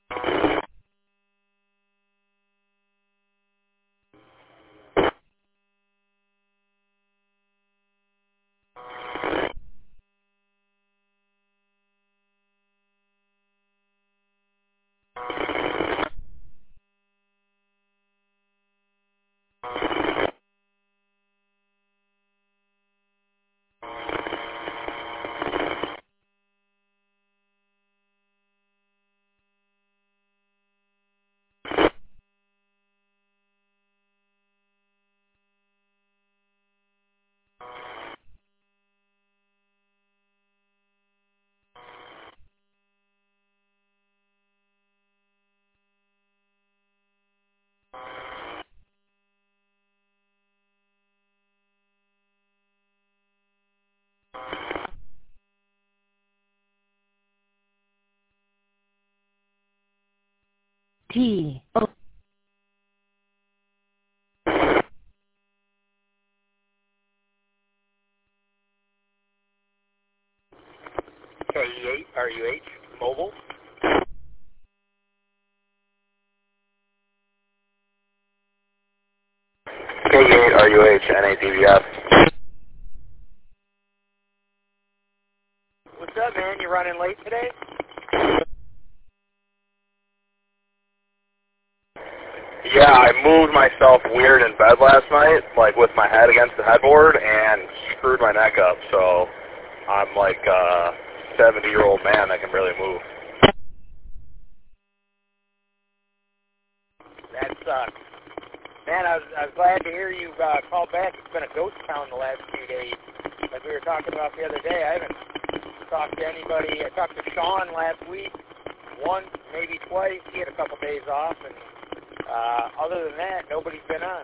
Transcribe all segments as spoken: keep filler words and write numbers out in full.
T O K E eight R U H mobile. K E eight R U H N A D V S. What's up, man? You running late today? Yeah, I moved myself weird in bed last night, like with my head against the headboard, and screwed my neck up, so I'm like a seventy-year-old man that can barely move. That sucks. Man, I was, I was glad to hear you uh, call back. It's been a ghost town the last few days. Like we were talking about the other day, I haven't talked to anybody. I talked to Sean last week, once, maybe twice. He had a couple days off, and uh, other than that, nobody's been on.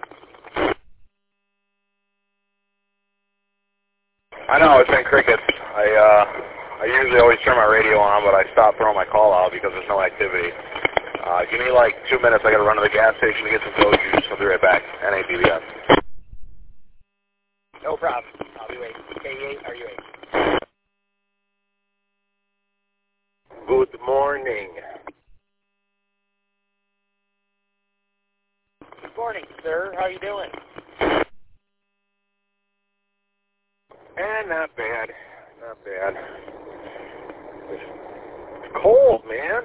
I know, it's been crickets. I, uh, I usually always turn my radio on, but I stopped throwing my call out because there's no activity. Uh, give me like two minutes. I got to run to the gas station to get some go juice. I'll be right back. N A D V S. No problem. I'll be waiting. K eight R U H. Good morning. Good morning, sir. How you doing? Eh, not bad. Not bad. It's cold, man.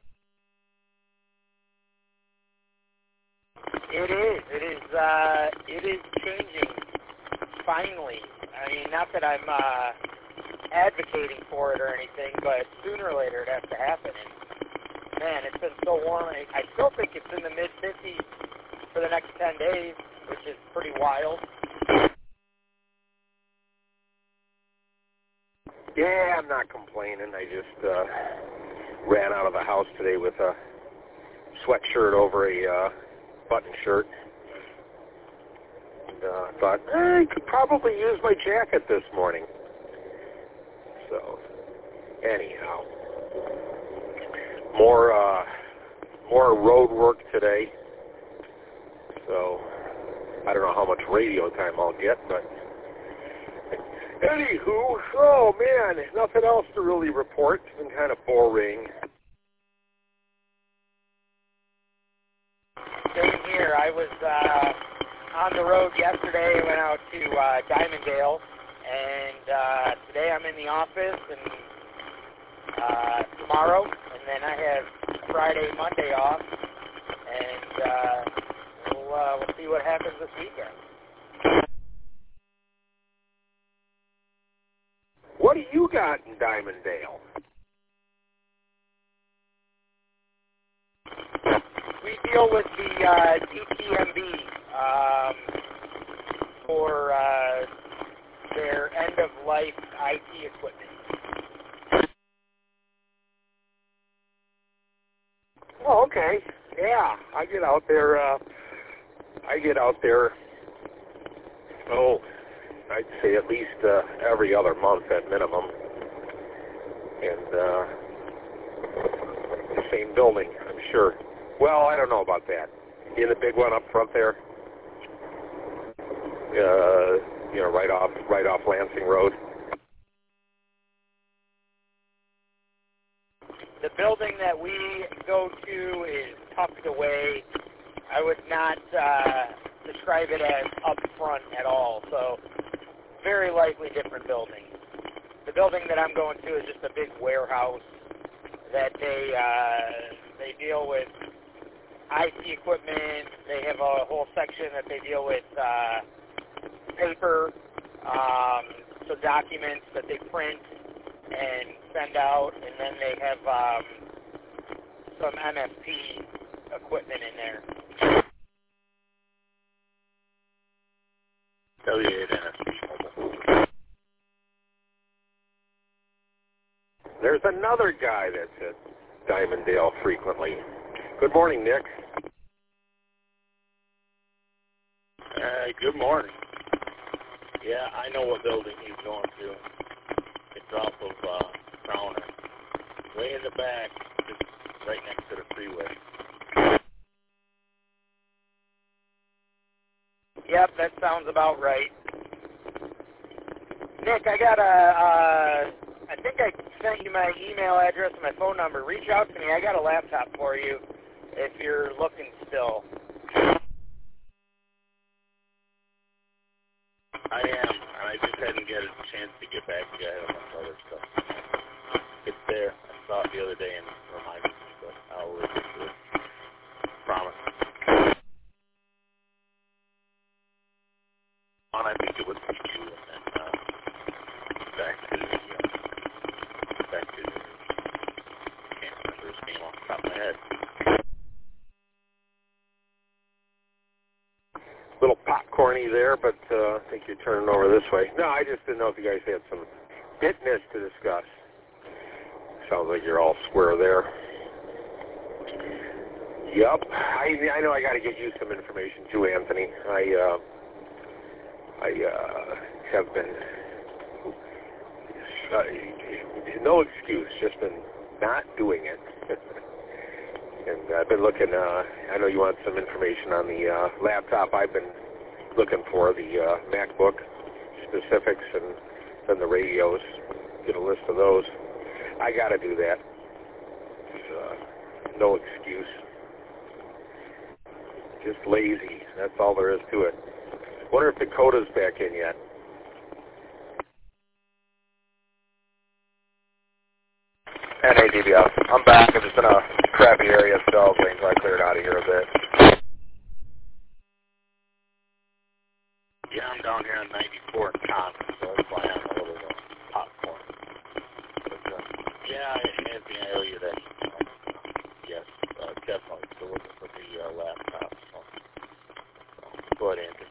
It is. It is. Uh, it is changing. Finally. I mean, not that I'm uh, advocating for it or anything, but sooner or later it has to happen. And man, it's been so warm. I, I still think it's in the mid fifties for the next ten days, which is pretty wild. Yeah, I'm not complaining. I just uh, ran out of the house today with a sweatshirt over a uh, button shirt. And uh, I thought, eh, I could probably use my jacket this morning. So, anyhow, more uh, more road work today. So, I don't know how much radio time I'll get, but anywho, oh man, nothing else to really report. It's been kind of boring. Same here. I was uh, on the road yesterday. I went out to uh, Diamonddale, and uh, today I'm in the office, and uh, tomorrow, and then I have Friday, Monday off, and uh, we'll, uh, we'll see what happens this weekend. What do you got in Diamonddale? We deal with the uh, D T M B um, for uh, their end-of-life I T equipment. Oh, okay. Yeah, I get out there. Uh, I get out there. Oh, I'd say at least uh, every other month at minimum. And uh, the same building, I'm sure. Well, I don't know about that. In the big one up front there, uh, you know, right off, right off Lansing Road. The building that we go to is tucked away. I would not uh, describe it as up front at all, so very likely different building. The building that I'm going to is just a big warehouse that they uh, they deal with I T equipment. They have a whole section that they deal with uh, paper, um, so documents that they print and send out, and then they have um, some M S P equipment in there. W eight M S P mobile. There's another guy that's at Dimondale frequently. Good morning, Nick. Uh, good morning. Yeah, I know what building he's going to. It's off of uh, Crowner. Way in the back, just right next to the freeway. Yep, that sounds about right. Nick, I got a, uh, I think I sent you my email address and my phone number. Reach out to me. I got a laptop for you if you're looking still. I am, and I just hadn't get a chance to get back to you. I had a bunch of other stuff. It's there. I saw it the other day and it reminded me, but I'll look into it. Promise. And I think it was for you, and then uh, back to the, uh, back to the, I can't remember his name off the top of my head. Little popcorny there, but uh, I think you're turning over this way. No, I just didn't know if you guys had some business to discuss. Sounds like you're all square there. Yep. I, I know I got to get you some information too, Anthony. I uh, I uh, have been uh, no excuse, just been not doing it. And I've been looking, uh, I know you want some information on the uh, laptop. I've been looking for the uh, MacBook specifics and then the radios, get a list of those. I got to do that. It's, uh, no excuse. Just lazy. That's all there is to it. Wonder if Dakota's back in yet. N A D B S. I'm back. I'm just in a crappy area still, waiting until I cleared out of here a bit. Yeah, I'm down here on ninety-four in Congress, so that's why I'm a little uh, popcorn. But, uh, yeah, Anthony, I owe you that. Uh, yes, uh, definitely still looking for the uh, laptop. So, so go ahead, Anthony.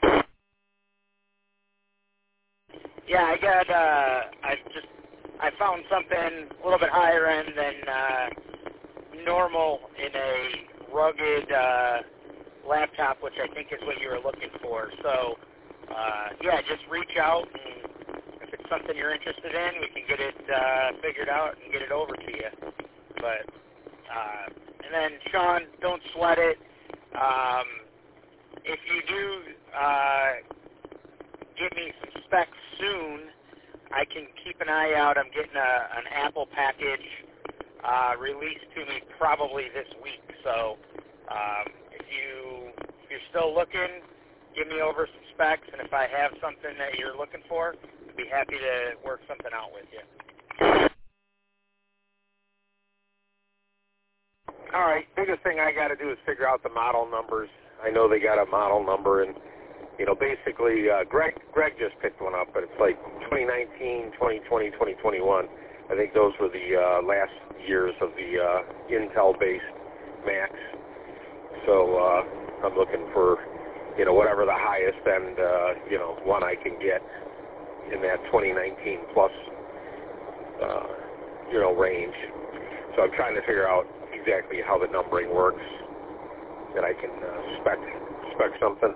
Yeah, I got, uh, I just, I found something a little bit higher end than uh, normal in a rugged uh, laptop, which I think is what you were looking for. So, uh, yeah, just reach out, and if it's something you're interested in, we can get it uh, figured out and get it over to you. But, uh, and then, Sean, don't sweat it. Um, if you do uh, get me some specs soon, I can keep an eye out. I'm getting a, an Apple package uh, released to me probably this week. So um, if, you, if you're still looking, give me over some specs, and if I have something that you're looking for, I'd be happy to work something out with you. All right, biggest thing I got to do is figure out the model numbers. I know they got a model number, and you know, basically, uh, Greg Greg just picked one up, but it's like twenty nineteen, twenty twenty, twenty twenty-one. I think those were the uh, last years of the uh, Intel-based Macs. So uh, I'm looking for, you know, whatever the highest end, uh, you know, one I can get in that twenty nineteen plus, uh, you know, range. So I'm trying to figure out exactly how the numbering works, that I can uh, spec spec something.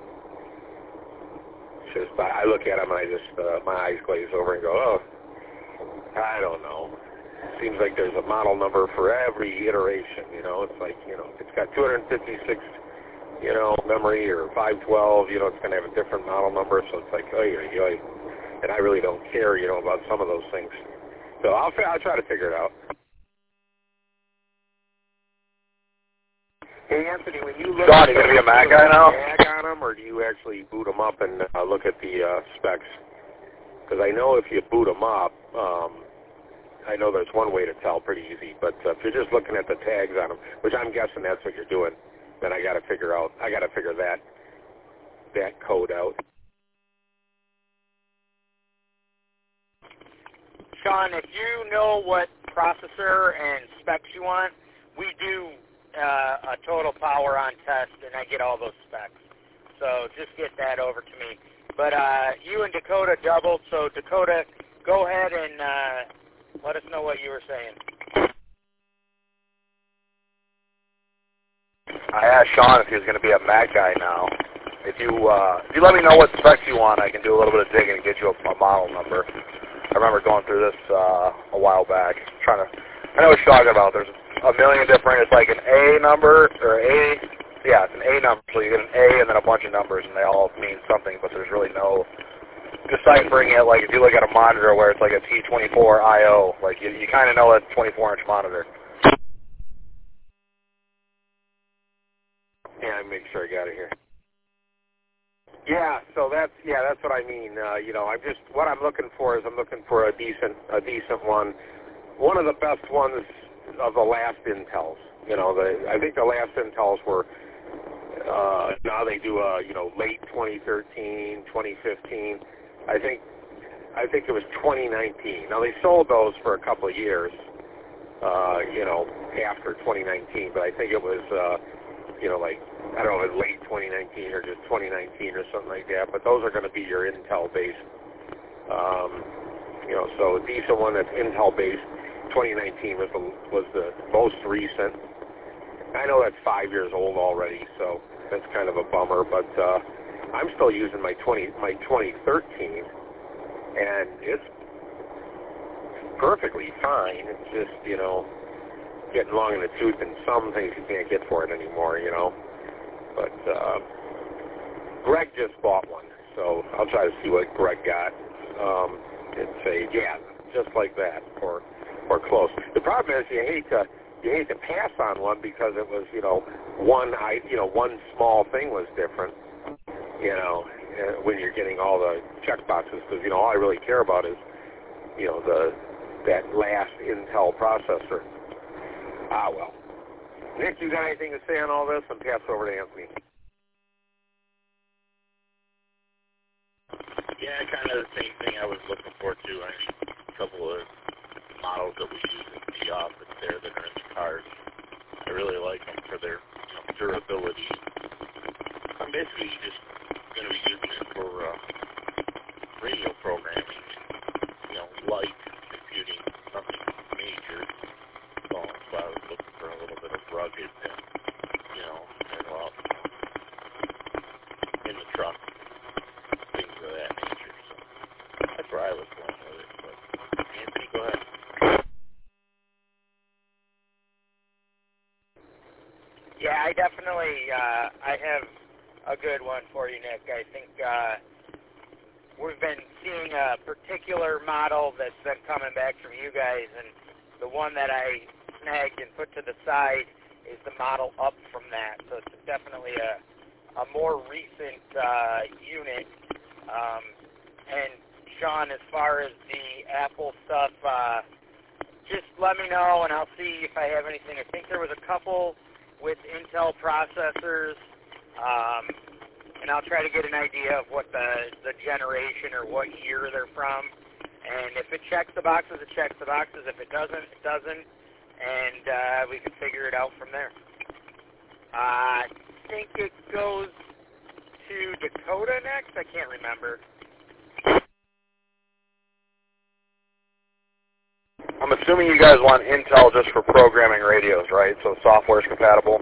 Just, I look at them and I just, uh, my eyes glaze over and go, oh, I don't know. Seems like there's a model number for every iteration, you know. It's like, you know, if it's got two hundred fifty-six, you know, memory or five twelve, you know, it's going to have a different model number. So it's like, oh, yeah, and I really don't care, you know, about some of those things. So I'll, I'll try to figure it out. Hey, Anthony, when you look Sean, you going to be a Mac guy now? Mag on them, or do you actually boot them up and uh, look at the uh, specs? Because I know if you boot them up, um, I know there's one way to tell pretty easy, but uh, if you're just looking at the tags on them, which I'm guessing that's what you're doing, then I got to figure out, I got to figure that, that code out. Sean, if you know what processor and specs you want, we do uh, a total power on test, and I get all those specs. So just get that over to me. But uh, you and Dakota doubled, so Dakota, go ahead and uh, let us know what you were saying. I asked Sean if he was going to be a Mac guy now. If you uh, if you let me know what specs you want, I can do a little bit of digging and get you a, a model number. I remember going through this uh, a while back, trying to. I know what you're talking about. There's a million different. It's like an A number or A. Yeah, it's an A number. So you get an A and then a bunch of numbers, and they all mean something. But there's really no deciphering it. Like if you look at a monitor where it's like a T twenty-four I O, like you, you kind of know it's a twenty-four inch monitor. Yeah, make sure I got it here. Yeah, so that's yeah, that's what I mean. Uh, you know, I'm just what I'm looking for is I'm looking for a decent a decent one, one of the best ones of the last Intels. You know, the I think the last Intels were uh, now they do a you know late twenty thirteen, twenty fifteen. I think I think it was twenty nineteen. Now they sold those for a couple of years, uh, you know, after twenty nineteen, but I think it was. Uh, you know, like, I don't know, if it's late twenty nineteen or just twenty nineteen or something like that, but those are going to be your Intel-based, um, you know, so a decent one that's Intel-based. twenty nineteen was the, was the most recent. I know that's five years old already, so that's kind of a bummer, but uh, I'm still using my twenty my twenty thirteen, and it's perfectly fine. It's just, you know, getting long in the tooth, and some things you can't get for it anymore, you know. But uh, Greg just bought one, so I'll try to see what Greg got um, and say, yeah, just like that, or or close. The problem is you hate to you hate to pass on one because it was, you know, one I you know one small thing was different, you know, when you're getting all the check boxes, because you know all I really care about is, you know, the that last Intel processor. Ah, well. Nick, you got anything to say on all this? And pass over to Anthony. Yeah, kind of the same thing I was looking for, too. I mean, a couple of models that we use in the office there that are in the cars. I really like them for their, you know, durability. I'm basically just going to be using it for uh, radio programming, you know, light computing, nothing major. So I was looking for a little bit of rugged and, you know, and well, in the truck, things of that nature. So that's where I was going with it. But Anthony, go ahead. Yeah, I definitely, uh, I have a good one for you, Nick. I think uh, we've been seeing a particular model that's been coming back from you guys, and the one that I snagged and put to the side is the model up from that. So it's definitely a, a more recent uh, unit. Um, and Sean, as far as the Apple stuff, uh, just let me know and I'll see if I have anything. I think there was a couple with Intel processors, um, and I'll try to get an idea of what the, the generation or what year they're from. And if it checks the boxes, it checks the boxes. If it doesn't, it doesn't. And uh, we can figure it out from there. Uh, I think it goes to Dakota next. I can't remember. I'm assuming you guys want Intel just for programming radios, right? So software's compatible?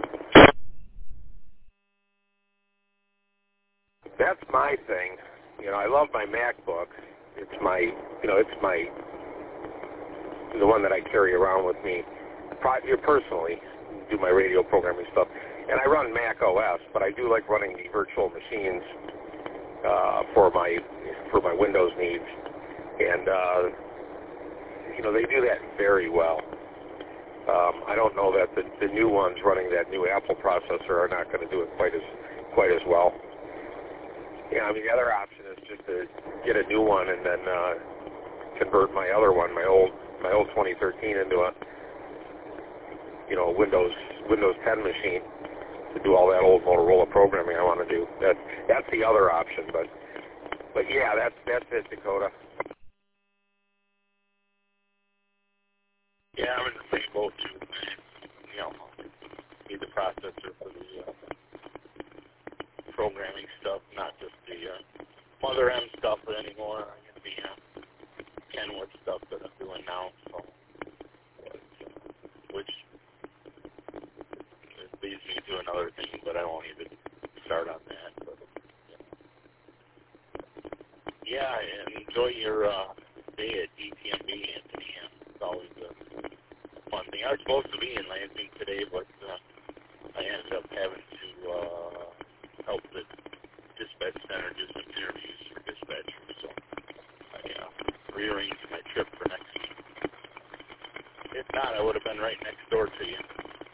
That's my thing. You know, I love my MacBook. It's my, you know, it's my, the one that I carry around with me personally, do my radio programming stuff. And I run Mac O S, but I do like running the virtual machines uh, for my for my Windows needs. And, uh, you know, they do that very well. Um, I don't know that the, the new ones running that new Apple processor are not going to do it quite as quite as well. Yeah, I mean the other option is just to get a new one and then uh, convert my other one, my old my old twenty thirteen, into a you know Windows Windows ten machine to do all that old Motorola programming I want to do. That that's the other option, but but yeah, that's that's it, Dakota. Yeah, I'm in the same boat too. You know, need the processor for the uh, programming stuff, not just the uh, Mother M stuff anymore. I get the uh, Kenwood stuff that I'm doing now, so, which leads me to another thing, but I won't even start on that. But yeah, and enjoy your uh, day at D T M B, Anthony. It's always a fun thing. I was supposed to be in Lansing today, but uh, I ended up having to uh, help the dispatch center do some interviews for dispatchers, so I uh, rearranged my trip for next week. If not, I would have been right next door to you.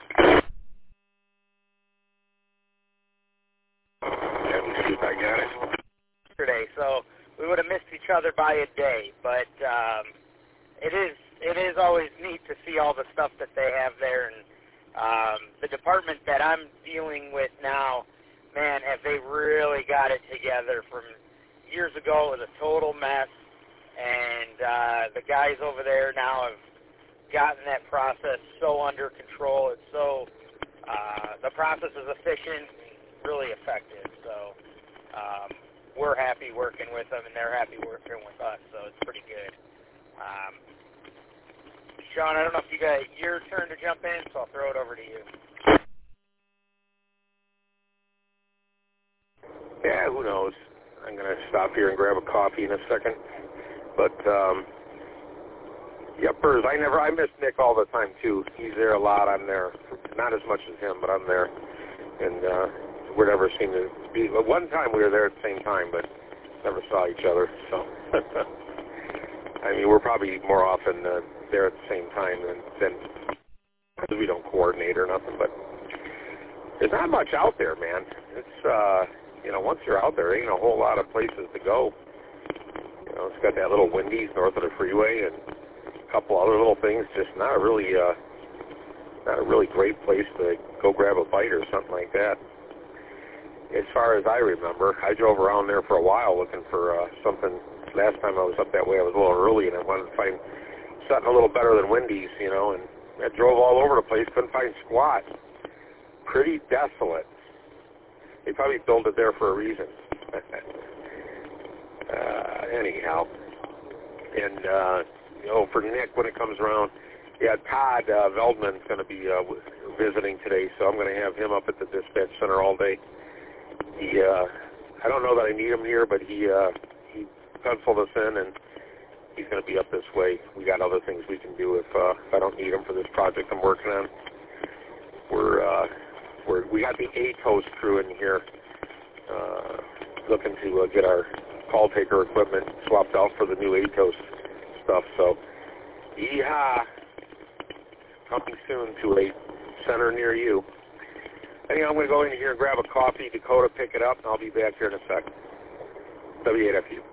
I got it. Yesterday, so we would have missed each other by a day, but um, it is it is always neat to see all the stuff that they have there, and um, the department that I'm dealing with now, man, have they really got it together. From years ago, it was a total mess, and uh, the guys over there now have gotten that process so under control. It's so, uh, the process is efficient and really effective, so um, we're happy working with them, and they're happy working with us, so it's pretty good. Um, Sean, I don't know if you got your turn to jump in, so I'll throw it over to you. Yeah, who knows? I'm going to stop here and grab a coffee in a second. But, um, Yepers, I never, I miss Nick all the time, too. He's there a lot. I'm there. Not as much as him, but I'm there. And uh, we never seem to be, well, one time we were there at the same time, but never saw each other. So, I mean, we're probably more often uh, there at the same time than, than we don't coordinate or nothing, but there's not much out there, man. It's, uh, you know, once you're out there, there ain't a whole lot of places to go. You know, it's got that little Wendy's north of the freeway and a couple other little things. Just not a really, uh, not a really great place to go grab a bite or something like that. As far as I remember, I drove around there for a while looking for uh, something. Last time I was up that way, I was a little early, and I wanted to find something a little better than Wendy's, you know, and I drove all over the place, couldn't find squat. Pretty desolate. They probably built it there for a reason. uh, anyhow, and, uh, you know, for Nick, when it comes around, yeah, Todd uh, Veldman's going to be uh, w- visiting today, so I'm going to have him up at the dispatch center all day. He, uh, I don't know that I need him here, but he, uh, he penciled us in, and he's going to be up this way. We got other things we can do if, uh, if I don't need him for this project I'm working on. We're, uh, we're we got the A-Toast crew in here, uh, looking to uh, get our call taker equipment swapped out for the new A-Toast stuff. So, yeehaw, coming soon to a center near you. Anyhow, I'm going to go in here and grab a coffee. Dakota, pick it up, and I'll be back here in a sec. W eight F U.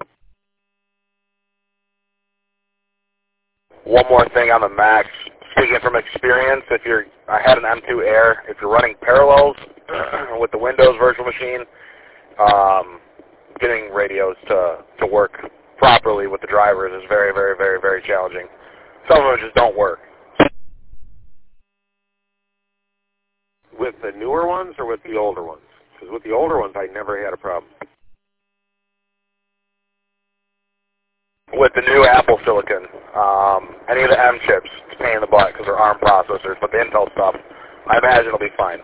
One more thing on the Macs. Speaking from experience, if you're, I had an M two Air. If you're running parallels with the Windows virtual machine, um, getting radios to to work properly with the drivers is very, very, very, very challenging. Some of them just don't work. With the newer ones or with the older ones? Because with the older ones, I never had a problem. With the new Apple Silicon, um, any of the M chips, it's a pain in the butt because they're ARM processors, but the Intel stuff, I imagine it'll be fine.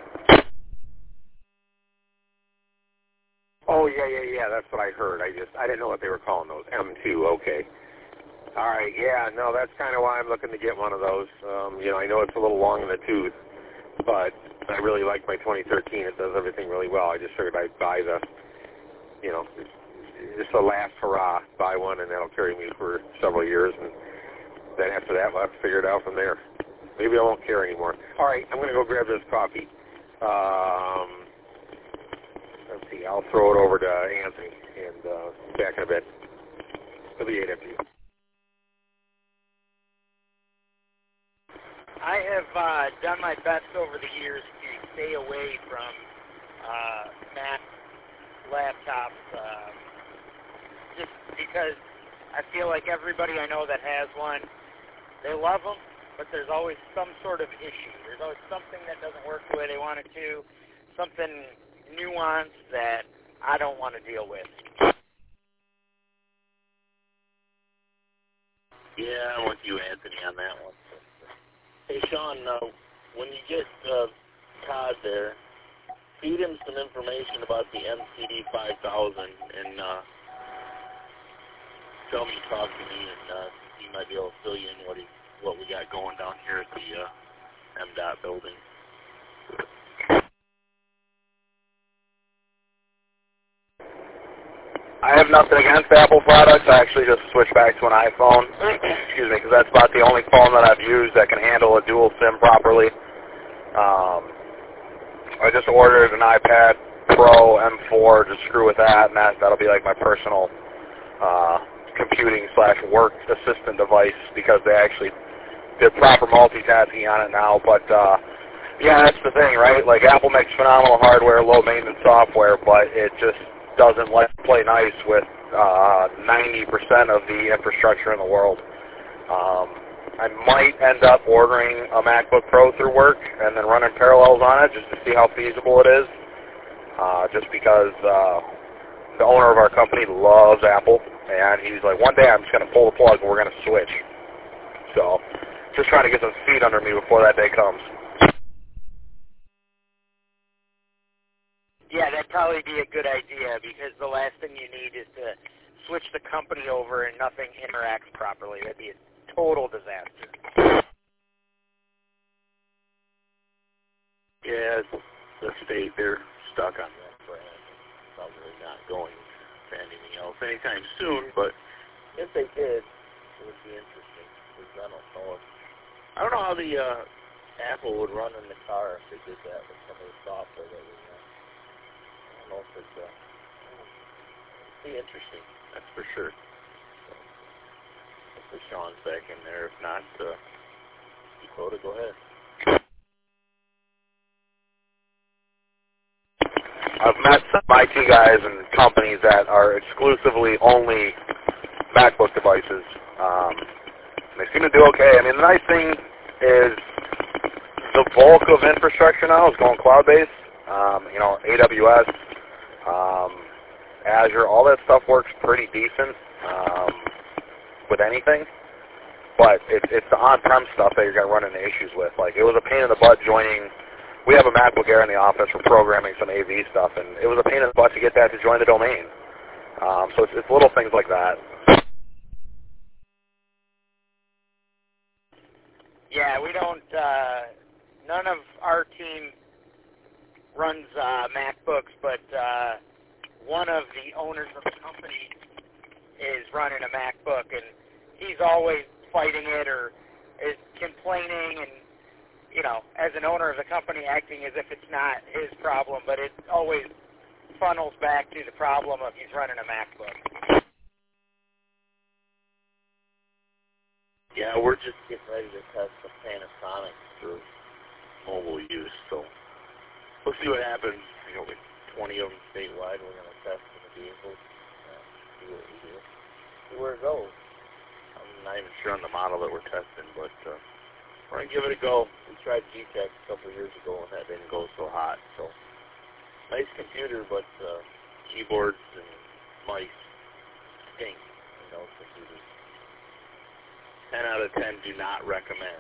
Oh, yeah, yeah, yeah, that's what I heard. I just, I didn't know what they were calling those. M two, okay. All right, yeah, no, that's kind of why I'm looking to get one of those. Um, you know, I know it's a little long in the tooth, but I really like my twenty thirteen. It does everything really well. I just figured I'd buy the, you know, just the last hurrah, buy one, and that'll carry me for several years, and then after that, we'll have to figure it out from there. maybe I won't care anymore. All right, I'm going to go grab this coffee. Um, let's see, I'll throw it over to Anthony and uh, back in a bit. He'll be eight after you. I have uh, done my best over the years to stay away from uh, Mac laptops, uh, just because I feel like everybody I know that has one, they love them, but there's always some sort of issue. There's always something that doesn't work the way they want it to, something nuanced that I don't want to deal with. Yeah, I'm with you, Anthony, on that one. Hey, Sean, uh, when you get uh, Todd there, feed him some information about the M C D five thousand and uh, tell him to talk to me, and uh, he might be able to fill you in what he, what we got going down here at the uh, M DOT building. I have nothing against Apple products. I actually just switched back to an iPhone, excuse me, because that's about the only phone that I've used that can handle a dual SIM properly. Um, I just ordered an iPad Pro M four to screw with that, and that, that'll be like my personal uh, computing slash work assistant device, because they actually did proper multitasking on it now. But uh, yeah, that's the thing, right? Like, Apple makes phenomenal hardware, low maintenance software, but it just doesn't like play nice with uh, ninety percent of the infrastructure in the world. Um, I might end up ordering a MacBook Pro through work and then running parallels on it just to see how feasible it is, uh, just because uh, the owner of our company loves Apple, and he's like, one day I'm just going to pull the plug and we're going to switch. So just trying to get some feet under me before that day comes. Yeah, that'd probably be a good idea, because the last thing you need is to switch the company over and nothing interacts properly. That'd be a total disaster. Yeah, the state, they're stuck on that brand. Probably not going to anything else anytime soon, but if they did, it would be interesting, because I don't know if, I don't know how the uh, Apple would run in the car if they did that with some of the software that we have. I don't know if it's, uh, it'd be interesting, that's for sure. So, if Sean's back in there, if not, uh, Dakota, go ahead. I've met some I T guys and companies that are exclusively only MacBook devices. Um, they seem to do okay. I mean, the nice thing is the bulk of infrastructure now is going cloud-based. Um, you know, A W S, um, Azure, all that stuff works pretty decent um, with anything. But it, it's the on-prem stuff that you're going to run into issues with. Like, it was a pain in the butt joining. We have a MacBook Air in the office for programming some A V stuff, and it was a pain in the butt to get that to join the domain. Um, so it's, it's little things like that. Yeah, we don't, uh, none of our team runs uh, MacBooks, but uh, one of the owners of the company is running a MacBook, and he's always fighting it or is complaining and, you know, as an owner of the company, acting as if it's not his problem, but it always funnels back to the problem of he's running a MacBook. Yeah, we're just getting ready to test the Panasonic for mobile use, so we'll see what happens. You know, with twenty of them statewide, we're going to test in the vehicles, uh, see what we do, see where it goes. I'm not even sure on the model that we're testing, but uh, we're going to give it a go. We tried G TEC a couple of years ago, and that didn't go so hot. So, nice computer, but uh, keyboards and mice stink in those computers. ten out of ten do not recommend.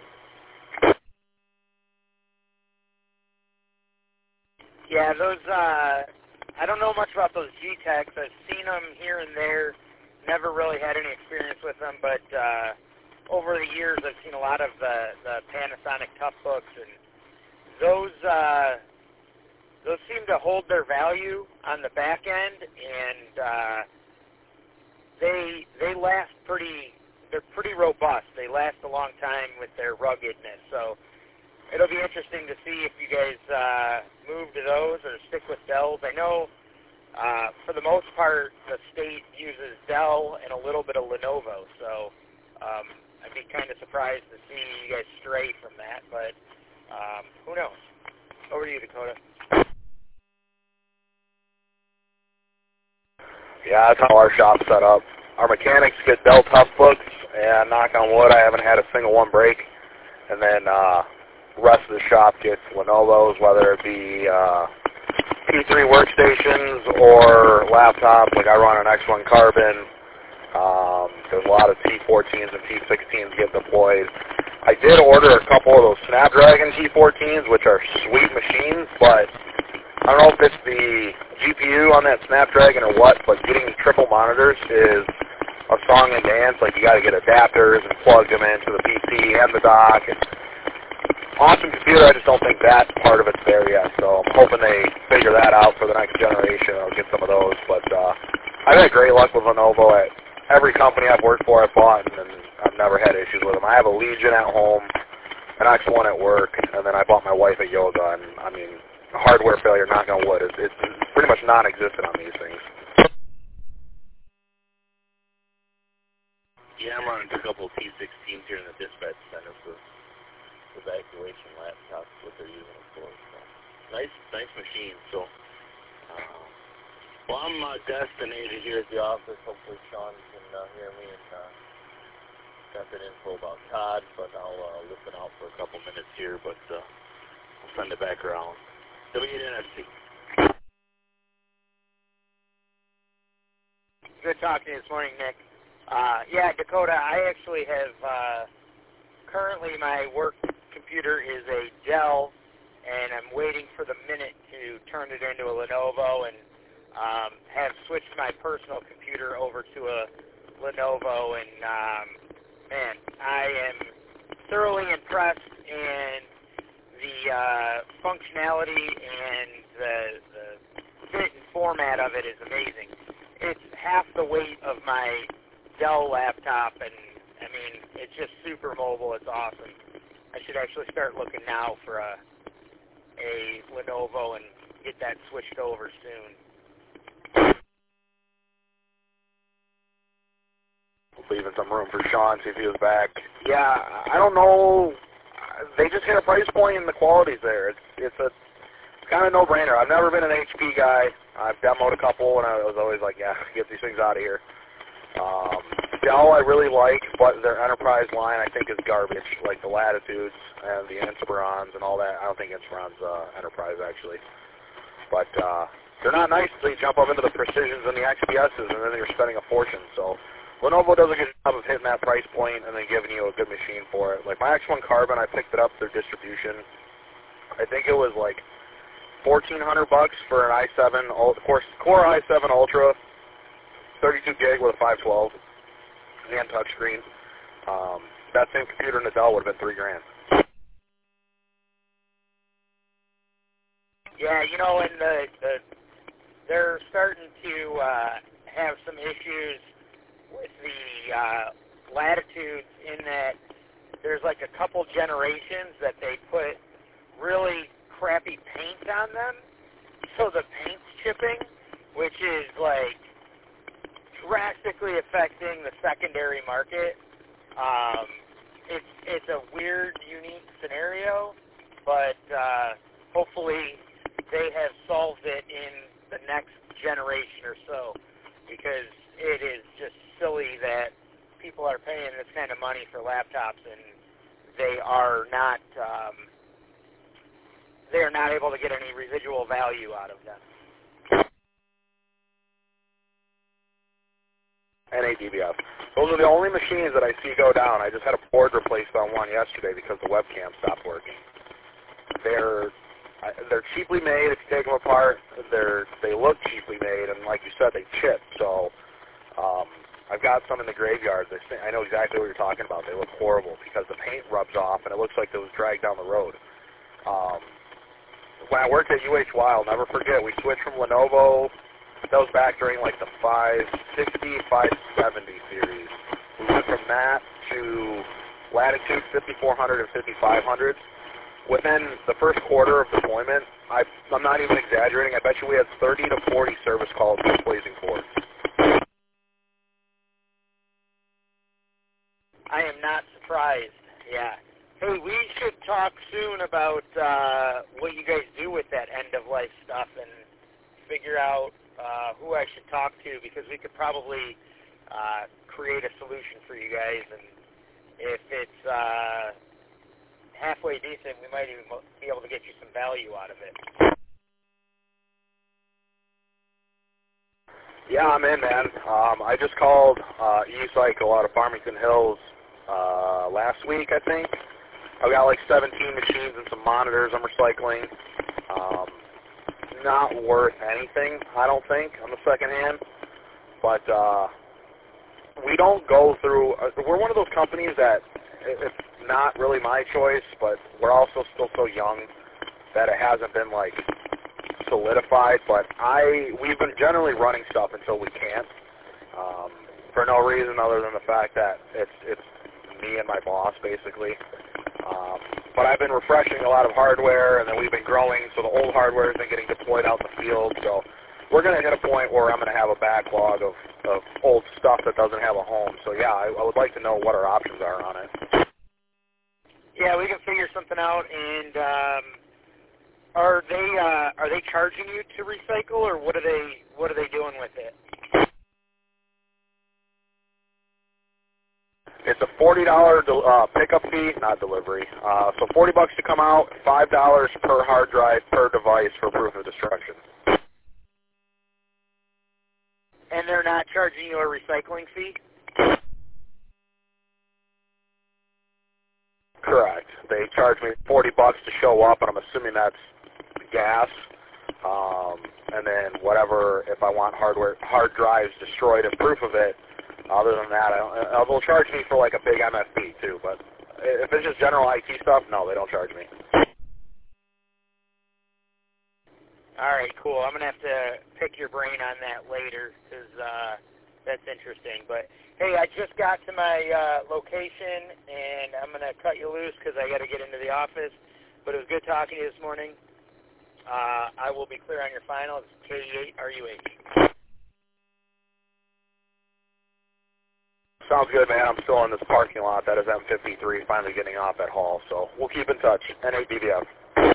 Yeah, those, uh, I don't know much about those G TECs. I've seen them here and there. Never really had any experience with them, but uh, over the years I've seen a lot of the, the Panasonic Toughbooks, and those uh, those seem to hold their value on the back end, and uh, they they last pretty they're pretty robust. They last a long time with their ruggedness. So it'll be interesting to see if you guys uh, move to those or stick with Dells. I know uh, for the most part the state uses Dell and a little bit of Lenovo. So um, I'd be kind of surprised to see you guys stray from that. But um, who knows? Over to you, Dakota. Yeah, that's how our shop's set up. Our mechanics get Dell Tough Books, and knock on wood, I haven't had a single one break. And then uh, the rest of the shop gets Lenovo's, whether it be uh, P three workstations or laptops. Like I run an X one Carbon. Um, there's a lot of T fourteens and T sixteens get deployed. I did order a couple of those Snapdragon T fourteens, which are sweet machines, but I don't know if it's the G P U on that Snapdragon or what, but getting triple monitors is a song and dance. Like, you got to get adapters and plug them into the P C and the dock. And awesome computer, I just don't think that part of it's there yet. So I'm hoping they figure that out for the next generation. I'll get some of those. But uh, I've had great luck with Lenovo at every company I've worked for. I've bought, and I've never had issues with them. I have a Legion at home, an X one at work, and then I bought my wife a Yoga. And I mean, hardware failure, knock on wood, it's, it's pretty much non-existent on these things. Yeah, I'm running a couple of T sixteens here in the dispatch center for evacuation laptops, what they're using it for. So, nice, nice machine. So, uh, well, I'm uh, destinated here at the office. Hopefully Sean can uh, hear me and uh, got that info about Todd, but I'll uh, listen out for a couple minutes here, but uh, I'll send it back around. W N S C. Good talking to you this morning, Nick. Uh, yeah, Dakota, I actually have, uh, currently my work computer is a Dell, and I'm waiting for the minute to turn it into a Lenovo, and um, have switched my personal computer over to a Lenovo, and um, man, I am thoroughly impressed, and the uh, functionality and the, the fit and format of it is amazing. It's half the weight of my Dell laptop, and I mean, it's just super mobile. It's awesome. I should actually start looking now for a a Lenovo and get that switched over soon. Leaving some room for Sean, see if he was back. Yeah, I don't know. They just hit a price point and the quality's there. It's it's a kind of no-brainer. I've never been an H P guy. I've demoed a couple, and I was always like, yeah, get these things out of here. Um, Dell I really like, but their enterprise line I think is garbage, like the Latitudes and the Inspirons and all that. I don't think Inspiron's uh, enterprise, actually. But uh, they're not nice until you jump up into the Precisions and the X P S's, and then you're spending a fortune. So Lenovo does a good job of hitting that price point and then giving you a good machine for it. Like my X one Carbon, I picked it up through distribution. I think it was like fourteen hundred bucks for an i seven, of course, Core i seven Ultra, thirty-two gig with a five twelve and touchscreen. Um, that same computer in the Dell would have been three grand. Yeah, you know, and the, the they're starting to uh, have some issues with the uh, Latitudes in that there's like a couple generations that they put really crappy paint on them, so the paint's chipping, which is like drastically affecting the secondary market. Um, it's it's a weird, unique scenario, but uh, hopefully they have solved it in the next generation or so, because it is just silly that people are paying this kind of money for laptops and they are not um, they are not able to get any residual value out of them. N A D B F. Those are the only machines that I see go down. I just had a board replaced on one yesterday because the webcam stopped working. They're they're cheaply made. If you take them apart, they're they look cheaply made, and like you said, they chip. So um, I've got some in the graveyard. They, I know exactly what you're talking about. They look horrible because the paint rubs off, and it looks like it was dragged down the road. Um, when I worked at U H Y, I'll never forget, we switched from Lenovo. That was back during like the five sixty, five seventy series. We went from that to Latitude fifty-four hundred and fifty-five hundred. Within the first quarter of deployment, I, I'm not even exaggerating, I bet you we had thirty to forty service calls for Blazing Fords. I am not surprised, yeah. Hey, we should talk soon about uh, what you guys do with that end-of-life stuff and figure out uh, who I should talk to, because we could probably uh, create a solution for you guys, and if it's uh, halfway decent, we might even be able to get you some value out of it. Yeah, I'm in, man. Um, I just called uh, E-Cycle out of Farmington Hills uh, last week, I think. I've got like seventeen machines and some monitors I'm recycling. Um, not worth anything, I don't think, on the second hand. But uh, we don't go through, uh, we're one of those companies that it's not really my choice, but we're also still so young that it hasn't been like solidified. But I, we've been generally running stuff until we can't, um, for no reason other than the fact that it's it's me and my boss basically. Um, but I've been refreshing a lot of hardware, and then we've been growing, so the old hardware has been getting deployed out in the field. So we're going to hit a point where I'm going to have a backlog of, of old stuff that doesn't have a home. So yeah, I, I would like to know what our options are on it. Yeah, we can figure something out. And um, are they uh, are they charging you to recycle, or what are they what are they doing with it? It's a forty dollar uh, pickup fee, not delivery. Uh, so forty bucks to come out, five dollars per hard drive per device for proof of destruction. And they're not charging you a recycling fee? Correct. They charge me forty bucks to show up, and I'm assuming that's gas. Um, and then whatever, if I want hardware, hard drives destroyed and proof of it. Other than that, I don't, uh, they'll charge me for like a big M F B too. But if it's just general I T stuff, no, they don't charge me. All right, cool. I'm going to have to pick your brain on that later, because uh, that's interesting. But, hey, I just got to my uh, location, and I'm going to cut you loose because I got to get into the office. But it was good talking to you this morning. Uh, I will be clear on your final. It's K E eight R U H. Sounds good, man. I'm still in this parking lot. That is M fifty-three, finally getting off at Hall. So we'll keep in touch. N eight B V F.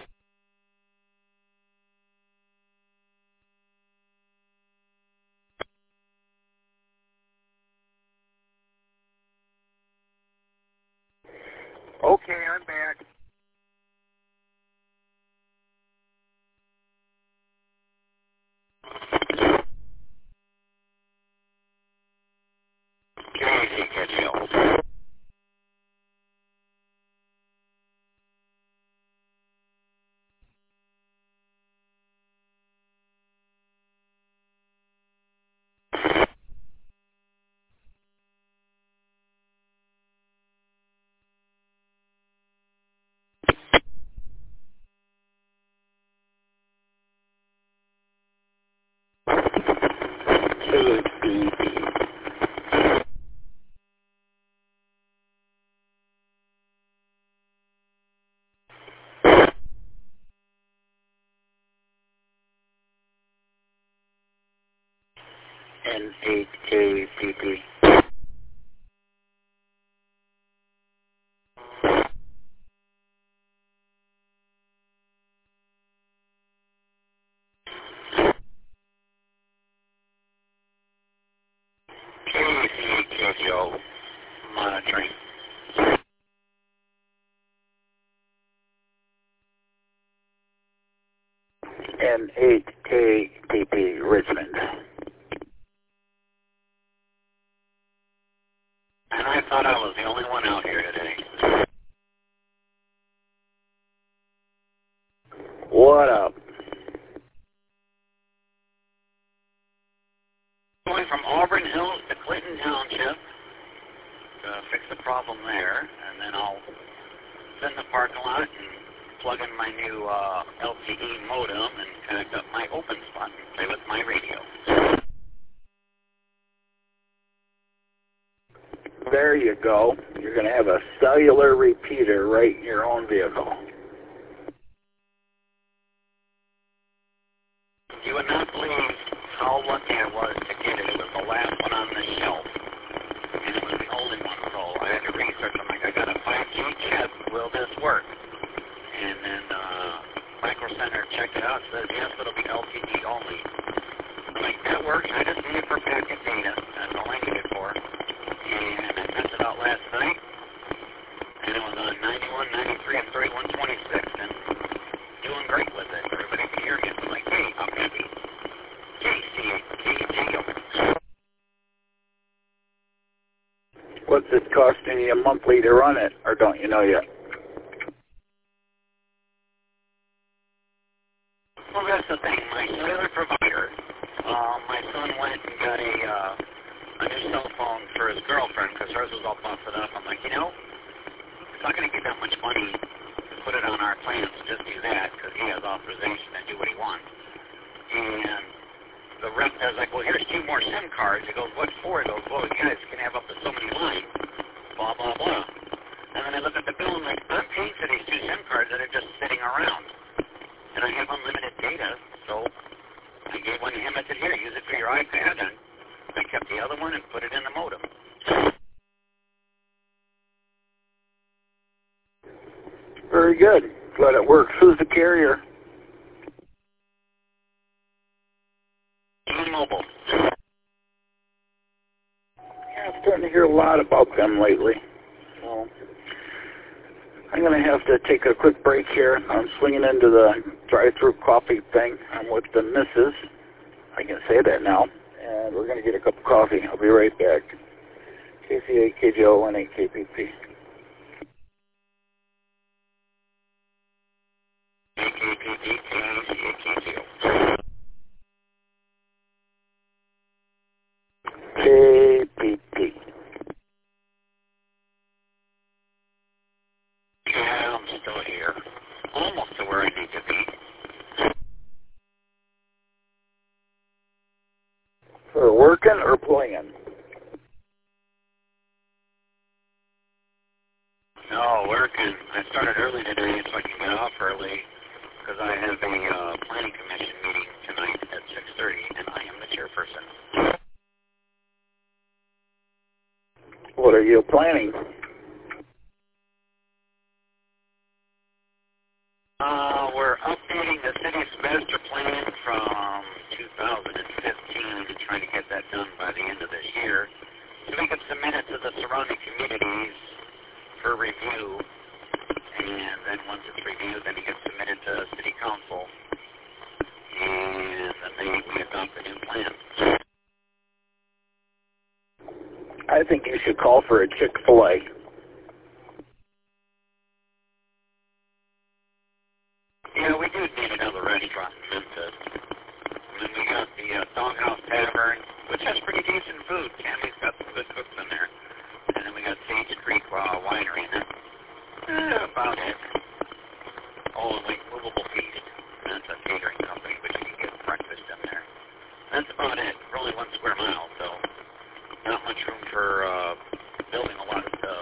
Okay, I'm back. N eight K P P. K C K O monitoring. N eight K P P Richmond. And I thought I was the only one out here today. What up? Going from Auburn Hills to Clinton Township to fix the problem there, and then I'll sit in the parking lot and plug in my new uh, L T E modem and connect up my open spot and play with my radio. there you go. You're going to have a cellular repeater right in your own vehicle. You would not believe how lucky I was to get it. It was the last one on the shelf, and it was the only one, so I had to research. I'm like, I got a five G chip. Will this work? And then uh, Micro Center checked it out. Says yes, it'll be L T E only. I'm like, that works. I just need it for packet data. That's all I need it for. And I sent it out last night, and it was on ninety-one, ninety-three, and thirty-one twenty-six, and doing great with it. Everybody can hear me. I'm like, hey, I'm happy. J C K J. What's it costing you monthly to run it, or don't you know yet? Well, that's the thing. My cellular provider, uh, my son went and got a uh, a new cell phone for his girlfriend because hers was all busted up. I'm like, you know, it's not going to get that much money to put it on our plans. Just do that because he has authorization to do what he wants. And the rep was like, well, here's two more SIM cards. He goes, what for? He goes, well, you guys can have up to so many lines. Blah, blah, blah. And then I look at the bill and I'm like, I'm paying for these two SIM cards that are just sitting around. And I have unlimited data, so I gave one to him. I said, here, use it for your iPad. And I kept the other one and put it in the modem. Very good. Glad it works. Who's the carrier? T-Mobile. Yeah, I'm starting to hear a lot about them lately. So I'm going to have to take a quick break here. I'm swinging into the drive-through coffee thing. I'm with the missus. I can say that now. And we're going to get a cup of coffee. I'll be right back. K C A K J O one eight K P P. K P P. Yeah, I'm still here. Almost to where I need to be. For working or playing? No, working. I started early today so I can get off early because I have a uh, planning commission meeting tonight at six thirty, and I am the chairperson. What are you planning? Uh, we're updating the city's master plan from two thousand fifteen and trying to get that done by the end of this year so we can submit it to the surrounding communities for review, and then once it's reviewed, then it gets submitted to city council, and then they we adopt the new plan. I think you should call for a Chick-fil-A. Yeah, we do need another restaurant in Memphis. And then we got the uh, Doghouse Tavern, which has pretty decent food. Tammy's got some good cooks in there. And then we got Sage Creek uh, Winery, and that's eh, about it. Oh, and like Movable Feast. That's a catering company, but you can get breakfast in there. That's about it. We're only one square mile, so not much room for uh, building a lot of stuff.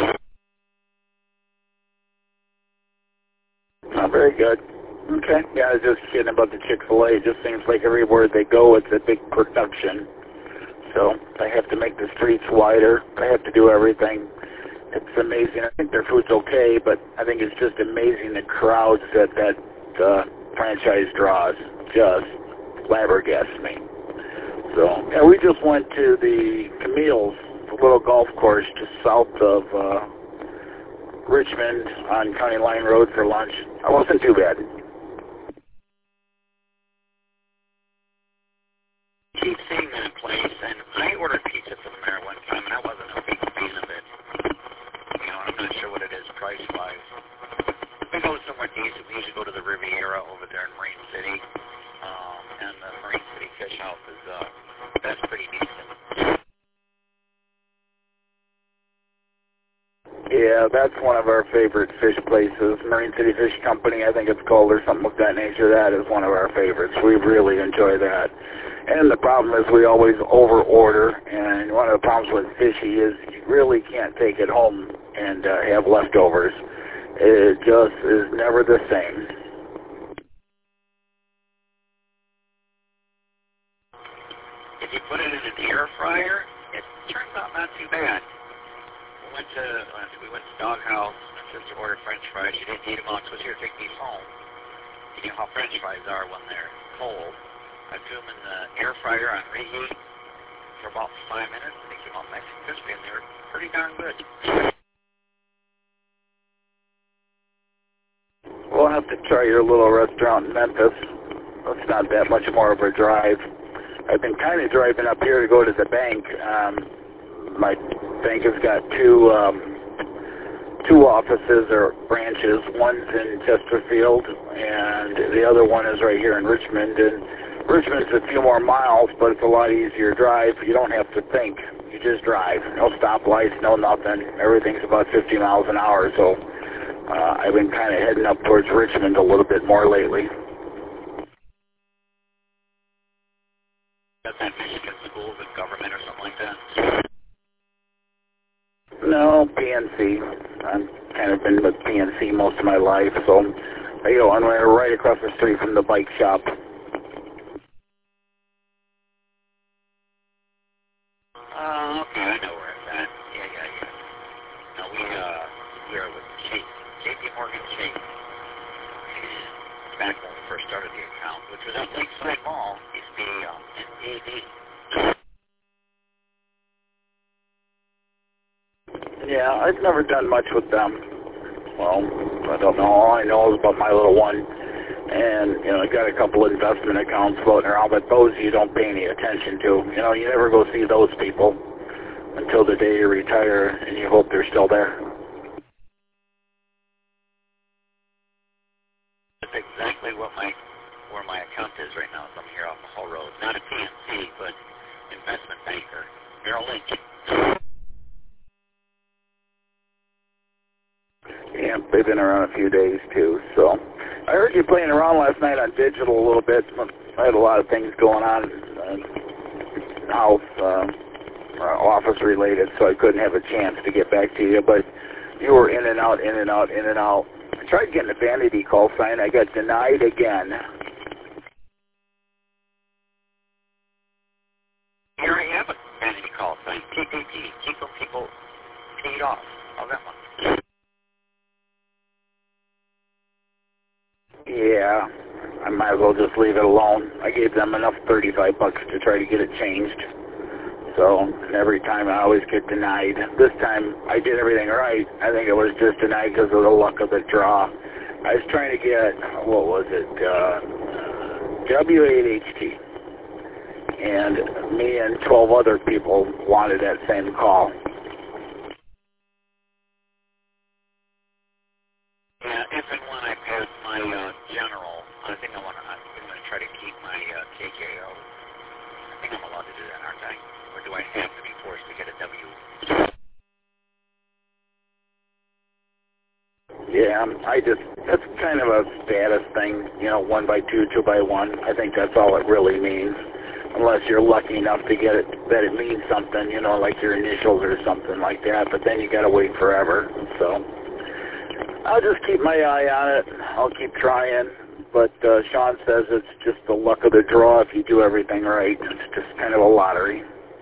Not very good. Okay. Yeah, I was just kidding about the Chick-fil-A. It just seems like everywhere they go, it's a big production. So I have to make the streets wider. I have to do everything. It's amazing. I think their food's okay, but I think it's just amazing the crowds that that uh, franchise draws. Just flabbergasts me. So, yeah, we just went to the Camille's, the little golf course just south of uh, Richmond on County Line Road for lunch. It wasn't too bad. Keep seeing that place, and I ordered pizza from there one time, and I wasn't a big fan of it. You know, I'm not sure what it is price-wise. We go somewhere decent. We usually go to the Riviera over there in Marine City, um, and the Marine City Fish House is, uh, that's pretty decent. Yeah, uh, that's one of our favorite fish places. Marine City Fish Company, I think it's called, or something of that nature. That is one of our favorites. We really enjoy that. And the problem is we always over-order, and one of the problems with fishy is you really can't take it home and uh, have leftovers. It just is never the same. If you put it in an air fryer, it turns out not too bad. We went to uh, we went to Doghouse. My sister ordered French fries. She didn't eat them all. She was here to take these home. You know how French fries are when they're cold. I threw them in the air fryer on reheat for about five minutes, and they came out nice and crispy, and they were pretty darn good. We'll have to try your little restaurant in Memphis. It's not that much more of a drive. I've been kind of driving up here to go to the bank. Um, my bank has got two um, two offices or branches. One's in Chesterfield, and the other one is right here in Richmond. And Richmond's a few more miles, but it's a lot easier drive. You don't have to think. You just drive. No stoplights, no nothing. Everything's about fifty miles an hour. So uh, I've been kind of heading up towards Richmond a little bit more lately. Does that Michigan schools and government or something like that? No, P N C. I've kind of been with P N C most of my life, so I go on right across the street from the bike shop. Oh, okay, I know where it's at. Yeah, yeah, yeah. No, we, uh, we are with Chase, J P Morgan Chase. Back when we first started the account, which was at Lakeside Mall, used to be um, N A D. Yeah, I've never done much with them. Well, I don't know. All I know is about my little one. And, you know, I got a couple of investment accounts floating around, but those you don't pay any attention to. You know, you never go see those people until the day you retire, and you hope they're still there. That's exactly what my where my account is right now. So I'm here off the Hall Road. Not a P N C, but investment banker. Merrill Lynch. Yeah, they've been around a few days, too. So I heard you playing around last night on digital a little bit. I had a lot of things going on uh, house, uh, office-related, so I couldn't have a chance to get back to you. But you were in and out, in and out, in and out. I tried getting a vanity call sign. I got denied again. Here I have a vanity call sign. T P P. Keep them people paid off. How's that one? Yeah, I might as well just leave it alone. I gave them enough thirty-five bucks to try to get it changed. So, and every time I always get denied. This time I did everything right. I think it was just denied because of the luck of the draw. I was trying to get, what was it, uh, W eight H T. And me and twelve other people wanted that same call. Yeah, if and when I pass my uh, general, I think I want to. I'm going to try to keep my uh, K J O. I think I'm allowed to do that, aren't I? Or do I have to be forced to get a W? Yeah, I just, that's kind of a status thing, you know, one by two, two by one. I think that's all it really means. Unless you're lucky enough to get it, that it means something, you know, like your initials or something like that. But then you got to wait forever, so. I'll just keep my eye on it. I'll keep trying. But uh, Sean says it's just the luck of the draw if you do everything right. It's just kind of a lottery.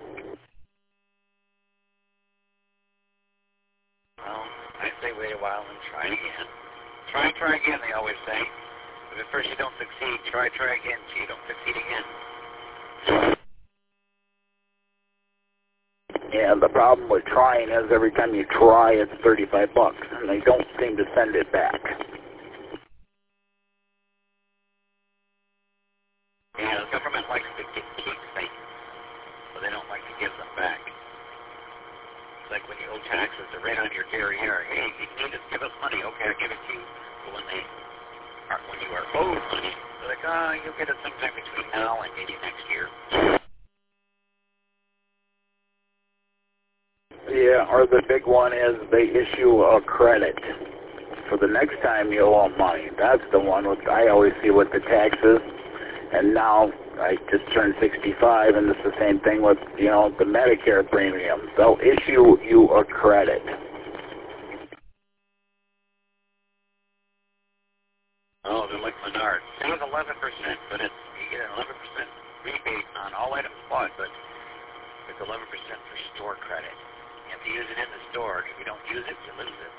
Well, I say wait a while and try again. Try and try again, they always say. If at first you don't succeed, try, try again, so you don't succeed again. Yeah, the problem with trying is every time you try, it's thirty-five bucks, and they don't seem to send it back. Yeah, the government likes to keep things, so they don't like to give them back. It's like when you owe taxes, they're right on your derriere. Hey, you need to give us money. Okay, I'll give it to you. But when they are, when you are owed money, they're like, oh, you'll get it sometime between now and maybe next year. Yeah, or the big one is they issue a credit. For the next time you owe them money. That's the one with, I always see with the taxes. And now I just turned sixty-five, and it's the same thing with, you know, the Medicare premiums. They'll issue you a credit. Oh, they're like Menards. It was eleven percent, but it's, you get an eleven percent rebate on all items bought, but it's eleven percent for store credit. You have to use it in the store. If you don't use it, you lose it.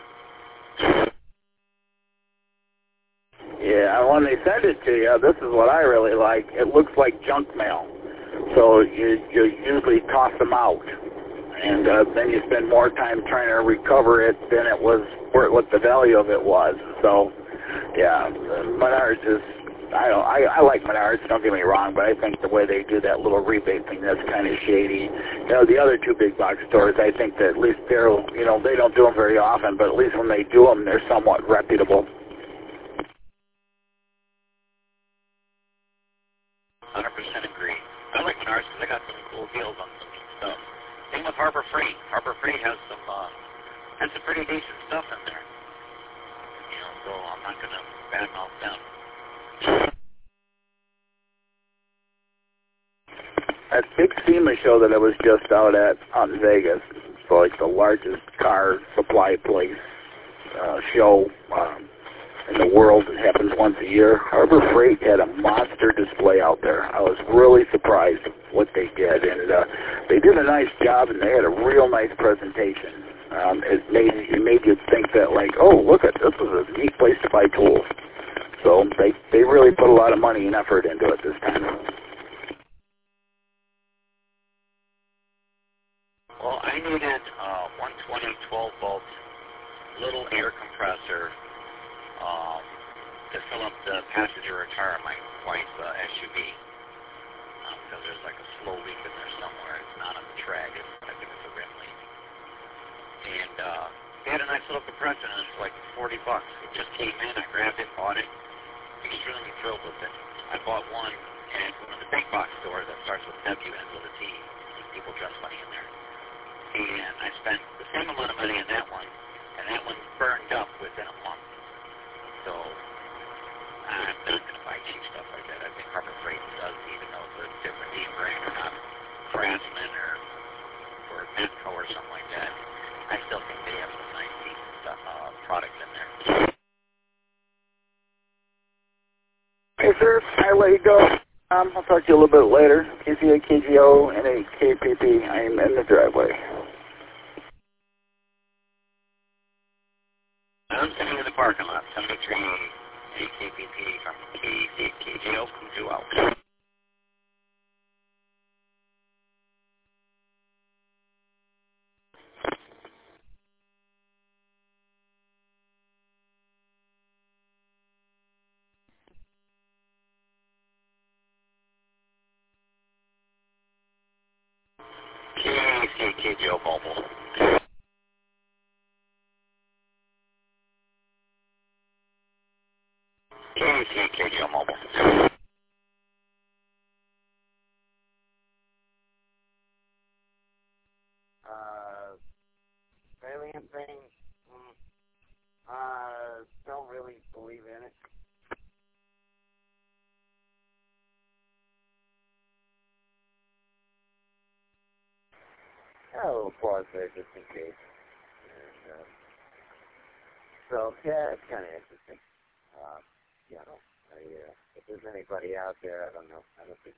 Yeah, when they send it to you, this is what I really like. It looks like junk mail. So you, you usually toss them out. And uh, then you spend more time trying to recover it than it was, for what the value of it was. So, yeah, Menards is, I don't, I, I like Menards, don't get me wrong, but I think the way they do that little rebate thing, that's kind of shady. You know, the other two big box stores, I think that at least they're, you know, they don't do them very often, but at least when they do them, they're somewhat reputable. one hundred percent agree. I like Menards because they got some cool deals on some stuff. Same with Harbor Freight. Harbor Freight has some, uh, has some pretty decent stuff in there. You know, so I'm not going to badmouth them. That big SEMA show that I was just out at out in Vegas, so like the largest car supply place uh, show um, in the world. It happens once a year. Harbor Freight had a monster display out there. I was really surprised what they did, and uh, they did a nice job, and they had a real nice presentation. Um, it made it made you think that, like, oh, look at this is a neat place to buy tools. So they they really put a lot of money and effort into it this time. Well, I needed uh, one twenty twelve volt little air compressor um, to fill up the passenger tire of my wife's uh, S U V. Because um, there's like a slow leak in there somewhere. It's not on the track. It's, I think it's a rim leak. And uh, they had a nice little compressor, and it's like forty bucks. It just came in. I grabbed it, bought it. Extremely thrilled with it. I bought one at one of the big box stores that starts with W, ends with a T. People dress funny in there. And I spent the same amount of money on that one, and that one burned up within a month. So I'm not going to buy cheap stuff like that. I think Harbor Freight does, even though it's a different name brand or not Craftsman or or Metco or something like that. I still think they have some nice decent stuff, uh, products in there. Hey, sir, I'll let you go. Um, I'll talk to you a little bit later. K C A K G O and a K P P. I am in the driveway. I'm sitting in the parking lot, seventy-three A K P P from K C A K G O from two out. K C A K G O mobile. K C A K G O mobile. Uh, alien thing, mm, uh, don't really believe in it. Got a little pause there just in case. And, uh, so, yeah, it's kind of interesting. Uh, you know, I, uh, if there's anybody out there, I don't know. I don't think.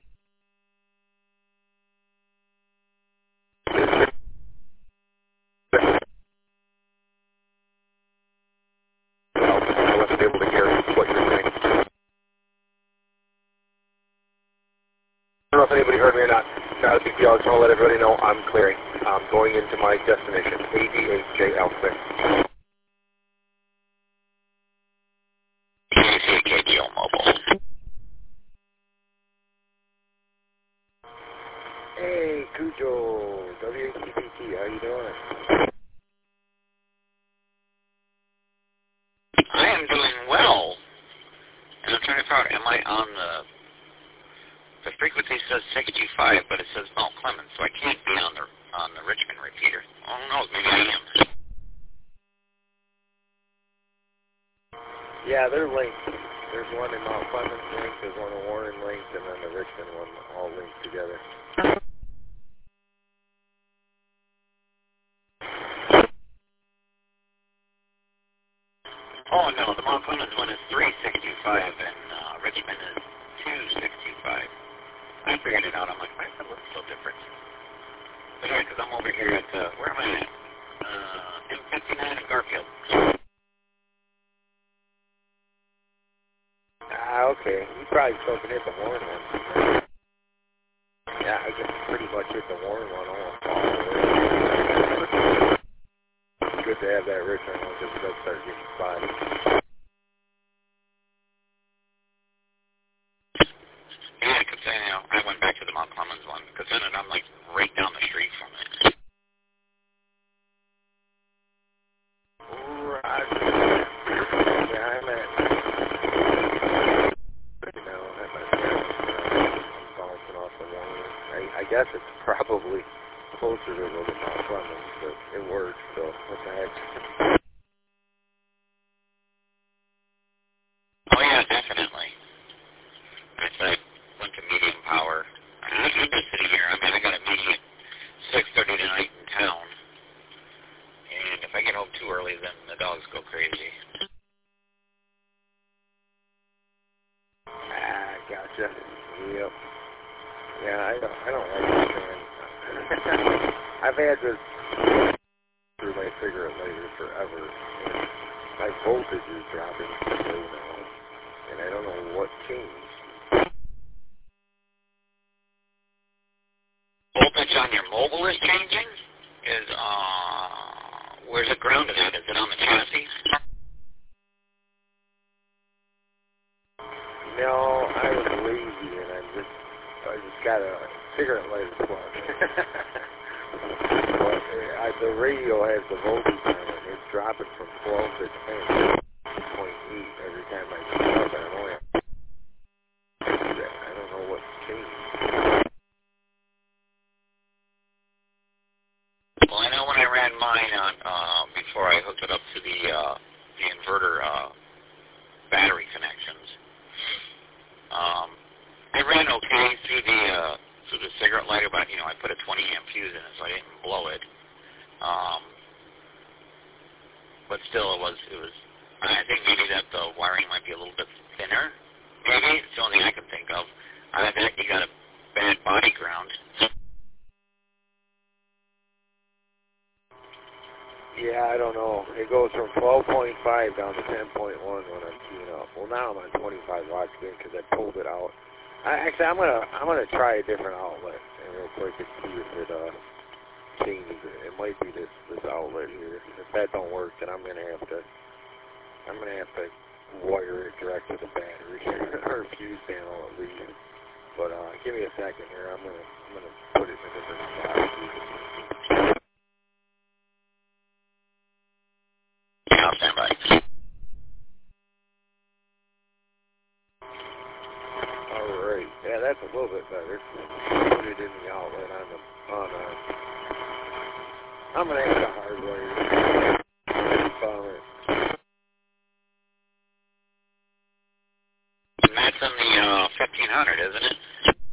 I wasn't able to hear what you were saying. I don't know if anybody heard me or not. Not a big deal. I just want to let everybody know I'm clearing. I'm going into my destination, A D H J L six. K C A K G O mobile. Hey, Cujo, W H T P T, how you doing? I am doing well. And I'm trying to figure out, am I on the... The frequency says sixty-five, but it says Mount Clemens, so I can't be on the on the Richmond repeater. Oh, who knows? Maybe I am. Yeah, they're linked. There's one in Mount Clemens linked, there's one in Warren linked, and then the Richmond one all linked together. Oh, no, the Mount Clemens one is three six two five, and uh, Richmond is two six two five. I figured it out. I'm like, why does that look so different? But yeah, because I'm over here at, uh, where am I at? Uh, M fifty-nine in Garfield. Ah, okay. You probably still can hit the Warren one. Yeah, I can pretty much hit the Warren one almost all the way. It's good to have that Richmond one because it does start getting spotty. Yeah, because you know, I went back to the Mount Clemens one because then I'm like right down the street from it. Roger. Yeah, I'm at, you know, I'm at, I'm bouncing off the Warren. I, I guess it's probably closer to the Mount Clemens, but it works, so what the heck. Oh yeah, definitely. I said, went to medium power. I'm just sitting here. I mean, I got a meeting at six thirty tonight in town. And if I get home too early, then the dogs go crazy. Ah, gotcha. Yep. Yeah, I don't, I don't like it. I've had this through my cigarette lighter forever, and my voltage is dropping so low now, and I don't know what changed. Voltage on your mobile is changing? Is, uh, where's it grounded at? Is it on the chassis? No, I was lazy, and I just, I just got a cigarette lighter plug. But uh, I, the radio has the voltage on it. It's dropping from twelve to ten point eight every time I turn up, and I'm only I don't know what's changed. Well, I know when I ran mine on, uh, before I hooked it up to the, uh, the inverter, uh, battery connections, um, it ran okay through the, uh, through the cigarette lighter, but, you know, I put a twenty amp fuse in it, so I didn't blow it. Um, but still, it was, it was, I think maybe that the wiring might be a little bit thinner. Maybe. It's the only thing I can think of. I bet you got a bad body ground. Yeah, I don't know. It goes from twelve point five down to ten point one when I'm queuing up. Well, now I'm on twenty-five watts again because I pulled it out. I, actually, I'm gonna I'm gonna try a different outlet and real quick and see if it uh changes it. It might be this this outlet here. If that don't work, then I'm gonna have to I'm gonna have to wire it direct to the battery or fuse panel at least. But uh, give me a second here. I'm gonna I'm gonna put it in a different spot. Yeah, I'll stand by. All right. Yeah, that's a little bit better. Put it in the outlet on the on a. I'm gonna have to hardwire it. Bummer. And that's in the uh, fifteen hundred, isn't it?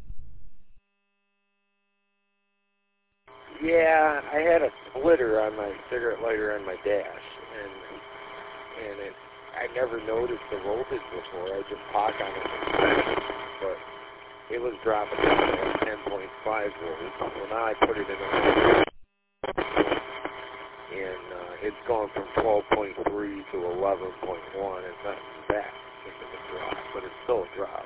Yeah, I had a splitter on my cigarette lighter on my dash, and and it. I never noticed the voltage before. I just talk on it, but it was dropping down to ten point five volts. Well, now I put it in a and uh, it's gone from twelve point three to eleven point one. It's not that big of a drop, but it's still a drop.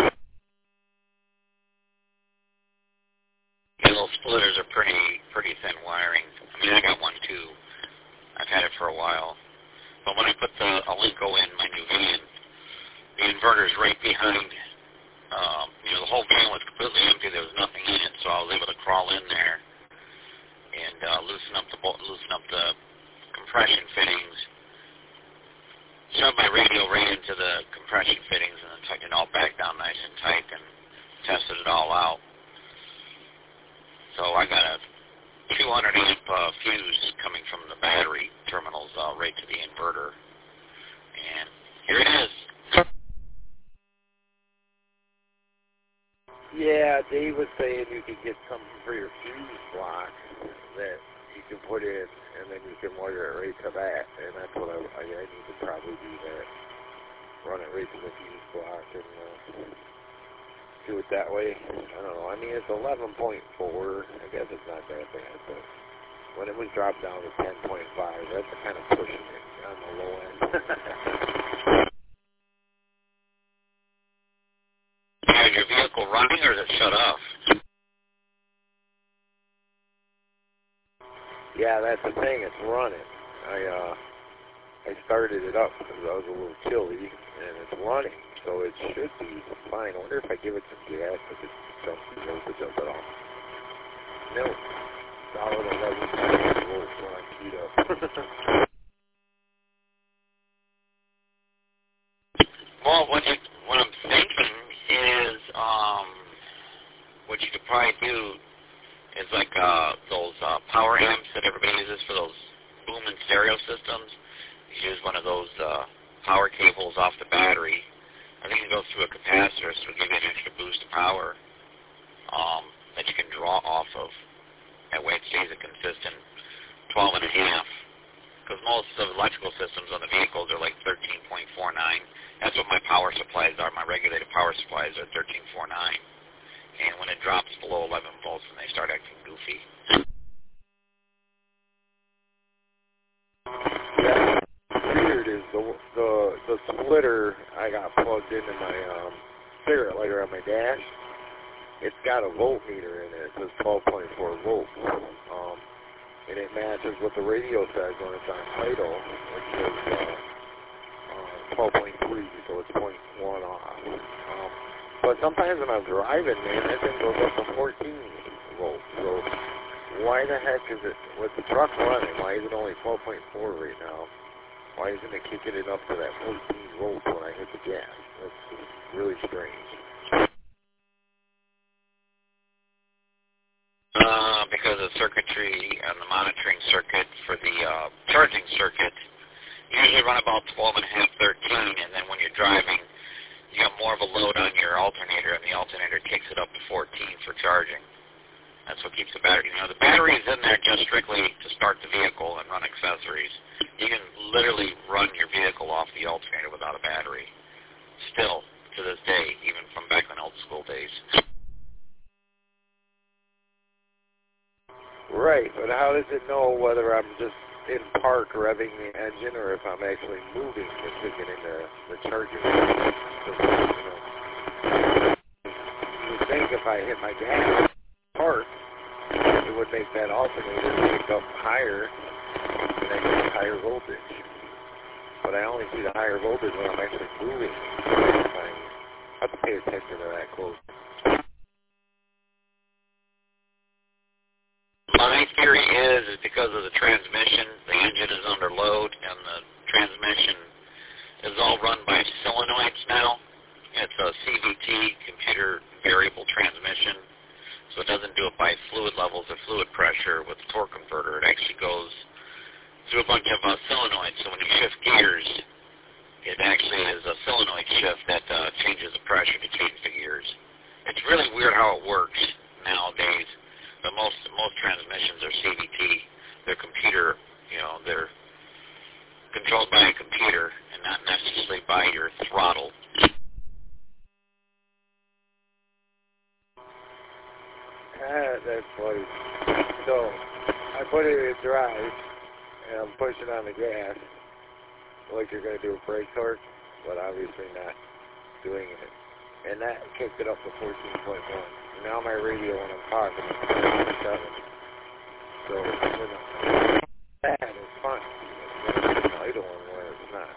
Yeah, those splitters are pretty pretty thin wiring. I mean, I got one too. I've had it for a while. But when I put the Alinco in my new van, the inverter's right behind. Um, you know, the whole van was completely empty. There was nothing in it, so I was able to crawl in there and uh, loosen up the loosen up the compression fittings. Shove my radio right into the compression fittings and then tighten it all back down nice and tight and tested it all out. So I got a two right to the inverter. And here it is. Yeah, Dave was saying you could get something for your fuse block that you can put in, and then you can wire it right to that. And that's what I, I, I need to probably do that. Run it right to the fuse block and uh, do it that way. I don't know. I mean, it's eleven point four. I guess it's not that bad, but when it was dropped down to ten point five, that's kind of pushing it on the low end. Is your vehicle running or is it shut off? Yeah, that's the thing. It's running. I uh, I started it up because I was a little chilly, and it's running, so it should be fine. I wonder if I give it some gas, if it jumps the voltage up at all. No, solid eleven volts when I keyed up. Well, what, you, what I'm thinking is, um, what you could probably do is like uh, those uh, power amps that everybody uses for those boom and stereo systems. You use one of those uh, power cables off the battery. I think it goes through a capacitor, so it'll give you an extra boost of power um, that you can draw off of. That way it stays a consistent twelve and a half. Because most of the electrical systems on the vehicles are like thirteen point four nine. That's what my power supplies are. My regulated power supplies are thirteen point four nine. And when it drops below eleven volts, then they start acting goofy. Yeah, weird is the the the splitter I got plugged into my um, cigarette lighter on my dash. It's got a voltmeter in it. It says twelve point four volts. Um, and it matches what the radio says when it's on idle, which is uh, uh, twelve point three, so it's zero point one off. Um, but sometimes when I'm driving, man, that thing goes up to fourteen volts. So why the heck is it, with the truck running, why is it only twelve point four right now? Why isn't it kicking it up to that fourteen volts when I hit the gas? That's just really strange. Uh, because of circuitry and the monitoring circuit for the uh, charging circuit, you usually run about twelve and a half, thirteen, and then when you're driving, you have more of a load on your alternator, and the alternator kicks it up to fourteen for charging. That's what keeps the battery. You know, the battery is in there just strictly to start the vehicle and run accessories. You can literally run your vehicle off the alternator without a battery. Still, to this day, even from back in old school days. Right, but how does it know whether I'm just in park revving the engine or if I'm actually moving and kicking into the charging? You would think if I hit my gas park, it would make that alternator pick up higher and I get higher voltage. But I only see the higher voltage when I'm actually moving. I have to pay attention to that close. My theory is, is because of the transmission, the engine is under load, and the transmission is all run by solenoids now. It's a C V T, computer variable transmission, so it doesn't do it by fluid levels or fluid pressure with the torque converter. It actually goes through a bunch of uh, solenoids, so when you shift gears, it actually is a solenoid shift that uh, changes the pressure to change the gears. It's really weird how it works nowadays. But most most transmissions are C V T. They're computer, you know, they're controlled by a computer and not necessarily by your throttle. Ah, that's funny. So, I put it in drive, and I'm pushing on the gas, like you're going to do a brake torque, but obviously not doing it. And that kicked it up to fourteen point one. Now my radio, when I'm talking, is twenty-seven. So, you know, that is fine. It's an idle one where it's not.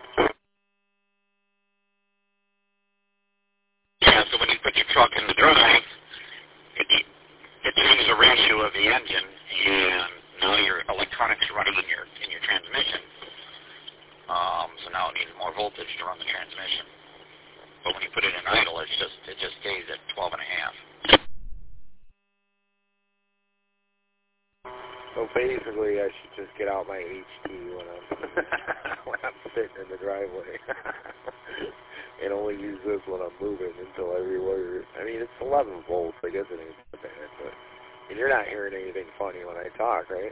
Yeah, so when you put your truck in the drive, it, it changes the ratio of the engine, and now your electronics are running in your in your transmission. Um, so now it needs more voltage to run the transmission. But when you put it in idle, it's just it just stays at twelve and a half. So basically, I should just get out my H T when I'm sitting in the driveway. And only use this when I'm moving until I rewire it. I mean, it's eleven volts. I guess it ain't that bad, but and you're not hearing anything funny when I talk, right?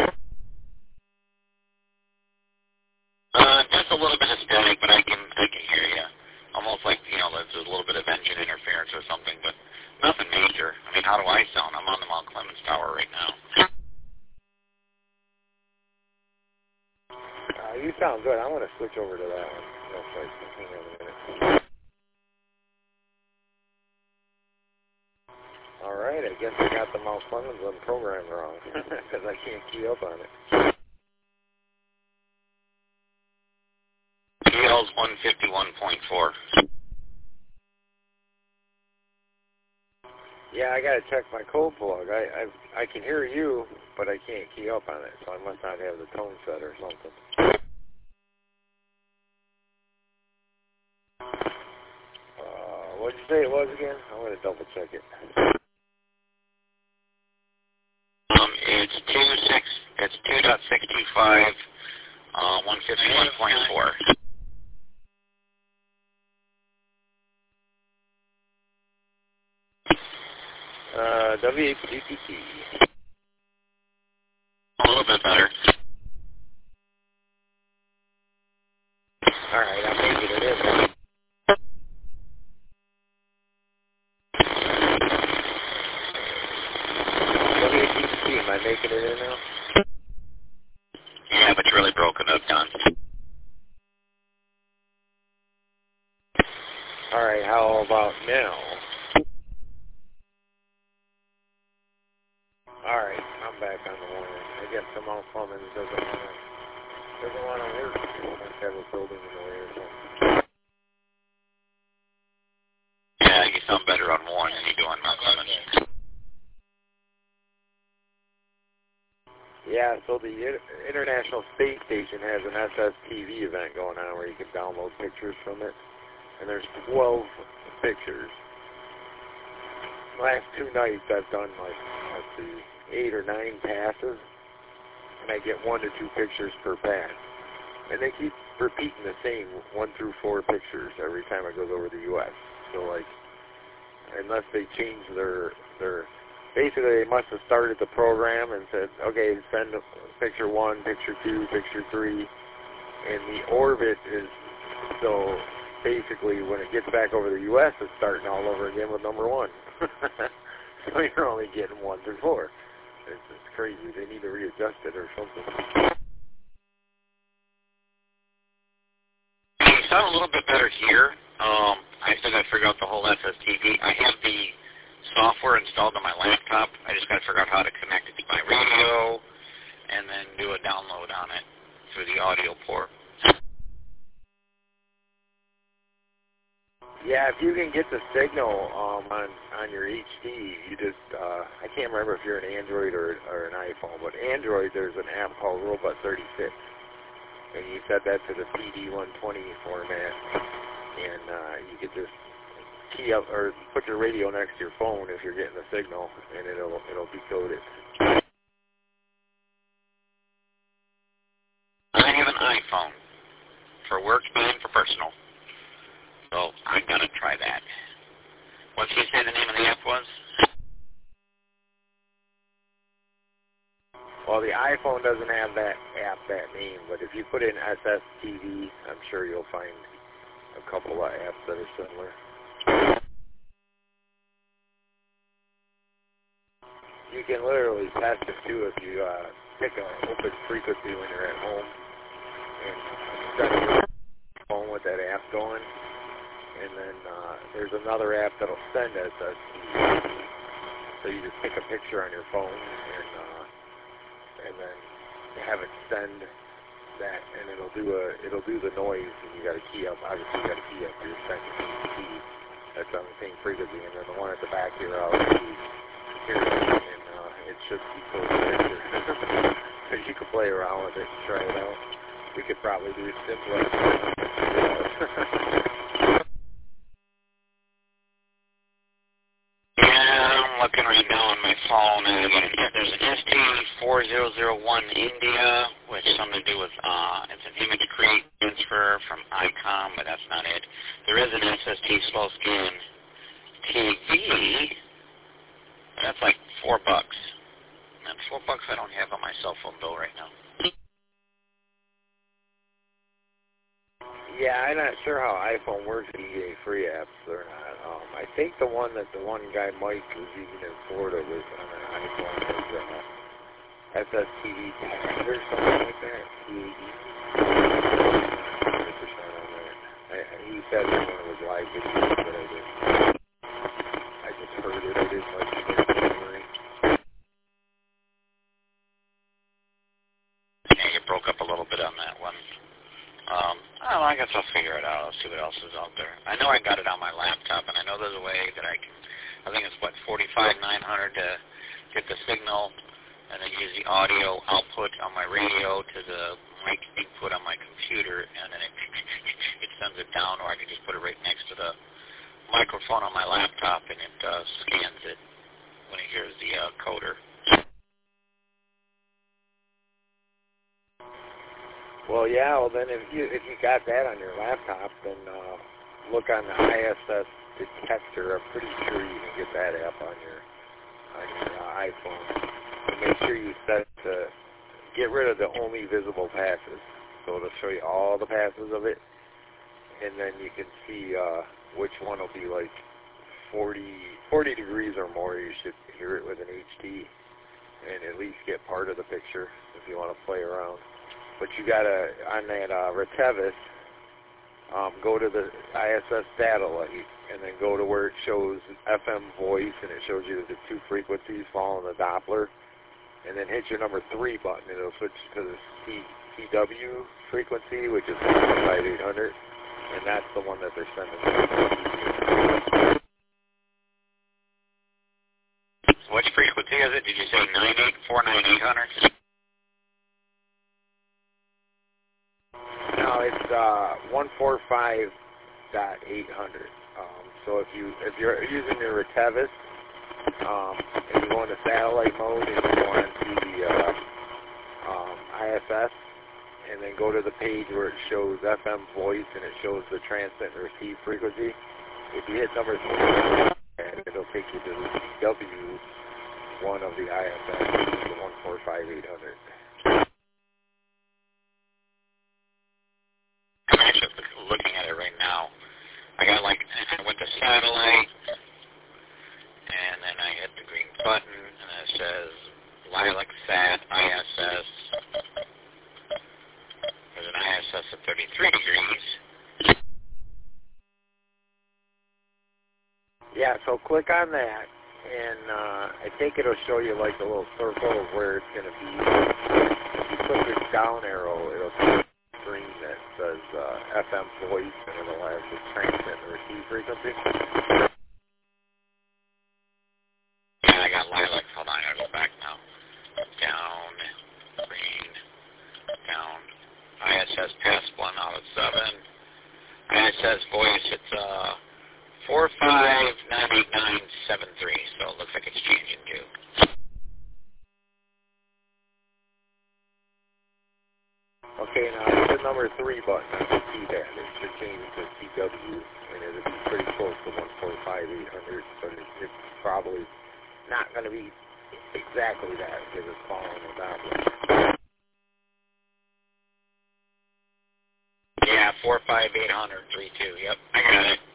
Uh, just a little bit of static, but I can I can hear you. Almost like, you know, there's a little bit of engine interference or something, but nothing major. I mean, how do I sound? I'm on the Mount Clemens Tower right now. Uh, you sound good. I'm going to switch over to that one. Real quick. Hang on a minute. All right, I guess I got the Mount Clemens one programmed wrong because I can't key up on it. P L's one fifty-one point four. Yeah, I got to check my code plug. I, I I can hear you, but I can't key up on it, so I must not have the tone set or something. Uh, what did you say it was again? I'm going to double check it. Um, it's two six. It's two dot six two five. Uh, one fifty-one point four. Uh, W H D T T. A little bit better. All right, I'm making it in now. W H D T T, am I making it in now? Yeah, but you're really broken up, Don. All right, how about now? All right, I'm back on the line. I guess the Mount Clemens doesn't want to doesn't want to work. Must have a building in the way or something. Yeah, you sound better on one than you do on Mount Clemens. Yeah, so the International Space Station has an S S T V event going on where you can download pictures from it, and there's twelve pictures. Last two nights I've done like let's see. eight or nine passes, and I get one to two pictures per pass. And they keep repeating the same one through four pictures every time it goes over the U S So, like, unless they change their, their, basically they must have started the program and said, okay, send picture one, picture two, picture three, and the orbit is, so basically when it gets back over the U S, it's starting all over again with number one. So you're only getting one through four. It's, it's crazy. They need to readjust it or something. You sound a little bit better here. Um, I still got to figure out the whole S S T V. I have the software installed on my laptop. I just got to figure out how to connect it to my radio and then do a download on it through the audio port. Yeah, if you can get the signal um, on on your H D, you just uh, I can't remember if you're an Android or or an iPhone, but Android there's an app called Robot thirty-six, and you set that to the P D one twenty format, and uh, you could just key up or put your radio next to your phone if you're getting the signal, and it'll it'll decode it. I have an iPhone for work and for personal. So I'm going to try that. What did you say the name of the app was? Well, the iPhone doesn't have that app, that name, but if you put in S S T V, I'm sure you'll find a couple of apps that are similar. You can literally test it, too, if you uh, pick an open frequency when you're at home and set your phone with that app going. And then uh, there's another app that'll send S S T V. So you just take a picture on your phone and uh, and then have it send that, and it'll do a it'll do the noise, and you got to key up. Obviously, you got to key up your second key. That's on the same frequency, and then the one at the back here, I'll hear it, and uh, it should be cool. So you can play around with it and try it out. We could probably do it simpler. Yeah, I'm looking right now on my phone. phone, and again, yeah, there's an S T four zero zero one India, which has something to do with, uh, it's an image create transfer from ICOM, but that's not it. There is an S S T slow scan T V, that's like four bucks. And four bucks I don't have on my cell phone bill right now. Yeah, I'm not sure how iPhone works with E A free apps or not. Um, I think the one that the one guy Mike was using in Florida was on an iPhone was uh, S S T V ten or something like that. He, he, one hundred percent on that. I, he said it when it was live video, but I didn't. I just heard it. I didn't like the memory. Yeah, you broke up a little bit on that one. Um, I don't know, I guess I'll figure it out. I'll see what else is out there. I know I got it on my laptop, and I know there's a way that I can, I think it's, what, forty-five nine hundred to get the signal, and then use the audio output on my radio to the mic input on my computer, and then it, it sends it down, or I can just put it right next to the microphone on my laptop, and it uh, scans it when it hears the uh, coder. Well, yeah. Well, then if you if you got that on your laptop, then uh, look on the I S S detector. I'm pretty sure you can get that app on your on your uh, iPhone. And make sure you set it to get rid of the only visible passes, so it'll show you all the passes of it, and then you can see uh, which one will be like forty, forty degrees or more. You should hear it with an H D, and at least get part of the picture if you want to play around. But you gotta, on that uh, Retevis, um, go to the I S S satellite, and then go to where it shows F M voice, and it shows you the two frequencies following the Doppler, and then hit your number three button, and it'll switch to the C, CW frequency, which is forty-five eight hundred, and that's the one that they're sending. Which frequency is it? Did you say nine eight four nine eight hundred? No, it's uh, one forty-five dot eight hundred. Um, so if you if you're using your Retevis, um, and you go into satellite mode and you go onto the uh, um, I S S, and then go to the page where it shows F M voice and it shows the transmit and receive frequency. If you hit number three, it'll take you to the C W one of the I S S, which is the one forty-five eight hundred. I'm actually looking at it right now. I got like, I went to satellite, and then I hit the green button, and it says Lilac Sat I S S. There's an I S S at thirty-three degrees. Yeah, so click on that, and uh, I think it'll show you like a little circle of where it's going to be. If you click this down arrow, it'll show screen that says uh, F M voice, and it'll have the transmit and receive frequency. Yeah, I got Lilac. Hold on, I gotta go back now. Down, green, down. I S S pass one out of seven. I S S voice, it's uh, four five nine eight nine seven three, so it looks like it's changing too. Okay, now hit the number three button on the keypad. It should change to C W, and it'll be pretty close to one forty-five eight hundred, but it, it's probably not going to be exactly that because it's following the Doppler. Yeah, four five eight hundred three two. Yep, I got it.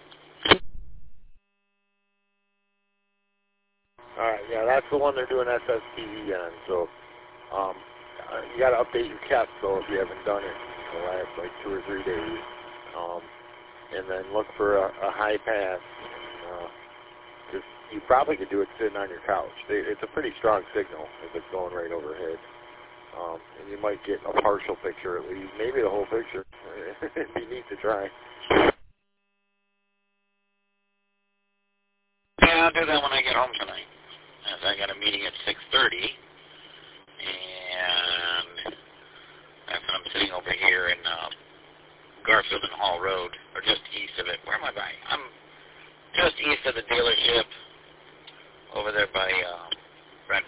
All right, yeah, that's the one they're doing S S T V on. So um, uh, you got to update your C A P, though, if you haven't done it in the last like two or three days. Um, and then look for a, a high pass. And, uh, just, you probably could do it sitting on your couch. They, it's a pretty strong signal if it's going right overhead. Um, and you might get a partial picture at least, maybe the whole picture. It'd be neat to try. Yeah, I'll do that when I get home tonight. As I got a meeting at six thirty, and that's when I'm sitting over here in uh, Garfield and Hall Road, or just east of it. Where am I by? I'm just east of the dealership, over there by uh,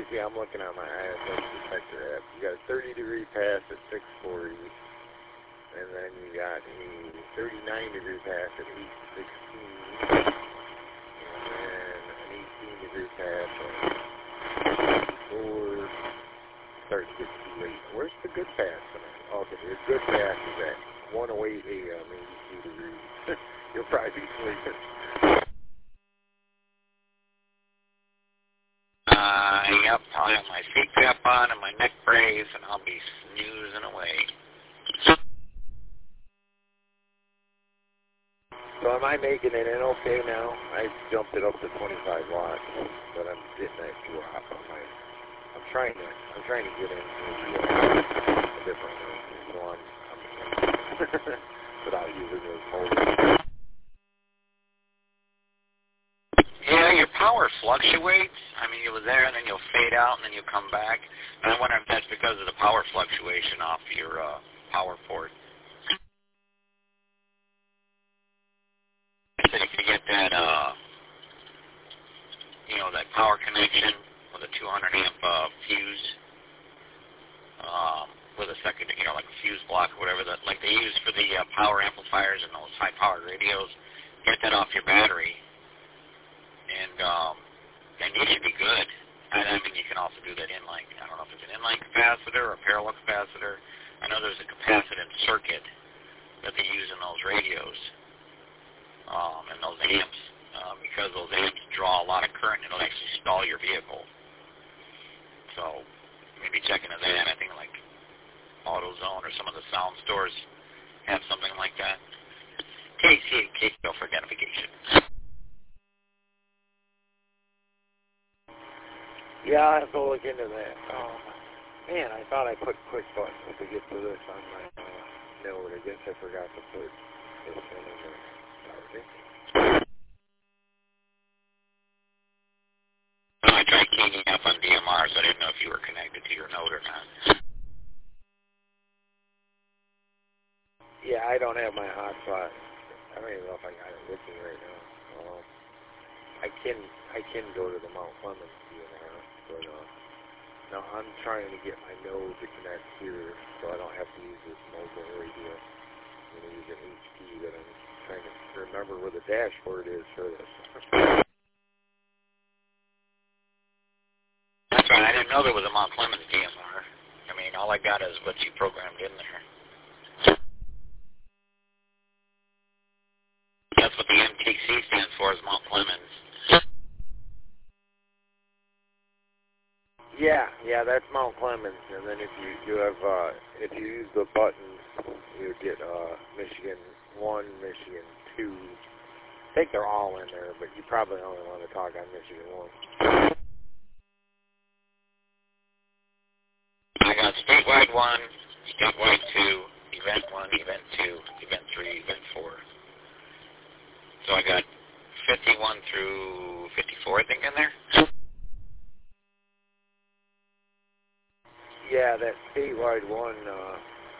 me see. I'm looking at my I S S detector app. You got a thirty degree pass at six forty, and then you got a thirty-nine degree pass at eight sixteen, and then an eighteen degree pass at four. Starting to get too late. Where's the good pass? Okay, the good pass is at one oh eight a m, eighty-two degrees. You'll probably be sleeping. Uh, yep, I'll have my feet cap on and my neck brace, and I'll be snoozing away. So am I making it in okay now? I jumped it up to twenty-five watts, but I'm getting that drop on my... I'm trying to... I'm trying to get into a different one. I'm, without using those motors. Yeah, your power fluctuates. I mean, you'll there, and then you'll fade out, and then you'll come back. And I wonder if that's because of the power fluctuation off your uh, power port. I said if you get that, uh, you know, that power connection with a two hundred amp uh, fuse, um, with a second, you know, like a fuse block or whatever, that like they use for the uh, power amplifiers and those high-powered radios, get that off your battery. And um, and you should be good. And I mean, you can also do that inline. I don't know if it's an inline capacitor or a parallel capacitor. I know there's a capacitance circuit that they use in those radios um, and those amps uh, because those amps draw a lot of current and it'll actually stall your vehicle. So maybe check into that. I think like AutoZone or some of the sound stores have something like that. K C and K C O for identification. Yeah, I'll have to look into that. Oh, man, I thought I put quick buttons to get to this on my uh, note. I guess I forgot to put this one in there. Sorry. Well, I tried keying up on D M R, so I didn't know if you were connected to your node or not. Yeah, I don't have my hotspot. I don't even know if I got it with me right now. Um, I can I can go to the Mount Clemens D M R, but uh, no, I'm trying to get my node to connect here, so I don't have to use this mobile radio. I'm going to use an H P, but I'm trying to remember where the dashboard is for this. That's right. I didn't know there was a Mount Clemens D M R. I mean, all I got is what you programmed in there. That's what the M T C stands for, is Mount Clemens. Yeah, yeah, that's Mount Clemens, and then if you you have uh, if you use the buttons, you get uh, Michigan one, Michigan two. I think they're all in there, but you probably only want to talk on Michigan one. I got statewide one, statewide two, event one, event two, event three, event four. So I got fifty-one through fifty-four, I think, in there. Yeah, that statewide one. Uh,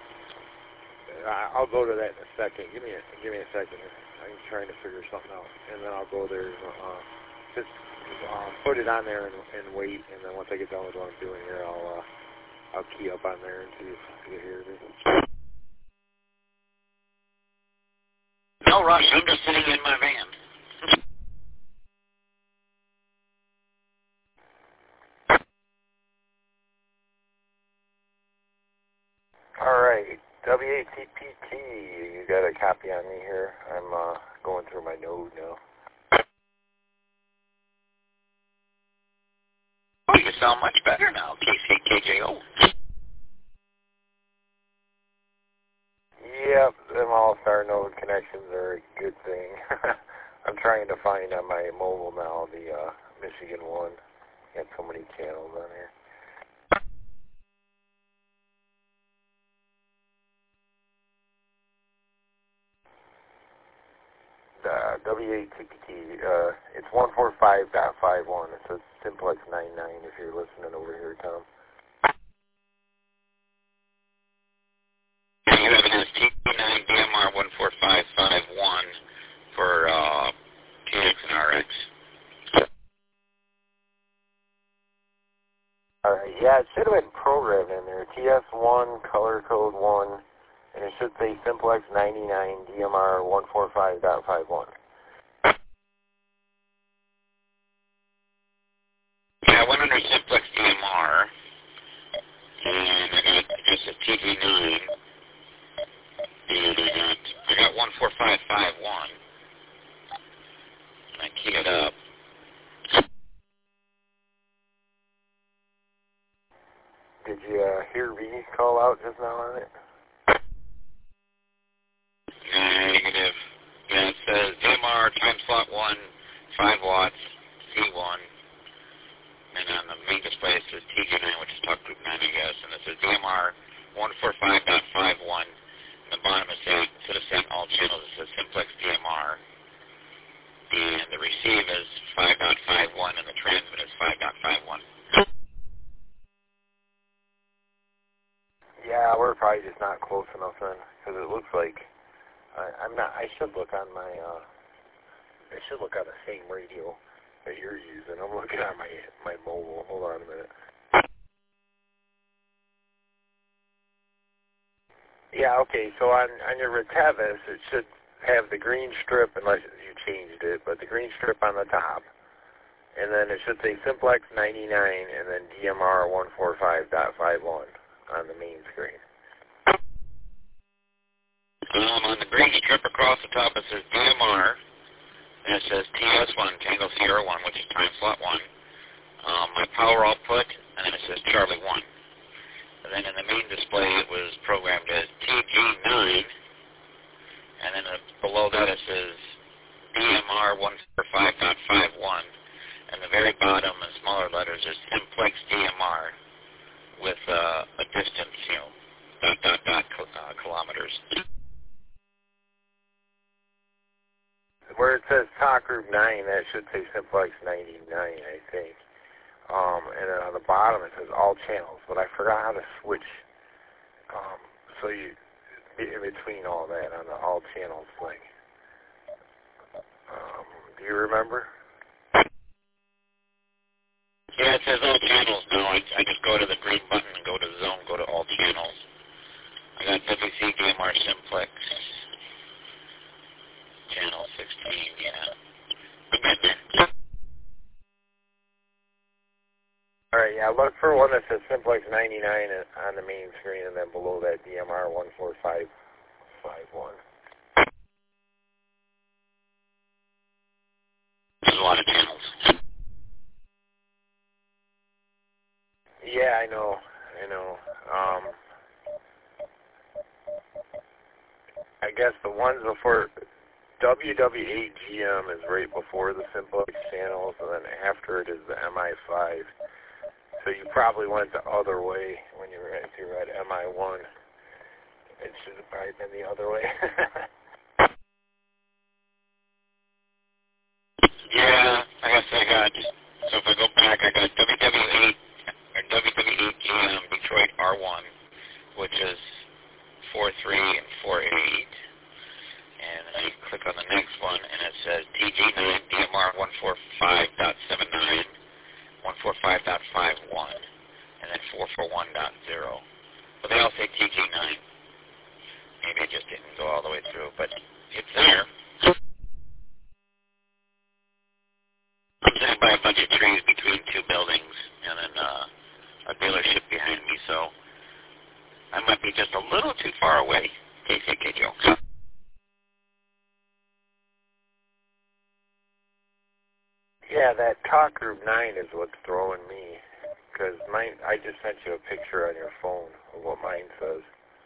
I'll go to that in a second. Give me a give me a second. I'm trying to figure something out, and then I'll go there. Uh, just um, put it on there and, and wait, and then once I get done with what I'm doing here, I'll uh, I'll key up on there and see if you can hear me. No rush. I'm just sitting in my van. All right, W A T P T, you got a copy on me here. I'm uh, going through my node now. Oh, you sound much better now, K C K J O. Yep, them all-star node connections are a good thing. I'm trying to find on my mobile now the uh, Michigan one. Got so many channels on here. Uh, W A T P T, uh, it's one forty-five point five one. It says Simplex ninety-nine if you're listening over here, Tom. And you have an S T nine D M R one four five five one for uh, T X and R X. Alright, yeah, it should have been programmed in there. T S one, color code one, and it should say Simplex ninety-nine D M R one forty-five point fifty-one. Yeah, I went under Simplex D M R, and I got just a T G nine, and I got, I got one four five five one, and I keyed it up. Did you uh, hear V call out just now on it? Negative. Yeah, it says D M R time slot one, five watts, C one. And on the main display it says T G nine, which is talk group nine, I guess. And it says D M R one forty-five point fifty-one. And the bottom is saying, instead of saying all channels, it says Simplex D M R. And the receive is five point fifty-one, and the transmit is five point fifty-one. Yeah, we're probably just not close enough then, because it looks like I, I'm not. I should look on my. Uh, I should look on the same radio that you're using. I'm looking on my my mobile. Hold on a minute. Yeah. Okay. So on on your Retevis, it should have the green strip, unless you changed it, but the green strip on the top, and then it should say Simplex ninety-nine, and then D M R one forty-five point fifty-one. On the main screen. Um, on the green strip across the top it says D M R, and it says T S one, Tango Sierra one, which is time slot one. Um, my power output, and then it says Charlie one. And then in the main display it was programmed as T G nine, and then uh, below that it says D M R one forty-five point fifty-one, and the very bottom in smaller letters is Simplex D M R. With uh, a distance, you know, dot, dot, dot, uh, kilometers. Where it says Talk Group nine, that should say Simplex ninety-nine, I think. Um, and then on the bottom it says all channels, but I forgot how to switch. Um, so you, in between all that on the all channels thing. Um, do you remember? Yeah, it says all channels now. I, I just go to the green button and go to zone, go to all channels. I got W C D M R Simplex, channel sixteen, yeah. I'm in there. Alright, yeah, look for one that says Simplex ninety-nine on the main screen, and then below that D M R one forty-five point fifty-one. There's a lot of channels. Yeah, I know, I know. Um, I guess the ones before W W eight G M is right before the Simplex channels, and then after it is the M I five. So you probably went the other way when you were at, if you were at M I one. It should have probably been the other way. Yeah, I guess I got, so if I go back, I got W W eight, or W W eight G M Detroit R one, which is four three and four eight. And then I click on the next one, and it says T G nine D M R one forty-five point seventy-nine, one forty-five point fifty-one, and then four forty-one point zero. But they all say T G nine. Maybe it just didn't go all the way through, but it's there. I'm sitting by a bunch of trees between two buildings, and then uh, a dealership behind me, so I might be just a little too far away. K C K Joe. Yeah, that Talk Group nine is what's throwing me, because mine, I just sent you a picture on your phone of what mine says.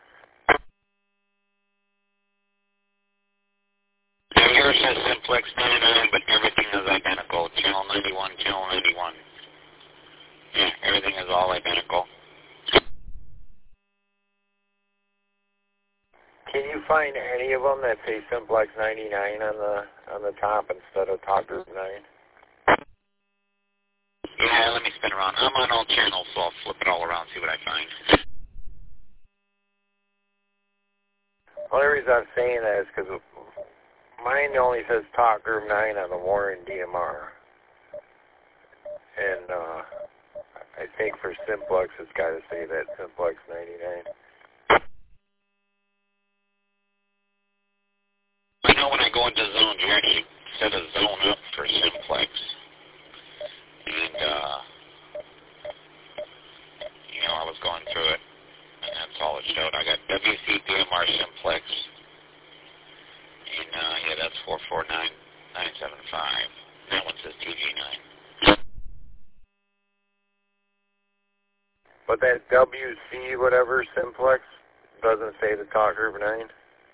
Now yours says Simplex ninety-nine, but everything is identical. Channel ninety-one, channel ninety-one. Yeah, everything is all identical. Can you find any of them that say Simplex ninety-nine on the on the top instead of Talk Group nine? Yeah, let me spin around. I'm on all channels, so I'll flip it all around, see what I find. The only reason I'm saying that is because mine only says Talk Group nine on the Warren D M R. And uh, I think for simplex, it's got to say that simplex ninety-nine. I know when I go into zones, you actually set a zone up for simplex. And, uh, you know, I was going through it, and that's all it showed. I got W C D M R simplex. And, uh, yeah, that's four four nine nine seven five. That one says T G nine. But that W C whatever simplex doesn't say the talk group nine?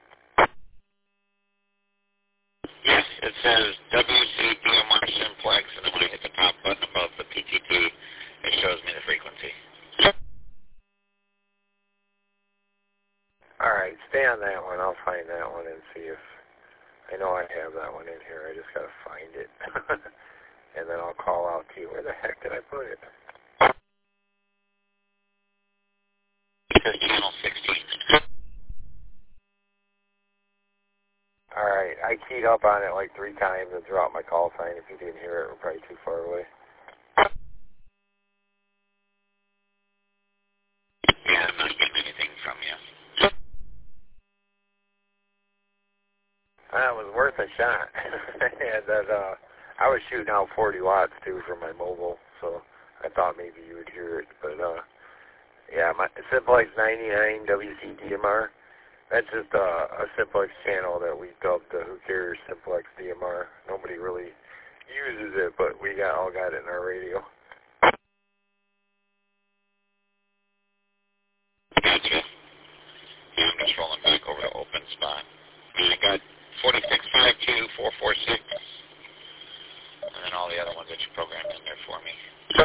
Yes, it says W C D M R simplex, and then when I hit the top button above the P T T, it shows me the frequency. All right, stay on that one. I'll find that one and see if... I know I have that one in here. I just got to find it. And then I'll call out to you. Where the heck did I put it? It says channel sixteen. All right, I keyed up on it like three times and threw out my call sign. If you didn't hear it, we're probably too far away. Yeah, I'm not getting anything from you. That was worth a shot. And that, uh, I was shooting out forty watts, too, from my mobile, so I thought maybe you would hear it. But, uh, yeah, my simplex ninety-nine W C D M R, that's just uh, a simplex channel that we dubbed the Who Cares Simplex D M R. Nobody really uses it, but we got all got it in our radio. Gotcha. Yeah, I'm just rolling back over to open spot. And I got forty-six five two four four six, and then all the other ones that you programmed in there for me.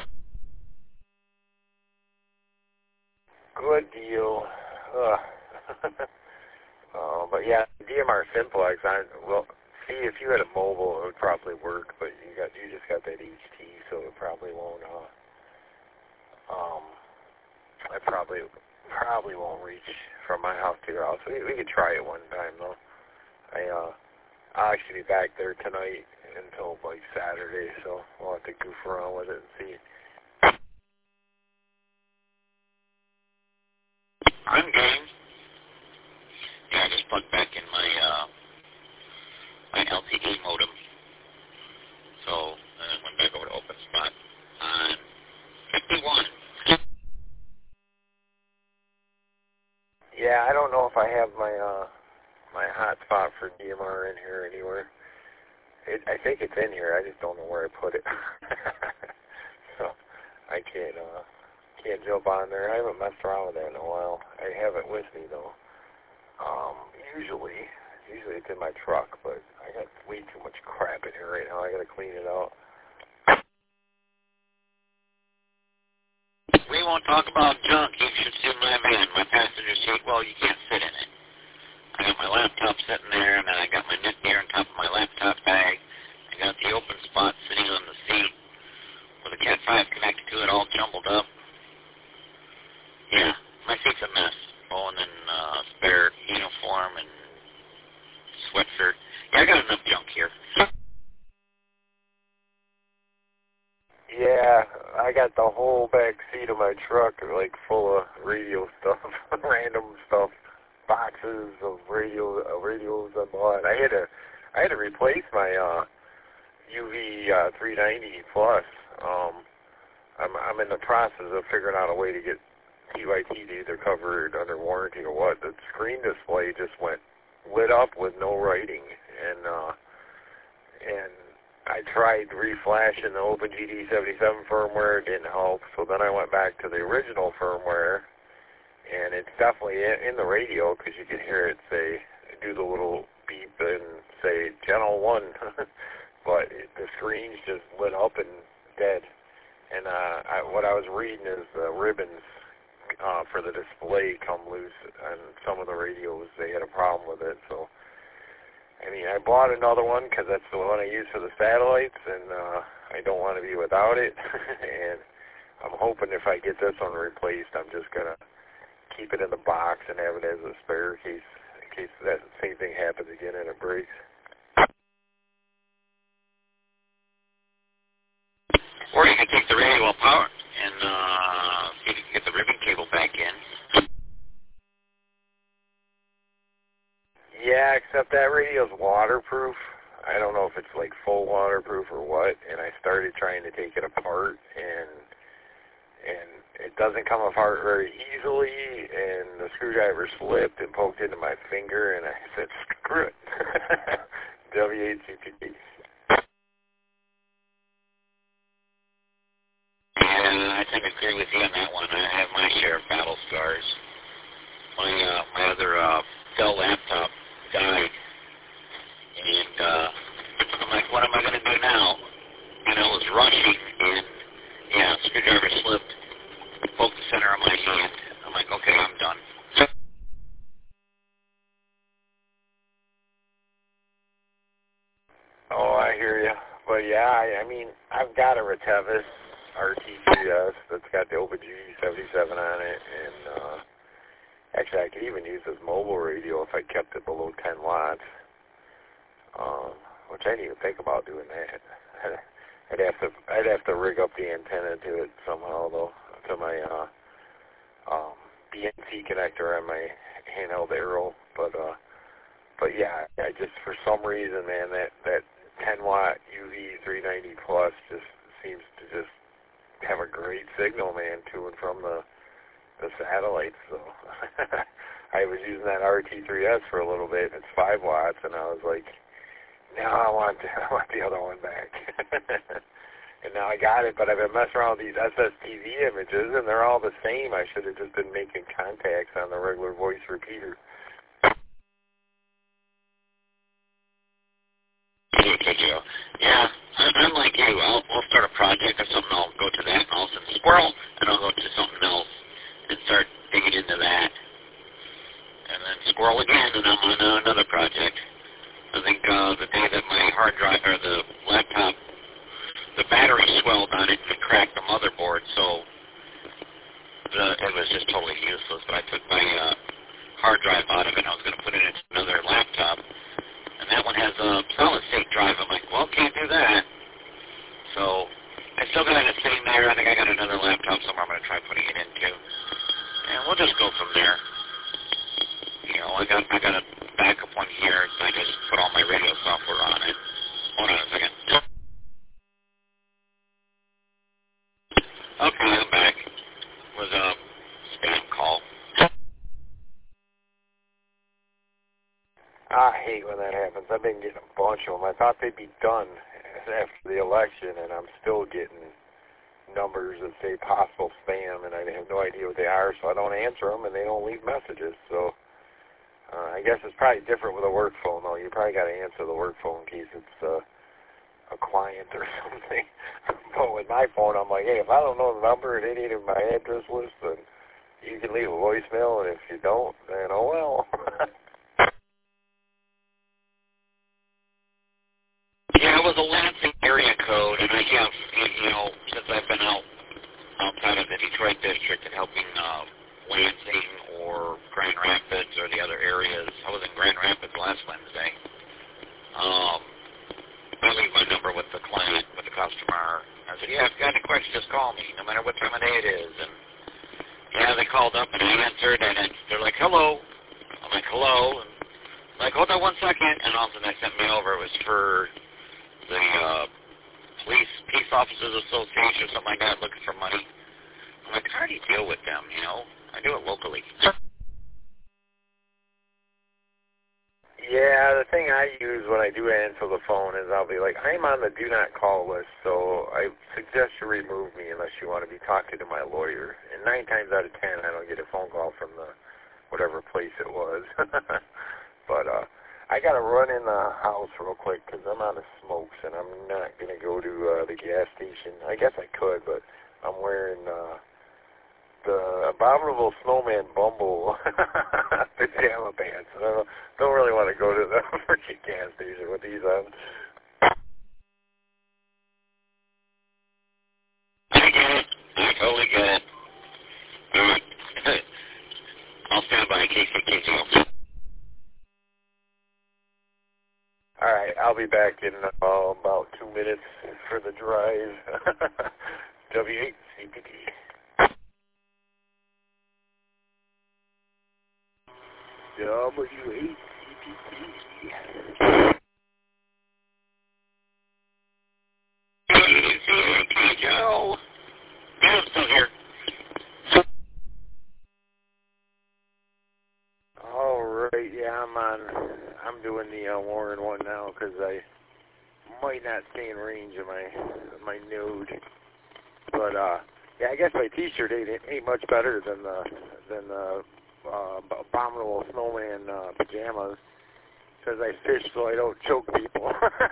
Good deal. Uh, uh, but yeah, D M R simplex. I well, see if you had a mobile, it would probably work. But you got you just got that H T, so it probably won't. Uh, um, I probably probably won't reach from my house to your house. We we could try it one time though. I uh, I'll actually be back there tonight until like Saturday, so we'll have to goof around with it and see. I'm game. Yeah, I just plugged back in my uh, my L T E modem. So, and then went back over to open spot on fifty-one. Yeah, I don't know if I have my uh my hotspot for D M R in here anywhere. It, I think it's in here. I just don't know where I put it. So I can't uh can't jump on there. I haven't messed around with that in a while. I have it with me though. Um, usually, usually it's in my truck, but I got way too much crap in here right now. I gotta clean it out. We won't talk about junk. You should sit in my van, my passenger seat. Well, you can't sit in it. I got my laptop sitting there, and then I got my neck gear on top of my laptop bag. I got the open spot sitting on the seat with a Cat five connected to it, all jumbled up. Yeah, my seat's a mess. Oh, and then uh, spare uniform and sweatshirt. Yeah, I got enough junk here. Yeah, I got the whole back seat of my truck like full of radio stuff, random stuff, boxes of radio uh, radios I bought. I had to I had to replace my uh, U V uh, three ninety plus. Um, I'm I'm in the process of figuring out a way to get T Y T to either cover it under warranty or what. The screen display just went lit up with no writing, and uh, and I tried reflashing the OpenGD seventy-seven firmware. It didn't help, so then I went back to the original firmware, and it's definitely in, in the radio because you can hear it say, do the little beep and say channel one, but it, the screen's just lit up and dead. And uh, I, what I was reading is the ribbons uh, for the display come loose, and some of the radios, they had a problem with it, so I mean, I bought another one because that's the one I use for the satellites, and uh, I don't want to be without it. And I'm hoping if I get this one replaced, I'm just going to keep it in the box and have it as a spare case, in case that same thing happens again and it breaks. Or you can take the radio power and uh, except that radio's waterproof. I don't know if it's like full waterproof or what, and I started trying to take it apart, and and it doesn't come apart very easily, and the screwdriver slipped and poked into my finger, and I said, screw it. W eight C P T. Yeah, I think I agree with you on that one. I have my share of battle scars. My, uh, my other uh, Dell laptop died, and uh, I'm like, what am I going to do now? And I was rushing, and yeah, screwdriver slipped, poked the center of my hand. I'm like, okay, I'm done. Oh, I hear you. But yeah, I, I mean, I've got a Retevis R T three S that's got the Opa G seventy-seven on it, and uh, actually I could even use this mobile radio if I kept it below ten watts, um, which I didn't even think about doing that. I'd have to I'd have to rig up the antenna to it somehow, though, to my uh, um, B N C connector on my handheld Arrow. But uh, but yeah, I just for some reason, man, that that ten watt U V three ninety plus just seems to just have a great signal, man, to and from the the satellites. So I was using that R T three S for a little bit, and it's five watts, and I was like, no, I want I want the other one back. And now I got it, but I've been messing around with these S S T V images, and they're all the same. I should have just been making contacts on the regular voice repeater. Yeah, I'm like you. I'll, I'll start a project or something. I'll go to that, and I'll send squirrel, and I'll go to something else and start digging into that. And then squirrel again, and I'm on uh, another project. I think uh, the day that my hard drive or the laptop, the battery swelled on it and cracked the motherboard, so the, it was just totally useless. But I took my uh, hard drive out of it, and I was going to put it into another laptop. And that one has a solid-state drive. I'm like, well, can't do that. So I still got it sitting there. I think I got another laptop somewhere I'm going to try putting it into. And we'll just go from there. You know, I got I got a backup one here. I just put all my radio software on it. Hold on a second. Okay, I'm back. It was a spam call. I hate when that happens. I've been getting a bunch of them. I thought they'd be done after the election, and I'm still getting numbers that say possible spam, and I have no idea what they are, so I don't answer them, and they don't leave messages. So uh, I guess it's probably different with a work phone, though. You probably got to answer the work phone in case it's uh, a client or something. But with my phone, I'm like, hey, if I don't know the number and it ain't in my address list, then you can leave a voicemail, and if you don't, then oh well. Yeah, it was a Lansing area code, and I have, you know, since I've been out outside of the Detroit district and helping uh, Lansing or Grand Rapids or the other areas. I was in Grand Rapids last Wednesday. Um, I leave my number with the client, with the customer. I said, yeah, if you got any questions, just call me, no matter what time of day it is. And yeah, they called up, and I answered, and they're like, hello. I'm like, hello. And I'm like, hold on one second. And all of a sudden they sent me over. It was for the uh, Police Peace Officers Association or something like that, looking for money. I'm like, how do you deal with them, you know? I do it locally. Yeah, the thing I use when I do answer the phone is I'll be like, I'm on the do not call list, so I suggest you remove me unless you want to be talking to my lawyer. And nine times out of ten, I don't get a phone call from the whatever place it was. But uh, I got to run in the house real quick because I'm out of smokes, and I'm not going to go to uh, the gas station. I guess I could, but I'm wearing uh, the Abominable Snowman Bumble pajama pants. I don't, don't really want to go to the freaking gas station with these on. I get it. I totally get it. All right. I'll stand by in case it gets you. All right, I'll be back in uh, about two minutes for the drive. W eight C P T. W eight C P Hey, Joe. Yeah, I'm still here. All right, yeah, I'm on. I'm doing the uh, Warren one now because I might not stay in range of my my node. But uh, yeah, I guess my T-shirt ain't, ain't much better than the than the uh, abominable snowman uh, pajamas because I fish so I don't choke people.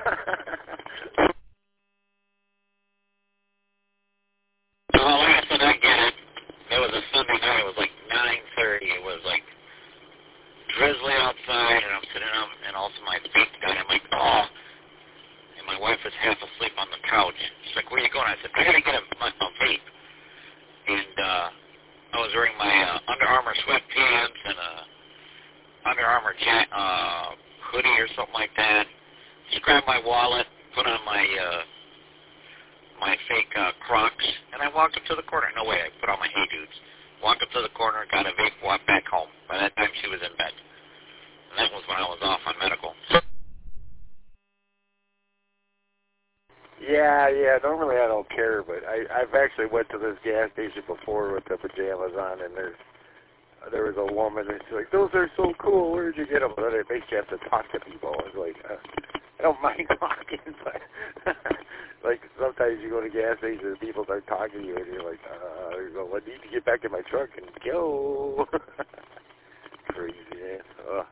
Well, last I get it, it was a Sunday night. It was like nine thirty. It was like drizzly outside, and I'm sitting up, and also my feet down. I'm like, oh. And my wife was half asleep on the couch. She's like, where are you going? I said, I got to get a, a, a vape. And uh, I was wearing my uh, Under Armour sweatpants and a Under Armour ja- uh, hoodie or something like that. She grabbed my wallet, put on my uh, my fake uh, Crocs, and I walked up to the corner. No way, I put on my Hey Dudes. Walked up to the corner, got a vape, walked back home. By that time, she was in bed. And that was when I was off on medical. Yeah, yeah. Normally I don't care, but I, I've actually went to this gas station before with the pajamas on, and there's there was a woman, and she's like, "Those are so cool. Where'd you get them?" But it makes you have to talk to people. I was like, uh, I don't mind talking, but like sometimes you go to gas stations and people start talking to you, and you're like, uh, you go, "I need to get back in my truck and go." Crazy, man. Uh.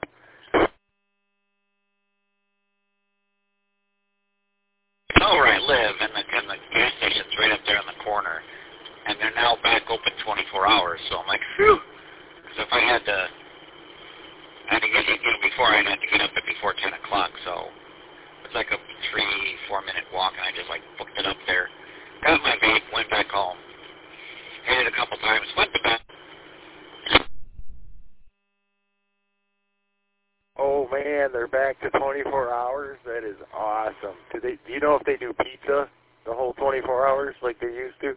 know where I live, and the, and the gas station's right up there in the corner, and they're now back open twenty-four hours. So I'm like, phew. So if I had to, I had to get, you know, before I had to get up at before ten o'clock. So it's like a three, four minute walk, and I just like booked it up there. Got my vape, went back home, hit it a couple times, went to bed. Oh man, they're back to twenty-four hours. That is awesome. Do they? Do you know if they do pizza the whole twenty-four hours like they used to?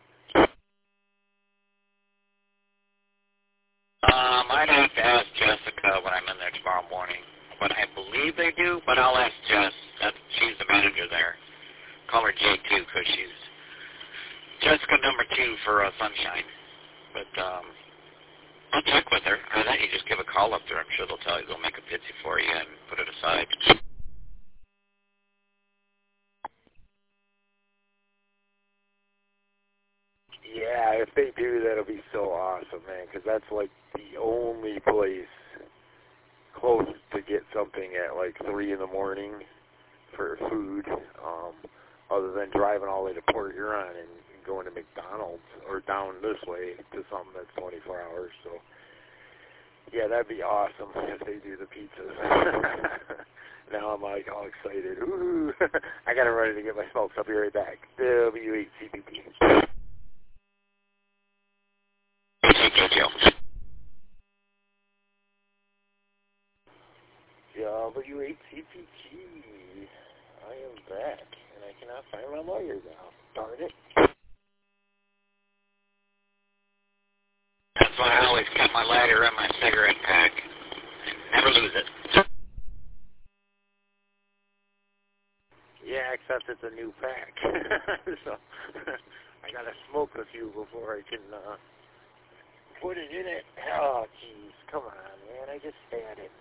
Um, I'd have to ask Jessica when I'm in there tomorrow morning. But I believe they do, but I'll ask Jess. That, she's the manager there. Call her J two because she's Jessica number two for uh, Sunshine. But um, I'll check with her. Or then you just give a call up there. I'm sure they'll tell you. They'll make a pizza for you and put it aside. Yeah, if they do, that'll be so awesome, man, because that's like the only place close to get something at like three in the morning for food, um, other than driving all the way to Port Huron and going to McDonald's or down this way to something that's twenty-four hours. So, yeah, that'd be awesome if they do the pizzas. Now I'm like all excited. Ooh, I gotta run in to get my smokes. I'll be right back. W eight C P T. W eight C P T. I am back, and I cannot find my lawyer now. Darn it. That's why I always kept my lighter in my cigarette pack. Never lose it. Yeah, except it's a new pack. So I gotta smoke a few before I can uh, put it in it. Oh, jeez. Come on, man. I just had it.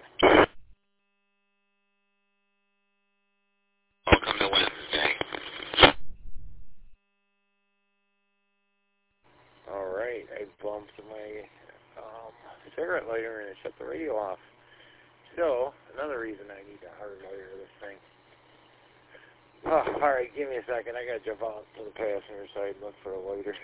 Welcome to Wednesday. All right. I bumped my um, cigarette lighter and it shut the radio off. So, another reason I need to hardwire this thing. Oh, all right, give me a second. I got to jump out to the passenger side and look for a lighter.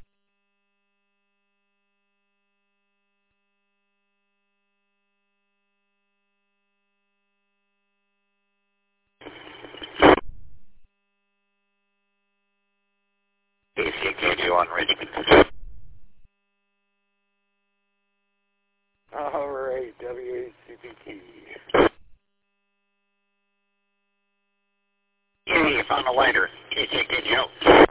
A C K J on Richmond. All right, W eight C P T. Yeah, you found a lighter. A C K J.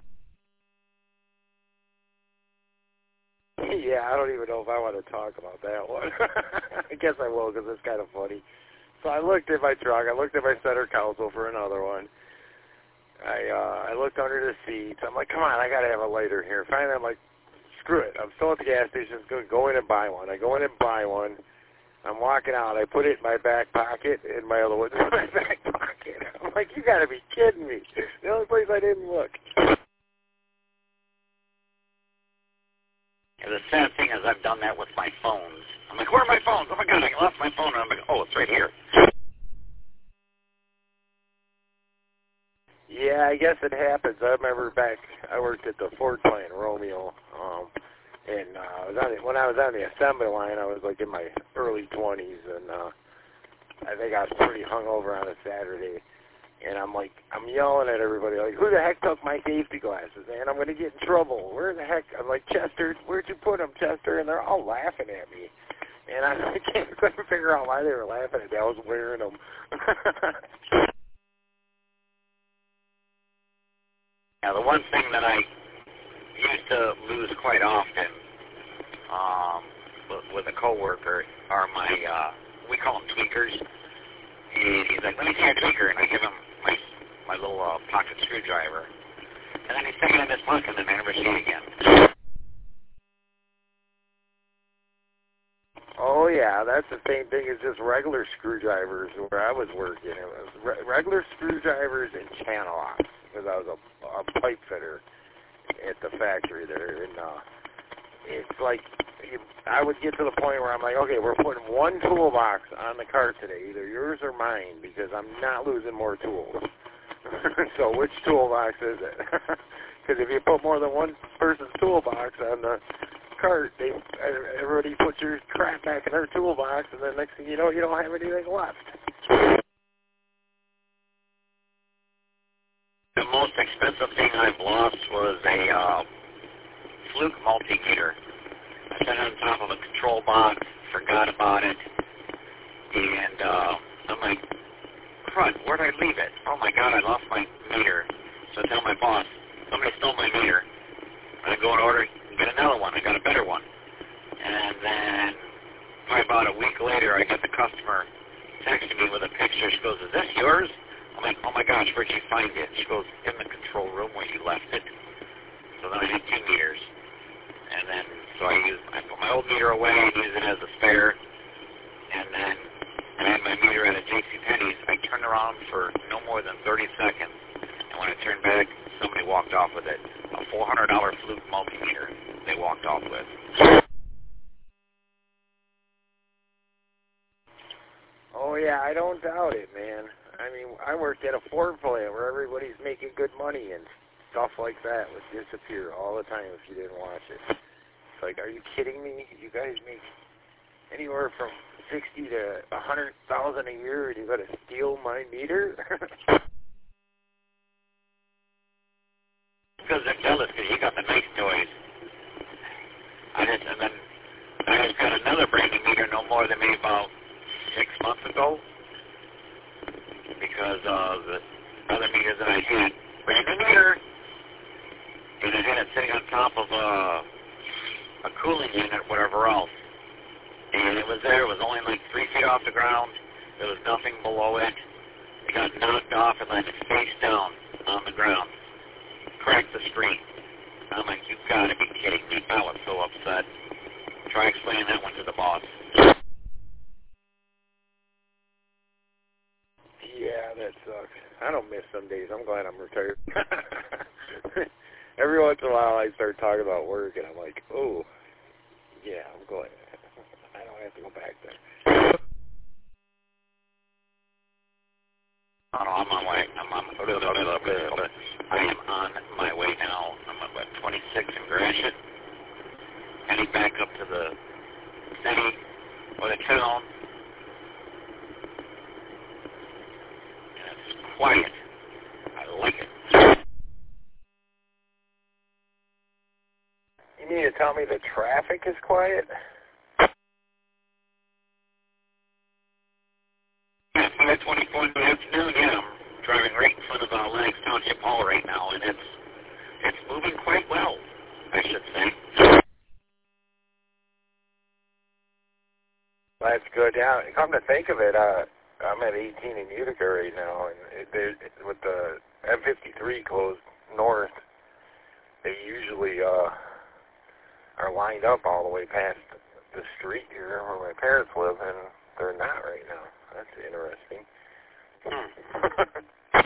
Yeah, I don't even know if I want to talk about that one. I guess I will because it's kind of funny. So I looked at my truck. I looked at my center console for another one. I uh, I looked under the seats. I'm like, come on, I got to have a lighter here. Finally, I'm like, screw it. I'm still at the gas station. I'm going to go in and buy one. I go in and buy one. I'm walking out. I put it in my back pocket, and my other one's in my back pocket. I'm like, you got to be kidding me. The only place I didn't look. And the sad thing is I've done that with my phones. I'm like, where are my phones? Oh, my God, I lost my phone. And I'm like, oh, it's right here. Yeah, I guess it happens. I remember back, I worked at the Ford plant, Romeo, um, and uh, I was on the, when I was on the assembly line, I was like in my early twenties, and uh, I think I was pretty hungover on a Saturday, and I'm like, I'm yelling at everybody, like, who the heck took my safety glasses, man? I'm going to get in trouble. Where the heck? I'm like, Chester, where'd you put them, Chester? And they're all laughing at me, and I can't, couldn't figure out why they were laughing at me. I was wearing them. Now, the one thing that I used to lose quite often um, with, with a coworker are my, uh, we call them tweakers. And he's like, let me see your tweaker. And I give him my my little uh, pocket screwdriver. And then he's taking it in his pocket, and I never see it again. Oh, yeah, that's the same thing as just regular screwdrivers where I was working. It was re- regular screwdrivers and channel locks because I was a, a pipe fitter at the factory there. And uh, it's like you, I would get to the point where I'm like, okay, we're putting one toolbox on the cart today, either yours or mine, because I'm not losing more tools. So which toolbox is it? Because if you put more than one person's toolbox on the cart, they everybody puts your crap back in their toolbox, and then next thing you know, you don't have anything left. The most expensive thing I've lost was a uh, Fluke multimeter. I set it on top of a control box, forgot about it, and uh, I'm like, crud, where'd I leave it? Oh my God, I lost my meter. So I tell my boss, somebody stole my meter. I go and order and get another one. I got a better one. And then probably about a week later, I get the customer texting me with a picture. She goes, is this yours? I'm like, oh my gosh, where'd you find it? She goes, in the control room where you left it. So then I had two meters. And then, so I used, I put my old meter away and used it as a spare. And then I had my meter at a JCPenney's. I turned around for no more than thirty seconds. And when I turned back, somebody walked off with it. A four hundred dollar Fluke multimeter they walked off with. Oh, yeah, I don't doubt it, man. I mean, I worked at a Ford plant where everybody's making good money, and stuff like that would disappear all the time if you didn't watch it. It's like, are you kidding me? You guys make anywhere from sixty to a hundred thousand a year, and you got to steal my meter? Because they're jealous because you got the nice toys. I just, and then I just got another brand new meter no more than maybe about six months ago. Because uh, the other meter that I had, brand new meter, and I had it sitting on top of a, a cooling unit, whatever else. And it was there. It was only like three feet off the ground. There was nothing below it. It got knocked off and landed face down on the ground. Cracked the screen. I'm like, you've got to be kidding me. I was so upset. Try explaining that one to the boss. Yeah, that sucks. I don't miss some days. I'm glad I'm retired. Every once in a while I start talking about work, and I'm like, oh, yeah, I'm glad. I don't have to go back there. Oh, no, I'm on my way. I'm on, I am on my way now. I'm at what, twenty-six in Gratiot. Heading back up to the city or the town. And it's quiet. I like it. You mean to tell me the traffic is quiet? Yeah, five twenty-four in the afternoon, yeah. I'm driving right in front of uh, Lennox Township Hall right now, and it's it's moving quite well, I should say. That's good. Yeah, come to think of it, uh, I'm at eighteen in Utica right now, and it, it, with the M fifty-three closed north, they usually uh, are lined up all the way past the street here where my parents live, and they're not right now. That's interesting. Hmm.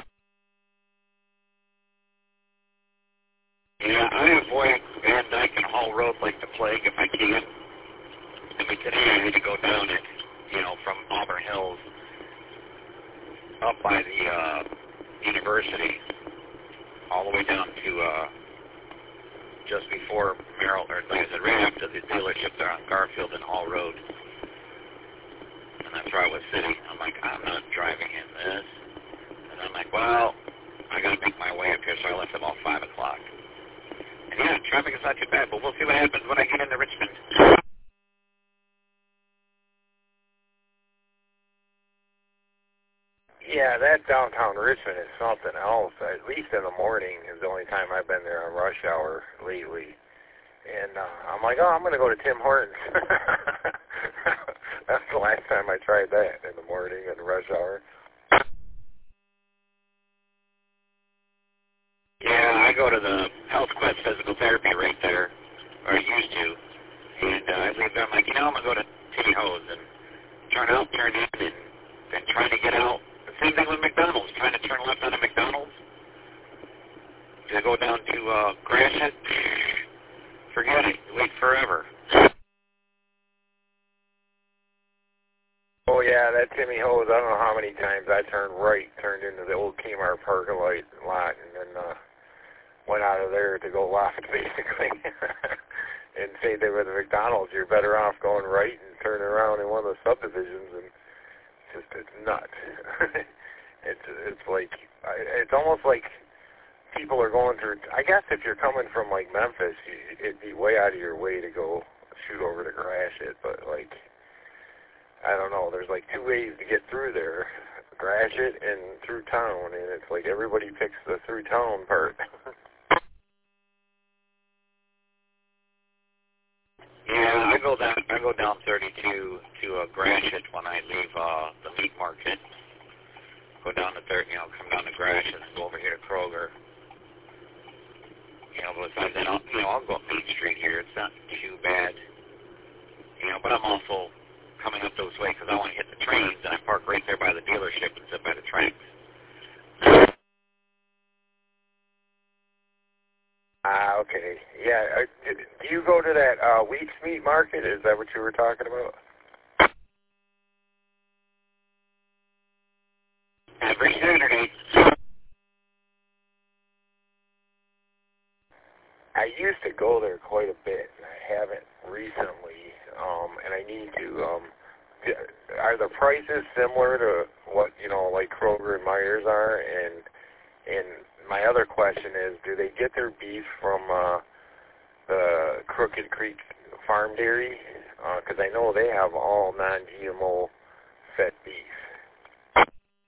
Yeah, I avoid Van Dyke and Hall Road like the plague if I can. I mean, today I had to go down it, you know, from Auburn Hills up by the uh, university, all the way down to uh, just before Merrill, or like I said, right after the dealership there on Garfield and Hall Road. And that's where I was sitting. I'm like, I'm not driving in this. And I'm like, well, I got to make my way up here, so I left about five o'clock. And yeah, traffic is not too bad, but we'll see what happens when I get into Richmond. Yeah, that downtown Richmond is something else. At least in the morning is the only time I've been there on rush hour lately. And uh, I'm like, oh, I'm going to go to Tim Hortons. That's the last time I tried that, in the morning in rush hour. Yeah, I go to the Health Quest Physical Therapy right there, or I used to. And uh, I leave there, I'm like, you know, I'm going to go to Timmy Ho's and turn out, turn in, and then trying to get out. Same thing with McDonald's, trying to turn left on a McDonald's. To go down to uh, Gratiot, forget it, you wait forever. Oh, yeah, that Timmy Ho's, I don't know how many times I turned right, turned into the old Kmart parking lot, and then uh, went out of there to go left, basically. And same thing with the McDonald's, you're better off going right and turning around in one of the subdivisions, and it's just, it's nuts. it's, it's like, it's almost like people are going through, I guess if you're coming from, like, Memphis, you, it'd be way out of your way to go shoot over to Gratiot, but, like, I don't know, there's, like, two ways to get through there, Gratiot and through town, and it's like everybody picks the through town part. Yeah, I go down. I go down thirty-two to uh, Gratiot when I leave uh, the meat market. Go down to thirty, you know, come down to Gratiot and go over here to Kroger. You know, but besides that, I'll, you know, I'll go up Main Street here. It's not too bad. You know, but I'm also coming up those ways because I want to hit the trains, and I park right there by the dealership and sit by the tracks. Ah, okay. Yeah, uh, do you go to that uh, Weeks Meat Market? Is that what you were talking about? Every Saturday. I used to go there quite a bit, and I haven't recently, um, and I need to. Um, are the prices similar to what, you know, like Kroger and Myers are? And and my other question is, do they get their beef from uh, the Crooked Creek Farm Dairy? Because uh, I know they have all non-G M O fed beef.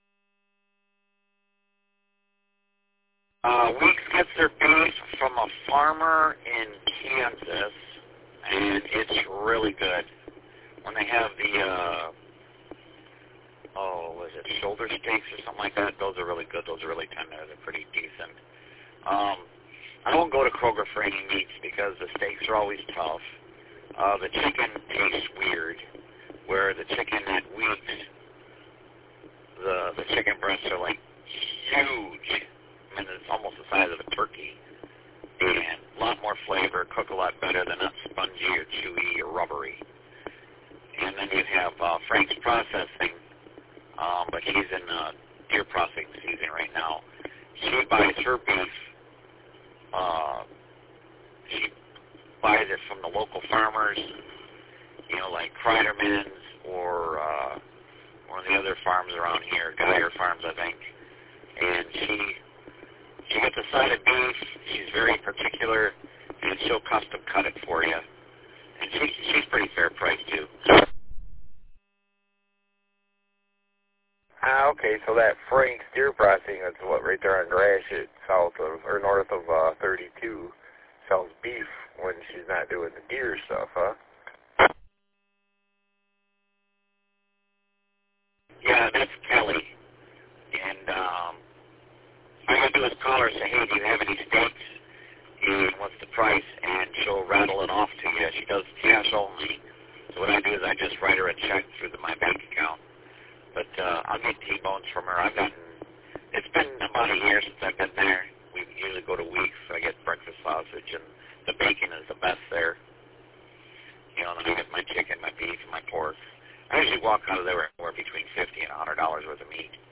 Uh, Weeks gets their beef from a farmer in Kansas, and it's really good. When they have the, uh, oh, was it shoulder steaks or something like that? Those are really good. Those are really tender. They're pretty decent. Um, I don't go to Kroger for any meats because the steaks are always tough. Uh, the chicken tastes weird, where the chicken at Weeks, the the chicken breasts are like huge. I mean, it's almost the size of a turkey, and a lot more flavor, cook a lot better. They're not spongy or chewy or rubbery. And then you have uh, Frank's Processing, um, but she's in uh, deer processing season right now. She buys her beef. Uh, she buys it from the local farmers, you know, like Kreiderman's or uh, one of the other farms around here, Geyer Farms, I think. And she she gets a side of beef. She's very particular, and she'll custom cut it for you. And she, she's pretty fair priced too. Ah, okay, so that Frank's Deer Processing, that's what, right there on Gratiot, south of, or north of uh, thirty-two, sells beef when she's not doing the deer stuff, huh? Yeah, that's So what I do is I just write her a check through the, my bank account. But uh, I'll get T-bones from her. I've gotten, it's been about a year since I've been there. We usually go to weeks. So I get breakfast sausage, and the bacon is the best there. You know, and then I get my chicken, my beef, and my pork. I usually walk out of there anywhere between fifty and a hundred dollars worth of meat.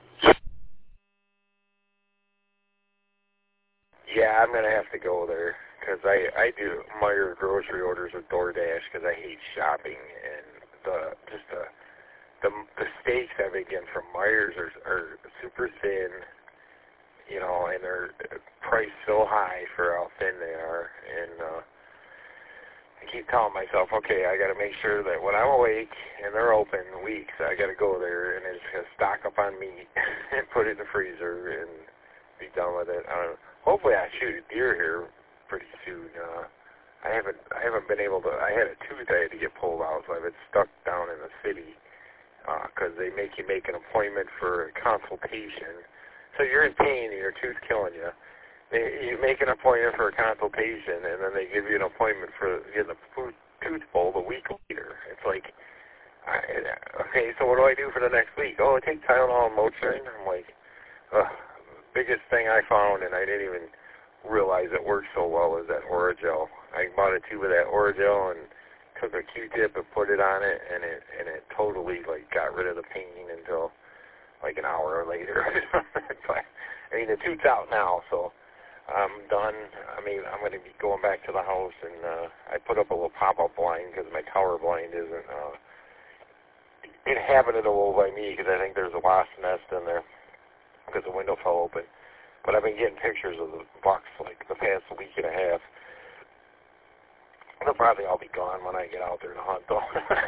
Yeah, I'm gonna have to go there because I I do Meijer grocery orders with DoorDash because I hate shopping, and the just the the the steaks I've been getting from Meijer's are are super thin, you know, and they're priced so high for how thin they are, and uh, I keep telling myself, okay, I got to make sure that when I'm awake and they're open weeks, I got to go there and just gonna stock up on meat and put it in the freezer and be done with it. I don't know. Hopefully I shoot a deer here pretty soon. Uh, I haven't I haven't been able to. I had a tooth I had to get pulled out, so I've been stuck down in the city because uh, they make you make an appointment for a consultation. So you're in pain and your tooth's killing you. They, you make an appointment for a consultation, and then they give you an appointment for getting a tooth pulled a week later. It's like, I, okay, so what do I do for the next week? Oh, I take Tylenol and Motrin. I'm like, ugh. Biggest thing I found, and I didn't even realize it worked so well, is that Orajel. I bought a tube of that Orajel and took a Q-tip and put it on it, and it and it totally like got rid of the pain until like an hour later. But, I mean, the tube's out now, so I'm done. I mean, I'm going to be going back to the house, and uh, I put up a little pop-up blind because my tower blind isn't uh, inhabitable by me because I think there's a wasp nest in there, because the window fell open. But I've been getting pictures of the bucks like the past week and a half. They'll probably all be gone when I get out there to hunt, though.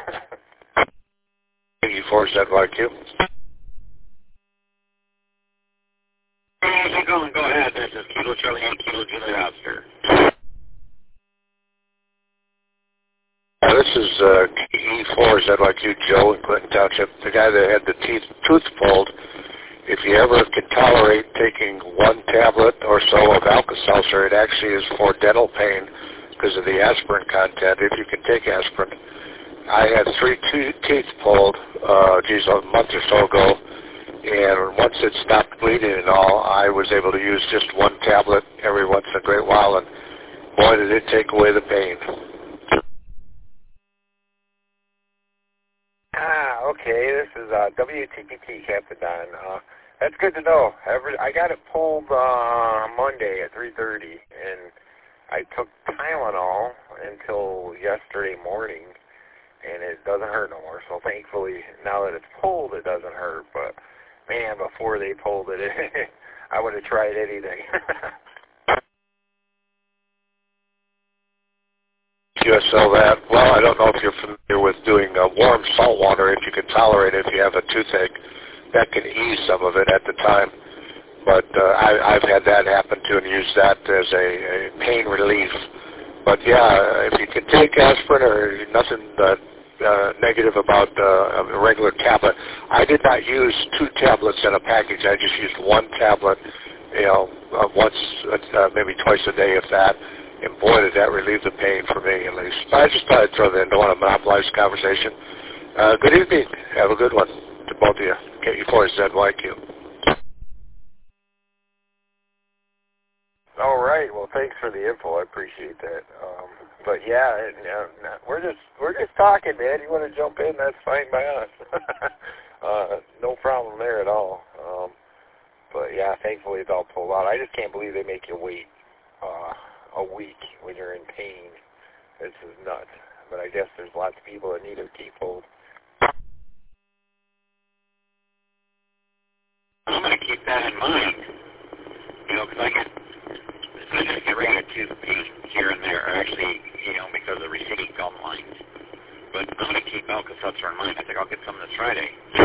E four Z Y Q. How's it going? Go ahead. This is Kilo Charlie and Kilo Julie Oscar. Uh, this is uh, E four Z Y Q Joe in Clinton Township, the guy that had the teeth tooth pulled. If you ever can tolerate taking one tablet or so of Alka-Seltzer, it actually is for dental pain because of the aspirin content, if you can take aspirin. I had three te- teeth pulled, uh, geez, a month or so ago, and once it stopped bleeding and all, I was able to use just one tablet every once in a great while, and boy, did it take away the pain. Ah, okay, this is uh, W T P T, Captain Don. Uh, that's good to know. Every, I got it pulled uh, Monday at three thirty, and I took Tylenol until yesterday morning, and it doesn't hurt no more. So thankfully, now that it's pulled, it doesn't hurt. But, man, before they pulled it, I would have tried anything. U S L that. Well, I don't know if you're familiar with doing uh, warm salt water if you can tolerate it if you have a toothache. That can ease some of it at the time. But uh, I, I've had that happen too and used that as a, a pain relief. But yeah, if you can take aspirin or nothing uh, uh, negative about uh, a regular tablet. I did not use two tablets in a package. I just used one tablet, you know, uh, once, uh, maybe twice a day if that. And boy, did that relieve the pain for me, at least. I just thought I'd throw that in. Don't want to monopolize the conversation. Uh, good evening. Have a good one to both of you. K E four Z Y Q. All right. Well, thanks for the info. I appreciate that. Um, but yeah, and, uh, we're just we're just talking, man. You want to jump in? That's fine by us. uh, no problem there at all. Um, but yeah, thankfully it's all pulled out. I just can't believe they make you wait Uh, a week when you're in pain. This is nuts. But I guess there's lots of people that need a teeth pulled. I'm going to keep that in mind. You know, because I get, I just get regular tooth pain here and there, or actually, you know, because of the receding gum lines. But I'm going to keep Alka-Seltzer in mind. I think I'll get some this Friday.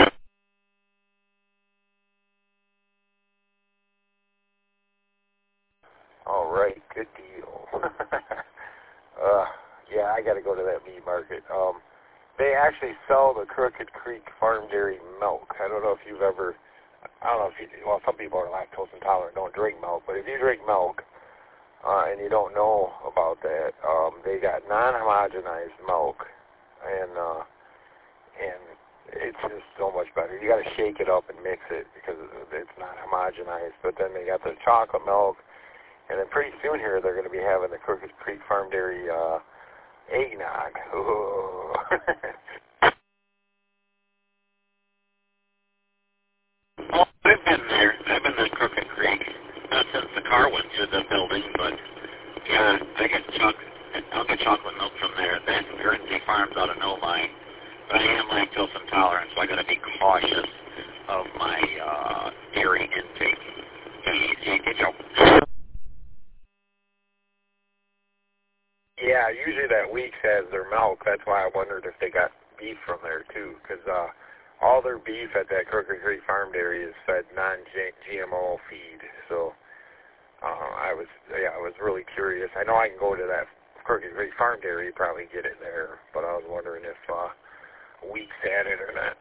All right, good deal. uh, yeah, I got to go to that meat market. Um, they actually sell the Crooked Creek Farm Dairy milk. I don't know if you've ever, I don't know if you, well, some people are lactose intolerant, don't drink milk, but if you drink milk uh, and you don't know about that, um, they got non-homogenized milk, and uh, and it's just so much better. You got to shake it up and mix it because it's not homogenized. But then they got the chocolate milk, and then pretty soon here they're going to be having the Crooked Creek Farm Dairy uh, eggnog. Ooh. Oh, I've been there. I've been to Crooked Creek. Not since the car went through the building, but yeah, I get chocolate. I'll get chocolate milk from there. Then Guernsey Farms out of Novi. But I am lactose intolerant, so I got to be cautious of my uh, dairy intake. Yeah, usually that Weeks has their milk. That's why I wondered if they got beef from there too, because uh, all their beef at that Crooked Creek Farm Dairy is fed non-G M O feed. So uh, I was, yeah, I was really curious. I know I can go to that Crooked Creek Farm Dairy, probably get it there, but I was wondering if uh, Weeks had it or not.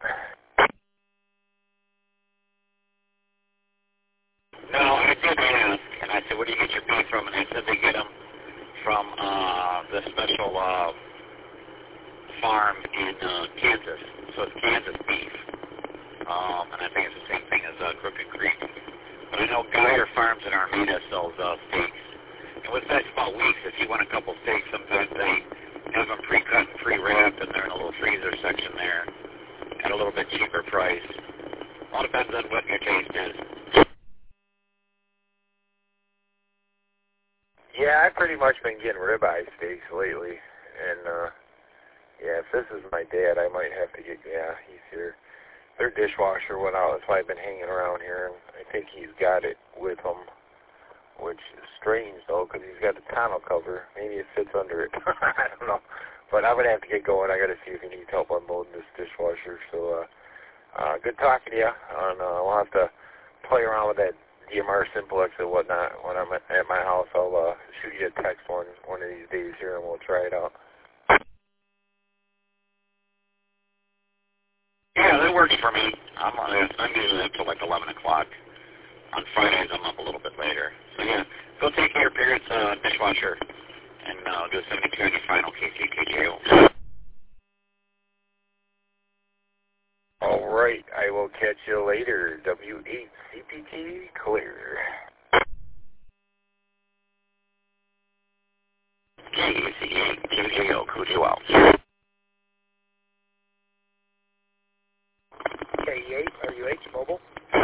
No, I did ask, and I said, where do you get your beef from? And they said they get them from uh, the special uh, farm in uh, Kansas. So it's Kansas beef. Um, and I think it's the same thing as uh, Crooked Creek. But I know Geyer Farms in Armada sells uh, steaks. And what's nice about Weeks, if you want a couple steaks, sometimes they have them pre-cut and pre-wrapped, and they're in a little freezer section there at a little bit cheaper price. All depends on what your taste is. Yeah, I've pretty much been getting ribeye steaks lately, and uh, yeah, if this is my dad, I might have to get, yeah, he's here. Their dishwasher went out, that's why I've been hanging around here, and I think he's got it with him, which is strange, though, because he's got the tonneau cover. Maybe it fits under it. I don't know. But I'm going to have to get going. I got to see if he needs help unloading this dishwasher. So, uh, uh, good talking to you. And, uh, I'll have to play around with that D M R Simplex and whatnot when I'm at, at my house. I'll uh, shoot you a text one, one of these days here, and we'll try it out. Yeah, that works for me. I'm on it. I'm usually up till like eleven o'clock. On Fridays, I'm up a little bit later. So, yeah, go take care of your parents' uh, dishwasher, and uh, do a seventy-two on your final K C K J O. All right, I will catch you later. W eight C P T clear. K C K J O, Cujo out. K eight, R U H, mobile.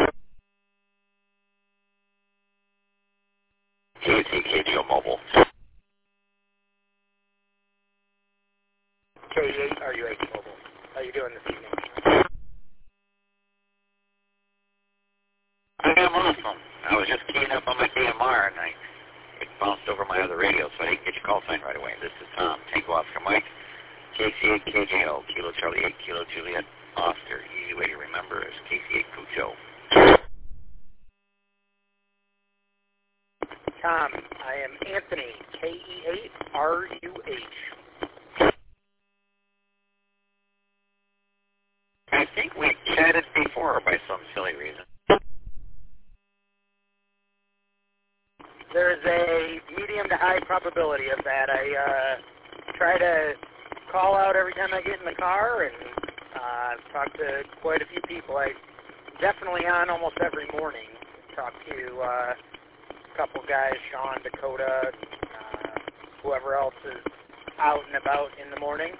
K C K J O mobile. K eight, R U H, mobile. How you doing this evening? I am awesome. I was just keying up on my D M R, and I it bounced over my other radio, so I didn't get your call sign right away. This is Tom, Tango Oscar Mike, K C eight K J O, Kilo Charlie eight, Kilo Juliet, Oscar. Easy way to remember is K C eight Cujo. Tom, I am Anthony, K E eight, R U H. I think we chatted before by some silly reason. There's a medium to high probability of that. I uh, try to call out every time I get in the car, and uh, talk to quite a few people. I'm definitely on almost every morning. Talk to uh, a couple guys, Sean, Dakota, uh, whoever else is out and about in the morning.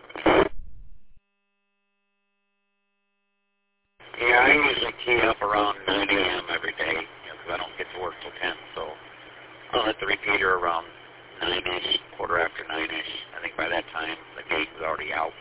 Yeah, I usually key up around nine a.m. every day, you know, because I don't get to work till ten, so I'll hit the repeater around nine-ish, quarter after nine-ish. I think by that time, the gate is already out.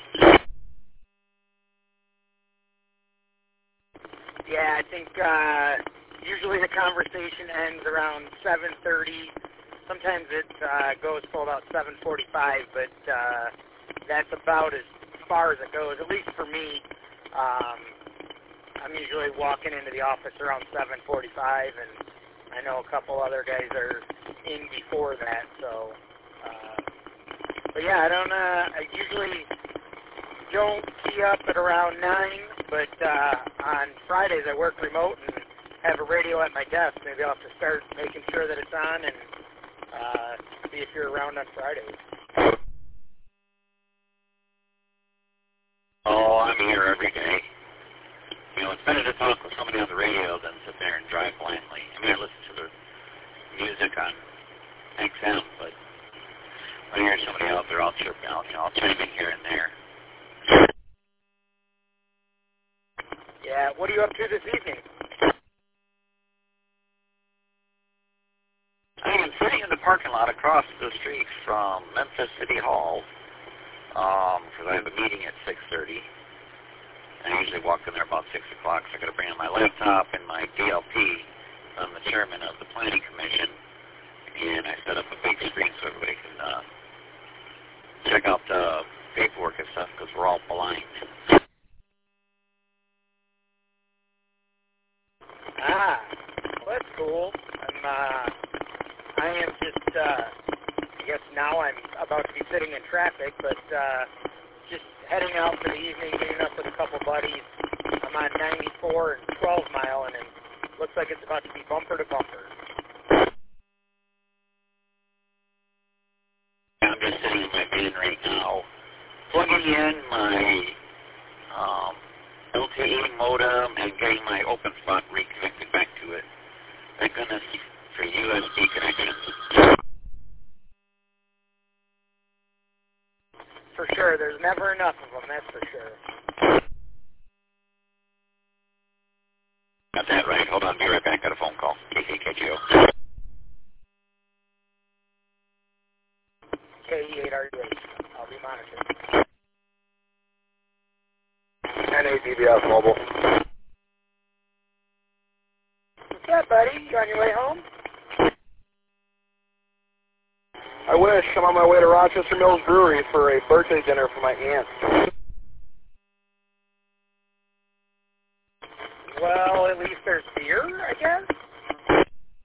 Yeah, I think uh, usually the conversation ends around seven thirty. Sometimes it uh, goes till about seven forty-five, but uh, that's about as far as it goes, at least for me. Um, I'm usually walking into the office around seven forty-five, and I know a couple other guys are in before that, so, uh, but yeah, I don't, uh, I usually don't key up at around nine, but, uh, on Fridays I work remote and have a radio at my desk. Maybe I'll have to start making sure that it's on and, uh, see if you're around on Fridays. here every day. You know, it's better to talk with somebody on the radio than sit there and drive blindly. I mean, I listen to the music on X M, but when I hear somebody out there, I'll chirp out, you know, I'll chime in here and there. Yeah, what are you up to this evening? I am sitting in the parking lot across the street from Memphis City Hall, because um, I have a meeting at six thirty. I usually walk in there about six o'clock, so I got to bring in my laptop and my D L P. I'm the chairman of the Planning Commission, and I set up a big screen so everybody can uh, check out the paperwork and stuff, because we're all blind. Ah, well, that's cool. I'm, uh, I am just, uh, I guess now I'm about to be sitting in traffic, but, uh, just heading out for the evening, meeting up with a couple buddies. I'm on ninety-four and twelve mile, and it looks like it's about to be bumper to bumper. I'm just sitting in my van right now, plugging in my um, L T E modem and getting my OpenSpot reconnected back to it. Thank goodness for U S B connections. For sure, there's never enough of them, that's for sure. Got that right. Hold on, be right back. Got a phone call. K C K G O. K E eight R U H. I'll be monitoring. N A D B S Mobile. What's up, buddy? You on your way home? I wish. I'm on my way to Rochester Mills Brewery for a birthday dinner for my aunt. Well, at least there's beer, I guess?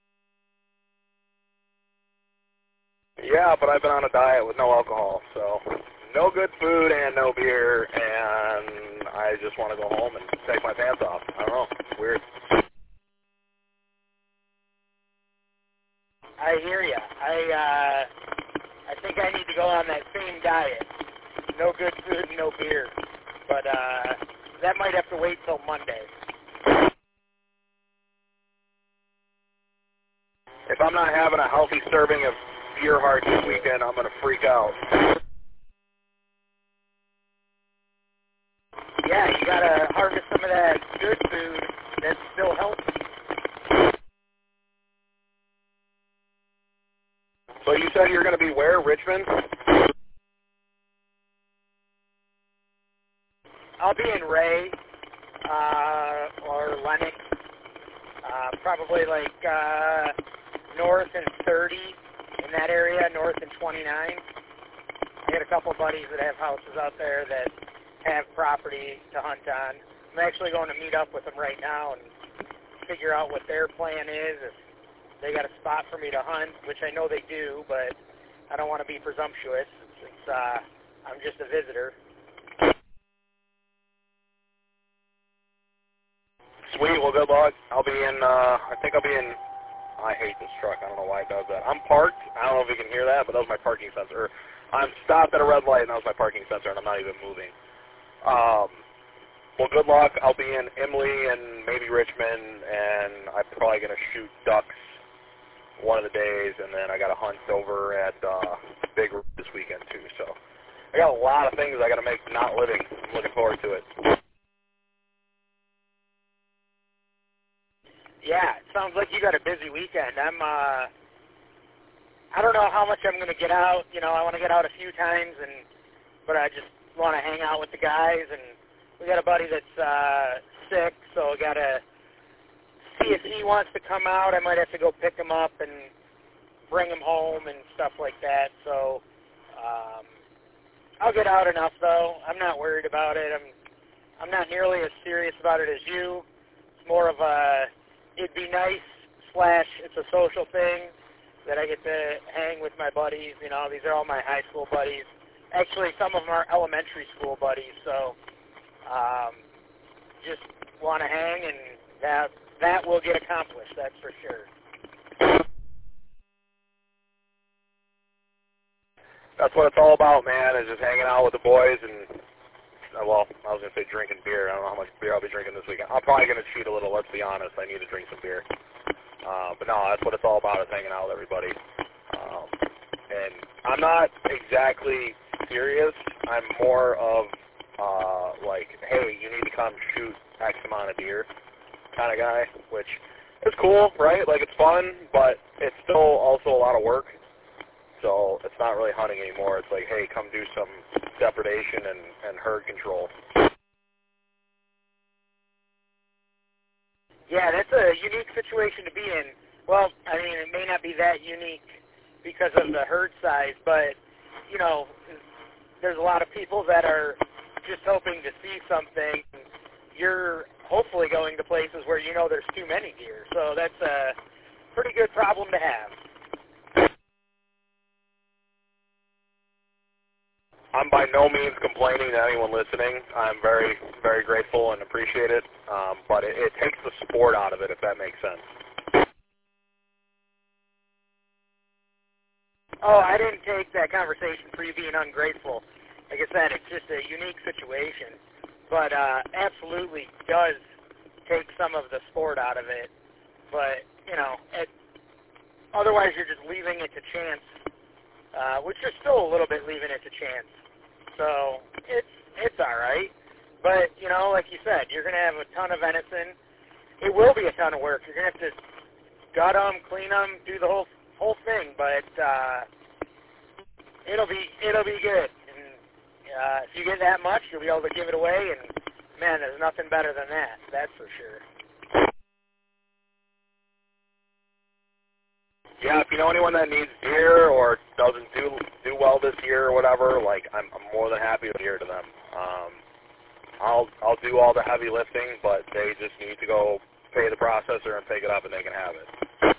Yeah, but I've been on a diet with no alcohol, so no good food and no beer, and I just want to go home and take my pants off. I don't know. It's weird. I hear ya. I, uh, I think I need to go on that same diet. No good food and no beer. But, uh, that might have to wait till Monday. If I'm not having a healthy serving of beer heart this weekend, I'm going to freak out. Yeah, you gotta harvest some of that good food that's still healthy. So you said you're going to be where, Richmond? I'll be in Ray, uh, or Lennox, uh, probably like, uh, north and thirty in that area, north and twenty-nine. I got a couple buddies that have houses out there that have property to hunt on. I'm actually going to meet up with them right now and figure out what their plan is, if they got a spot for me to hunt, which I know they do, but I don't want to be presumptuous. It's, it's uh, I'm just a visitor. Sweet, well, good luck. I'll be in, uh, I think I'll be in, I hate this truck. I don't know why it does that. I'm parked. I don't know if you can hear that, but that was my parking sensor. I'm stopped at a red light, and that was my parking sensor, and I'm not even moving. Um, well, good luck. I'll be in Emily and maybe Richmond, and I'm probably going to shoot ducks one of the days, and then I got to hunt over at uh, Big Ridge this weekend, too. So I got a lot of things I got to make not living. I'm looking forward to it. Yeah, it sounds like you got a busy weekend. I'm, uh, I don't know how much I'm going to get out. You know, I want to get out a few times, and but I just want to hang out with the guys. And we got a buddy that's uh, sick, so I got to see if he wants to come out. I might have to go pick him up and bring him home and stuff like that. So um, I'll get out enough, though. I'm not worried about it. I'm, I'm not nearly as serious about it as you. It's more of a it'd be nice slash it's a social thing that I get to hang with my buddies. You know, these are all my high school buddies. Actually, some of them are elementary school buddies. So um, just want to hang, and that that will get accomplished. That's for sure. That's what it's all about, man, is just hanging out with the boys and uh, well, I was going to say drinking beer. I don't know how much beer I'll be drinking this weekend. I'm probably going to cheat a little, let's be honest. I need to drink some beer. Uh, but no, that's what it's all about, is hanging out with everybody. Um, and I'm not exactly serious. I'm more of, uh, like, hey, you need to come shoot X amount of deer kind of guy, which is cool, right? Like, it's fun, but it's still also a lot of work. So it's not really hunting anymore. It's like, hey, come do some depredation and, and herd control. Yeah, that's a unique situation to be in. Well, I mean, it may not be that unique because of the herd size, but, you know, there's a lot of people that are just hoping to see something. You're hopefully going to places where you know there's too many deer. So that's a pretty good problem to have. I'm by no means complaining to anyone listening. I'm very, very grateful and appreciate it. Um, but it, it takes the sport out of it, if that makes sense. Oh, I didn't take that conversation for you being ungrateful. Like I said, it's just a unique situation. But uh, absolutely does take some of the sport out of it. But, you know, it, otherwise you're just leaving it to chance, uh, which you're still a little bit leaving it to chance. So it's it's all right. But, you know, like you said, you're going to have a ton of venison. It will be a ton of work. You're going to have to gut them, clean them, do the whole whole thing. But uh, it'll be it'll be good. And uh, if you get that much, you'll be able to give it away. And, man, there's nothing better than that. That's for sure. Yeah, if you know anyone that needs deer or doesn't do do well this year or whatever, like I'm, I'm more than happy to hear to them. Um, I'll I'll do all the heavy lifting, but they just need to go pay the processor and pick it up, and they can have it.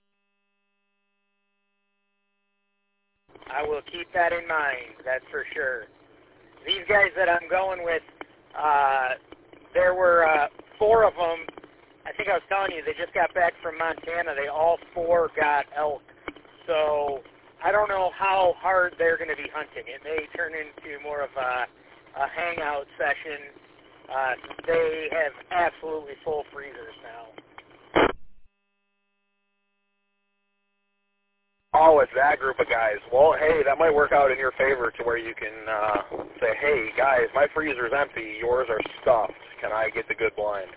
I will keep that in mind. That's for sure. These guys that I'm going with, uh, there were uh, four of them. I think I was telling you, they just got back from Montana. They all four got elk. So I don't know how hard they're going to be hunting. It may turn into more of a, a hangout session. Uh, they have absolutely full freezers now. Oh, it's that group of guys. Well, hey, that might work out in your favor to where you can uh, say, hey, guys, my freezer's empty. Yours are stuffed. Can I get the good blind?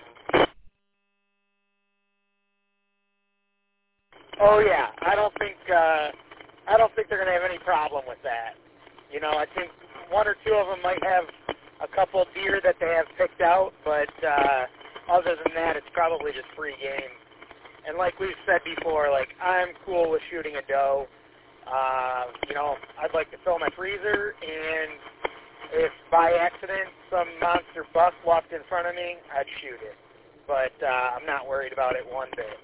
Oh yeah, I don't think uh, I don't think they're going to have any problem with that. You know, I think one or two of them might have a couple deer that they have picked out, but uh, other than that, it's probably just free game. And like we've said before, like I'm cool with shooting a doe. Uh, you know, I'd like to fill my freezer, and if by accident some monster buck walked in front of me, I'd shoot it. But uh, I'm not worried about it one bit.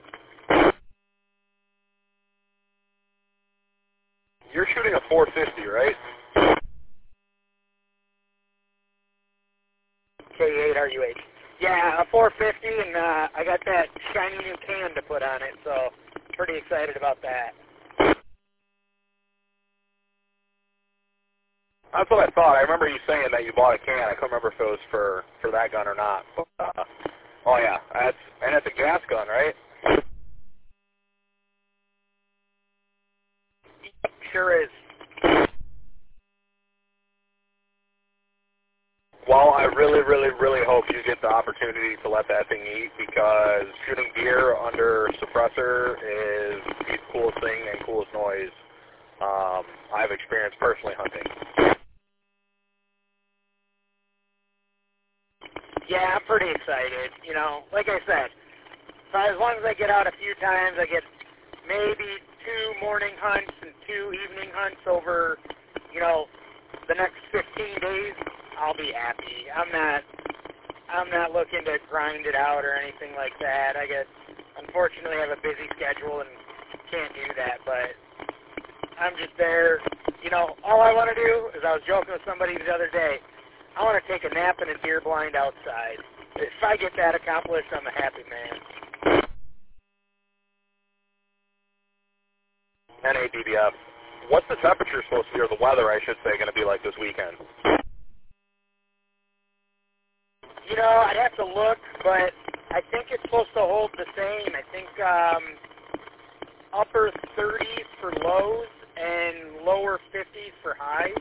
You're shooting a four fifty, right? K eight R U H. Yeah, a four fifty, and uh, I got that shiny new can to put on it, so pretty excited about that. That's what I thought. I remember you saying that you bought a can. I couldn't remember if it was for, for that gun or not. Uh, oh, yeah. That's, and it's a gas gun, right? Sure is. Well, I really, really, really hope you get the opportunity to let that thing eat, because shooting deer under suppressor is the coolest thing and coolest noise um, I've experienced personally hunting. Yeah, I'm pretty excited. You know, like I said, so as long as I get out a few times, I get maybe two morning hunts and two evening hunts over, you know, the next fifteen days, I'll be happy. I'm not, I'm not looking to grind it out or anything like that. I guess, unfortunately, I have a busy schedule and can't do that, but I'm just there. You know, all I want to do is, I was joking with somebody the other day, I want to take a nap in a deer blind outside. If I get that accomplished, I'm a happy man. N A D B F. What's the temperature supposed to be, or the weather, I should say, going to be like this weekend? You know, I'd have to look, but I think it's supposed to hold the same. I think um, upper thirties for lows and lower fifties for highs.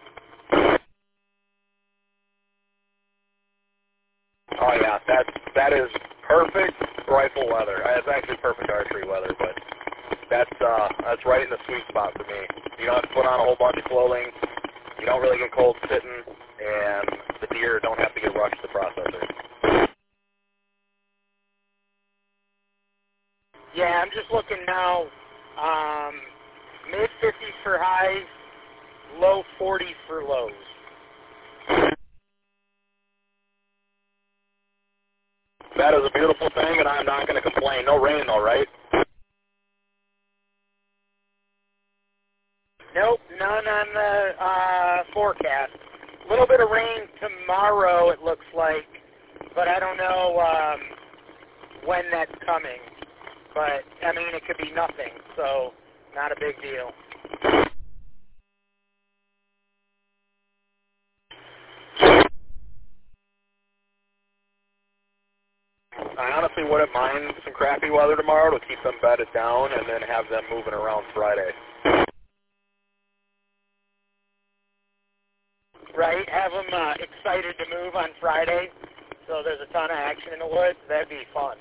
Oh yeah, that's that is perfect rifle weather. Uh, It's actually perfect archery weather, but that's uh, that's right in the sweet spot for me. You don't have to put on a whole bunch of clothing. You don't really get cold sitting, and the deer don't have to get rushed to the processor. Yeah, I'm just looking now. Um, mid fifties for highs, low forties for lows. That is a beautiful thing, and I'm not going to complain. No rain, though, right? Nope, none on the uh, forecast. A little bit of rain tomorrow, it looks like, but I don't know um, when that's coming. But, I mean, it could be nothing, so not a big deal. I honestly wouldn't mind some crappy weather tomorrow to keep them bedded down and then have them moving around Friday. Right, have them uh, excited to move on Friday, so there's a ton of action in the woods. That'd be fun.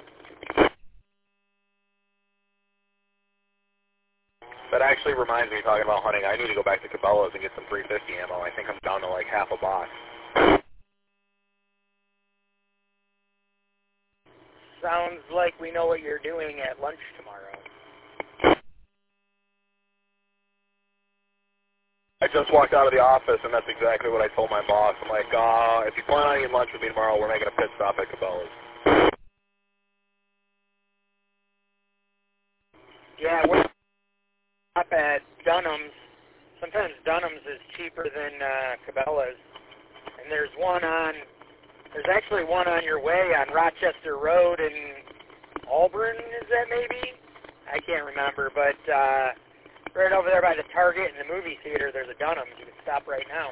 That actually reminds me, talking about hunting, I need to go back to Cabela's and get some three fifty ammo. I think I'm down to like half a box. Sounds like we know what you're doing at lunch tomorrow. I just walked out of the office, and that's exactly what I told my boss. I'm like, uh, if you plan on eating lunch with me tomorrow, we're making a pit stop at Cabela's. Yeah, we're up at Dunham's. Sometimes Dunham's is cheaper than uh, Cabela's. And there's one on, there's actually one on your way on Rochester Road in Auburn, is that maybe? I can't remember, but uh, right over there by the Target and the movie theater, there's a Dunham's. You can stop right now.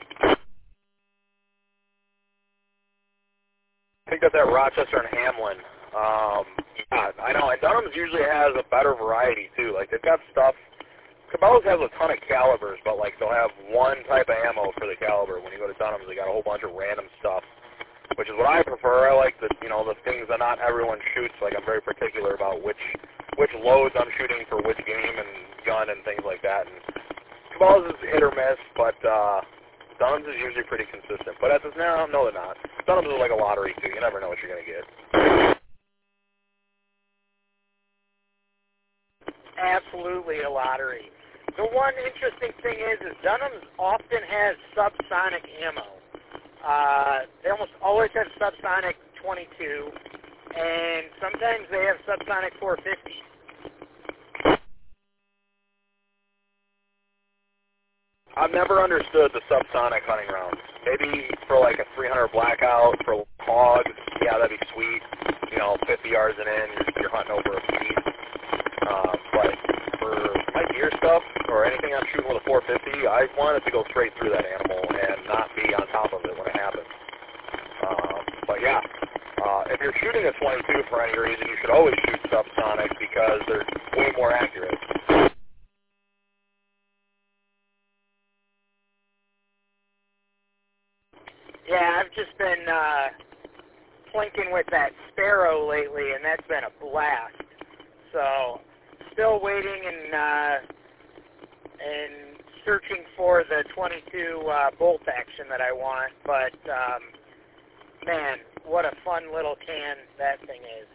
I think that's at Rochester and Hamlin. Um, yeah, I know. And Dunham's usually has a better variety, too. Like, they've got stuff. Cabela's has a ton of calibers, but, like, they'll have one type of ammo for the caliber. When you go to Dunham's, they got a whole bunch of random stuff, which is what I prefer. I like the, you know, the things that not everyone shoots. Like, I'm very particular about which which loads I'm shooting for which game and gun and things like that. And Cabela's is hit or miss, but uh, Dunham's is usually pretty consistent. But at this, no, no, they're not. Dunham's is like a lottery, too. You never know what you're going to get. Absolutely a lottery. The one interesting thing is, is Dunham's often has subsonic ammo. Uh, they almost always have subsonic twenty-two, and sometimes they have subsonic four fifty. I've never understood the subsonic hunting rounds. Maybe for like a three hundred blackout, for hogs, yeah, that'd be sweet. You know, fifty yards and in, you're, you're hunting over a feed. Uh, but for my deer stuff, or anything I'm shooting with a four fifty, I want it to go straight through that animal and not be on top of it when it happens. Uh, but yeah, uh, if you're shooting a twenty-two for any reason, you should always shoot subsonic because they're way more accurate. Yeah, I've just been uh, plinking with that Sparrow lately, and that's been a blast. So, still waiting and uh, and searching for the twenty-two uh, bolt action that I want. But um, man, what a fun little can that thing is.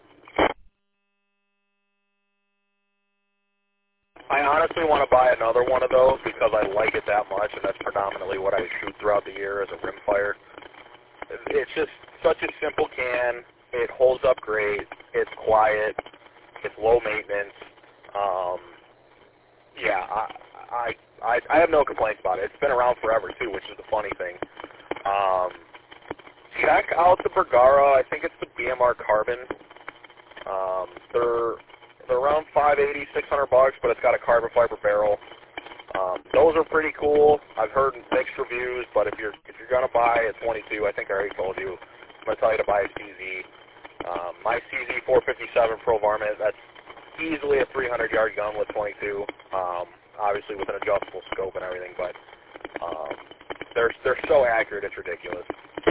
I honestly want to buy another one of those because I like it that much, and that's predominantly what I shoot throughout the year as a rimfire. It's just such a simple can. It holds up great. It's quiet. It's low maintenance. Um, yeah, I, I I I have no complaints about it. It's been around forever too, which is the funny thing. Um, check out the Bergara. I think it's the B M R Carbon. Um, they're they're around five eighty, six hundred bucks, but it's got a carbon fiber barrel. Um, those are pretty cool. I've heard mixed reviews, but if you're if you're gonna buy a twenty-two, I think I already told you, I'm going to tell you to buy a C Z. Um, my C Z four fifty-seven Pro Varmint, that's easily a three hundred yard gun with twenty-two, um, obviously with an adjustable scope and everything, but um, they're, they're so accurate, it's ridiculous.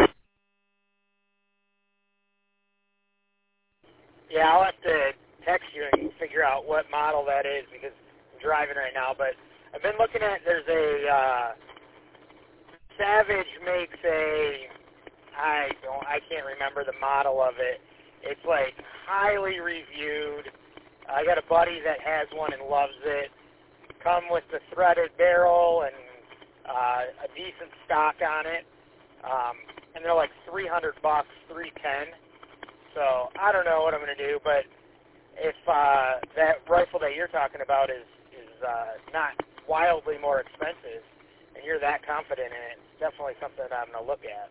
Yeah, I'll have to text you and figure out what model that is because I'm driving right now. But I've been looking at, there's a, uh, Savage makes a, I don't, I can't remember the model of it. It's like highly reviewed. I got a buddy that has one and loves it. Come with the threaded barrel and uh, a decent stock on it. Um, and they're like three hundred bucks, three ten. So I don't know what I'm going to do, but if uh, that rifle that you're talking about is is uh, not wildly more expensive, and you're that confident in it, it's definitely something that I'm going to look at.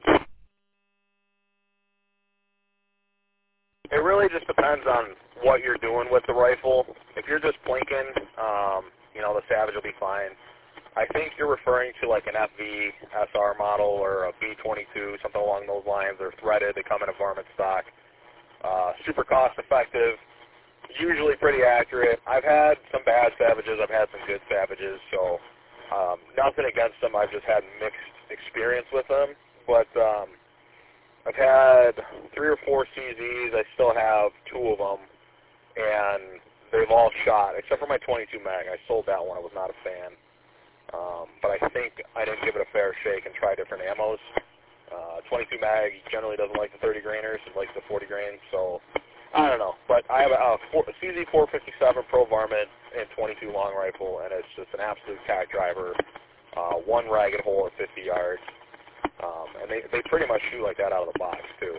It really just depends on what you're doing with the rifle. If you're just plinking, um, you know, the Savage will be fine. I think you're referring to like an F V S R model or a B twenty-two, something along those lines. They're threaded. They come in a varmint stock. Uh, super cost effective. Usually pretty accurate. I've had some bad Savages. I've had some good Savages. So um, nothing against them. I've just had mixed experience with them. But um, I've had three or four C Zs. I still have two of them. And they've all shot, except for my twenty-two mag. I sold that one. I was not a fan. Um, but I think I didn't give it a fair shake and try different ammos. Uh, twenty-two mag generally doesn't like the thirty grainers, it likes the forty grains, so I don't know. But I have a, a, four, a C Z four fifty-seven Pro Varmint and twenty-two long rifle, and it's just an absolute tack driver. Uh, one ragged hole at fifty yards, um, and they, they pretty much shoot like that out of the box, too.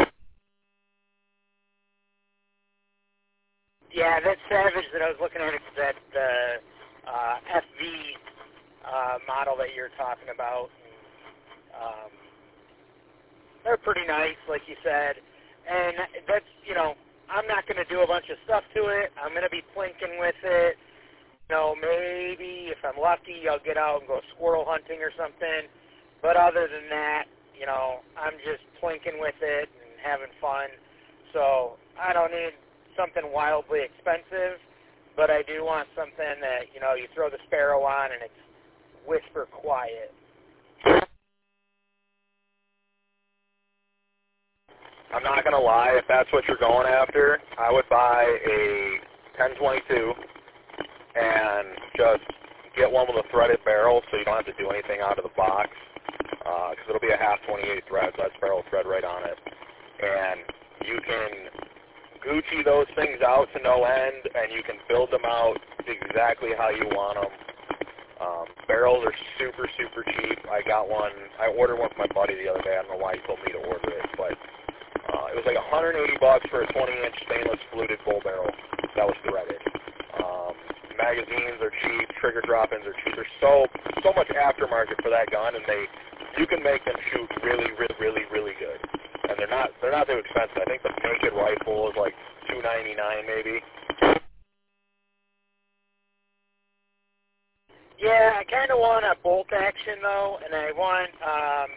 Yeah, that Savage that I was looking at, it's that uh, uh, F V uh, model that you're talking about. Um, they're pretty nice, like you said, and that's, you know, I'm not going to do a bunch of stuff to it. I'm going to be plinking with it. You know, maybe if I'm lucky, I'll get out and go squirrel hunting or something. But other than that, you know, I'm just plinking with it and having fun. So I don't need something wildly expensive, but I do want something that, you know, you throw the Sparrow on and it's whisper quiet. I'm not going to lie, if that's what you're going after, I would buy a ten twenty-two and just get one with a threaded barrel so you don't have to do anything out of the box, because uh, it'll be a half twenty-eight thread, so that's barrel thread right on it. And you can Gucci those things out to no end, and you can build them out exactly how you want them. Um, barrels are super, super cheap. I got one, I ordered one for my buddy the other day. I don't know why he told me to order it, but uh, it was like one hundred eighty bucks for a twenty inch stainless fluted bull barrel that was threaded. Um, magazines are cheap, trigger drop-ins are cheap. There's so, so much aftermarket for that gun, and they, you can make them shoot really, really, really, really good. And they're not, they're not too expensive. I think the naked rifle is like two ninety-nine maybe. Yeah, I kind of want a bolt action though, and I want, um,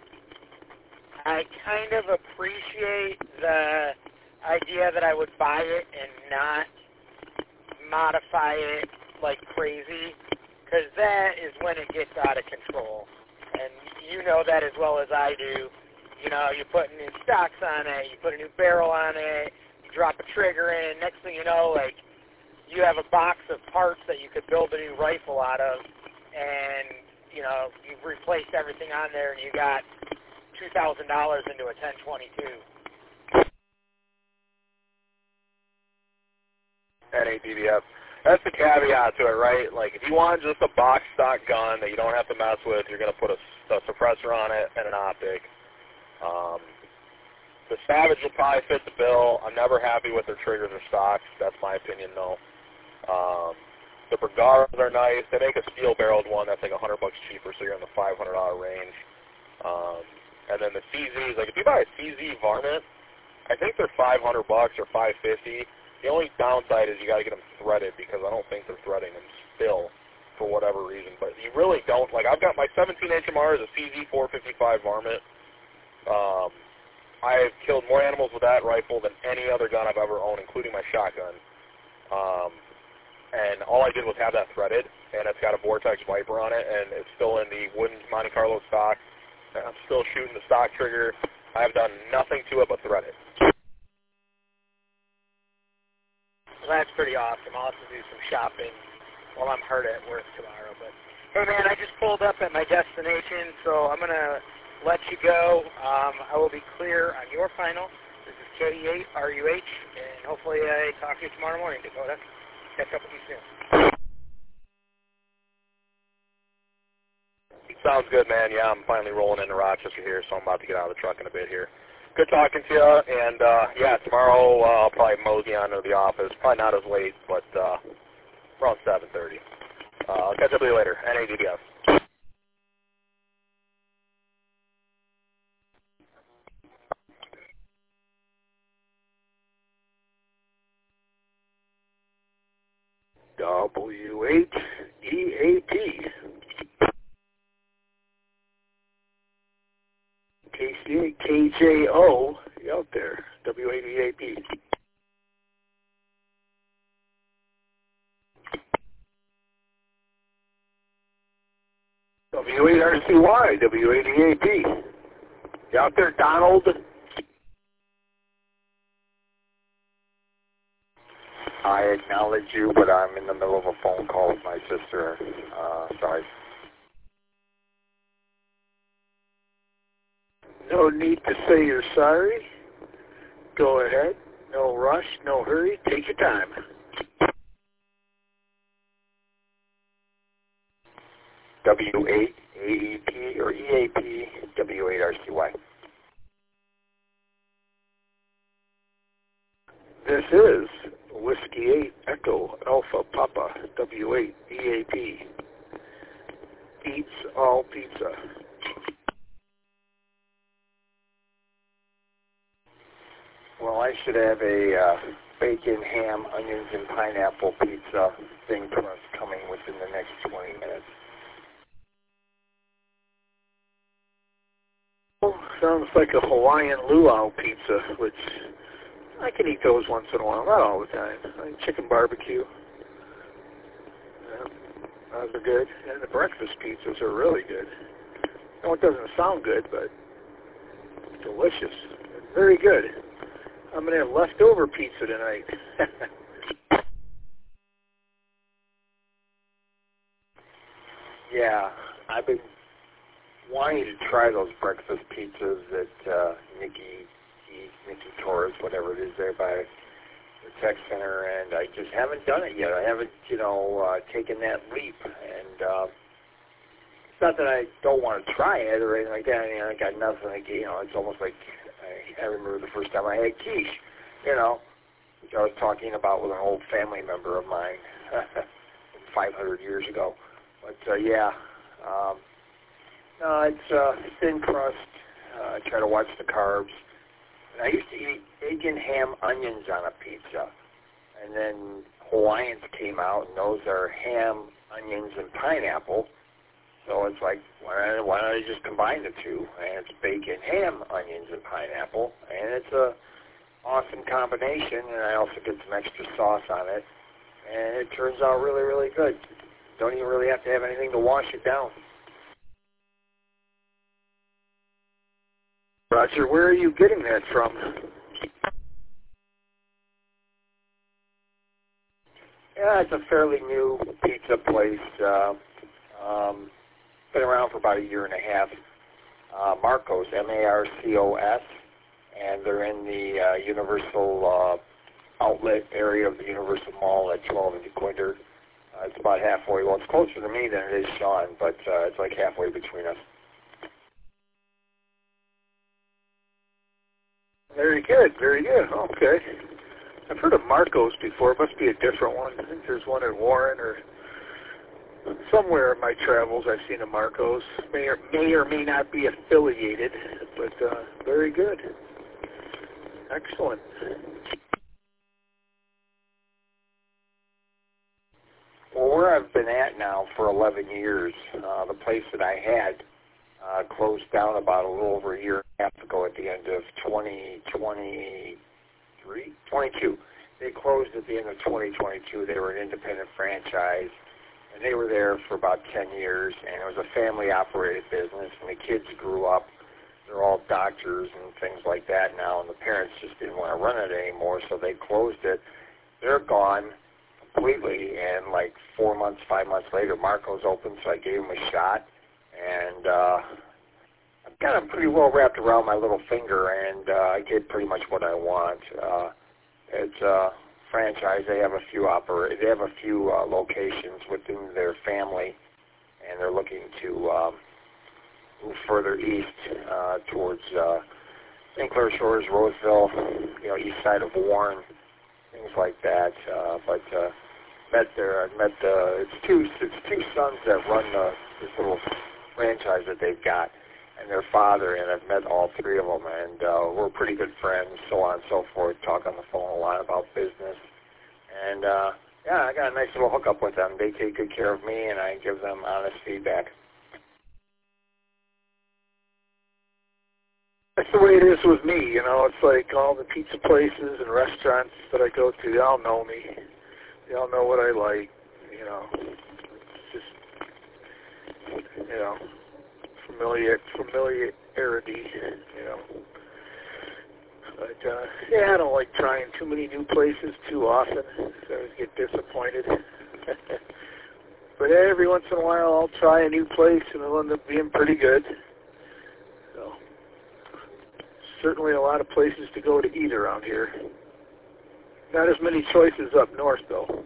I kind of appreciate the idea that I would buy it and not modify it like crazy, because that is when it gets out of control. And you know that as well as I do. You know, you put new stocks on it, you put a new barrel on it, you drop a trigger in, next thing you know, like, you have a box of parts that you could build a new rifle out of, and, you know, you've replaced everything on there, and you got two thousand dollars into a ten twenty-two. N A D V F. That's the caveat to it, right? Like, if you want just a box stock gun that you don't have to mess with, you're going to put a, a suppressor on it and an optic. Um, the Savage will probably fit the bill. I'm never happy with their triggers or stocks. That's my opinion, though. Um, the Bergaras are nice. They make a steel-barreled one that's like one hundred bucks cheaper, so you're in the five hundred dollars range. Um, and then the C Zs, like if you buy a C Z varmint, I think they're five hundred bucks or five fifty. The only downside is you got to get them threaded, because I don't think they're threading them still for whatever reason. But you really don't. Like, I've got my seventeen H M R is a C Z four fifty-five varmint. Um, I've killed more animals with that rifle than any other gun I've ever owned, including my shotgun. Um, and all I did was have that threaded, and it's got a Vortex Viper on it, and it's still in the wooden Monte Carlo stock. And I'm still shooting the stock trigger. I've done nothing to it but thread it. Well, that's pretty awesome. I'll have to do some shopping while I'm hard at work tomorrow. But hey, man, I just pulled up at my destination, so I'm going to let you go. Um, I will be clear on your final. This is K E eight R U H, and hopefully I talk to you tomorrow morning, Dakota. Catch up with you soon. Sounds good, man. Yeah, I'm finally rolling into Rochester here, so I'm about to get out of the truck in a bit here. Good talking to you, and uh, yeah, tomorrow uh, I'll probably mosey on to the office. Probably not as late, but uh, around seven thirty. Uh, I'll catch up with you later. N A D B S. W H E A P. K C A K J O, you out there, W H E A P. W eight R C Y, W eight E A P. You out there, Donald? I acknowledge you, but I'm in the middle of a phone call with my sister. Uh, sorry. No need to say you're sorry. Go ahead. No rush, no hurry. Take your time. W eight A E P or E A P, W eight R C Y. This is Whiskey eight Echo Alpha Papa, W eight E A P. Eats all pizza. Well, I should have a uh, bacon, ham, onions, and pineapple pizza thin crust coming within the next twenty minutes. Oh, sounds like a Hawaiian luau pizza, which I can eat those once in a while, not all the time. I mean, chicken barbecue. Yeah, those are good. And the breakfast pizzas are really good. No, it doesn't sound good, but delicious. Very good. I'm going to have leftover pizza tonight. Yeah, I've been wanting to try those breakfast pizzas at uh, Nikki, Nikki Torres, whatever it is there by the tech center, and I just haven't done it yet. I haven't, you know, uh, taken that leap. And uh, it's not that I don't want to try it or anything like that. I mean, I got nothing against, you know, it's almost like I, I remember the first time I had quiche, you know, which I was talking about with an old family member of mine five hundred years ago. But, uh, yeah, um, no, it's uh, thin crust. Uh, I try to watch the carbs. And I used to eat bacon, ham, onions on a pizza. And then Hawaiians came out, and those are ham, onions, and pineapple. So it's like, why don't, why don't I just combine the two? And it's bacon, ham, onions, and pineapple. And it's a awesome combination, and I also get some extra sauce on it. And it turns out really, really good. Don't even really have to have anything to wash it down. Roger, where are you getting that from? Yeah, it's a fairly new pizza place. Uh, um, been around for about a year and a half. Uh, Marcos, M A R C O S, and they're in the uh, Universal uh, outlet area of the Universal Mall at twelve and DeQuinter. Uh, it's about halfway. Well, it's closer to me than it is Sean, but uh, it's like halfway between us. Very good, very good. Okay. I've heard of Marcos before. It must be a different one. I think there's one in Warren or somewhere in my travels I've seen a Marcos. May or may, or may not be affiliated, but uh, very good. Excellent. Well, where I've been at now for eleven years, uh, the place that I had uh, closed down about a little over a year and a half ago at the end of twenty twenty-three, twenty-two. They closed at the end of twenty twenty-two. They were an independent franchise, and they were there for about ten years, and it was a family-operated business, and the kids grew up. They're all doctors and things like that now, and the parents just didn't want to run it anymore, so they closed it. They're gone completely, and like four months, five months later, Marco's open, so I gave him a shot, and uh, I've got him pretty well wrapped around my little finger, and uh, I get pretty much what I want. Uh, it's a franchise. They have a few opera- They have a few uh, locations within their family, and they're looking to um, move further east uh, towards uh, Saint Clair Shores, Roseville, you know, east side of Warren, things like that. Uh, but uh, met their, I met the, it's two, it's two sons that run the, this little franchise that they've got, and their father, and I've met all three of them, and uh, we're pretty good friends, so on and so forth, talk on the phone a lot about business. And, uh, yeah, I got a nice little hookup with them. They take good care of me, and I give them honest feedback. That's the way it is with me, you know. It's like all the pizza places and restaurants that I go to, they all know me. They all know what I like, you know. It's just, you know, familiar, familiarity, you know. But, uh, yeah, I don't like trying too many new places too often. I always get disappointed. But every once in a while I'll try a new place and it'll end up being pretty good. So, certainly a lot of places to go to eat around here. Not as many choices up north, though.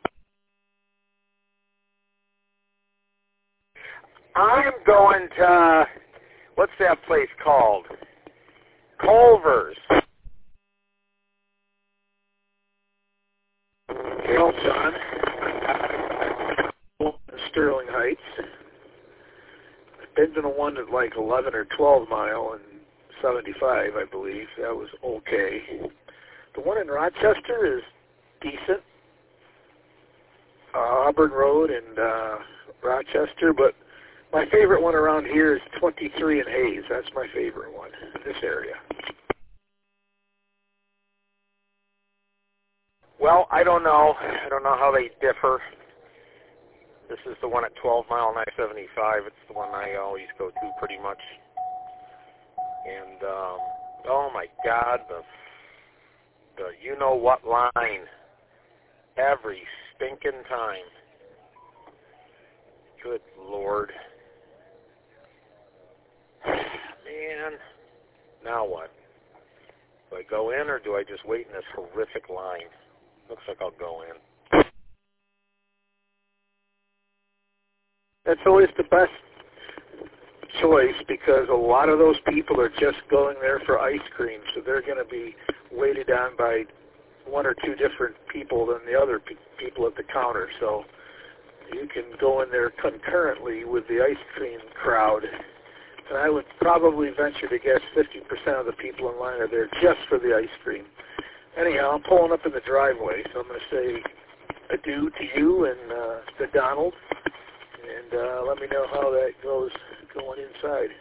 I'm going to, what's that place called? Culver's. Well, John, Sterling Heights. I've been to the one at like eleven or twelve mile and seventy-five, I believe. That was okay. The one in Rochester is decent. Uh, Auburn Road and uh, Rochester, but my favorite one around here is twenty-three and Hayes. That's my favorite one in this area. Well, I don't know. I don't know how they differ. This is the one at twelve mile and I seventy-five. It's the one I always go to pretty much. And, um, oh my God, the, the you-know-what line every stinking time. Good Lord. Man, now what? Do I go in or do I just wait in this horrific line? Looks like I'll go in. That's always the best choice because a lot of those people are just going there for ice cream, so they're going to be waited on by one or two different people than the other pe- people at the counter. So you can go in there concurrently with the ice cream crowd. And I would probably venture to guess fifty percent of the people in line are there just for the ice cream. Anyhow, I'm pulling up in the driveway, so I'm going to say adieu to you and uh, to Donald, and uh, let me know how that goes going inside.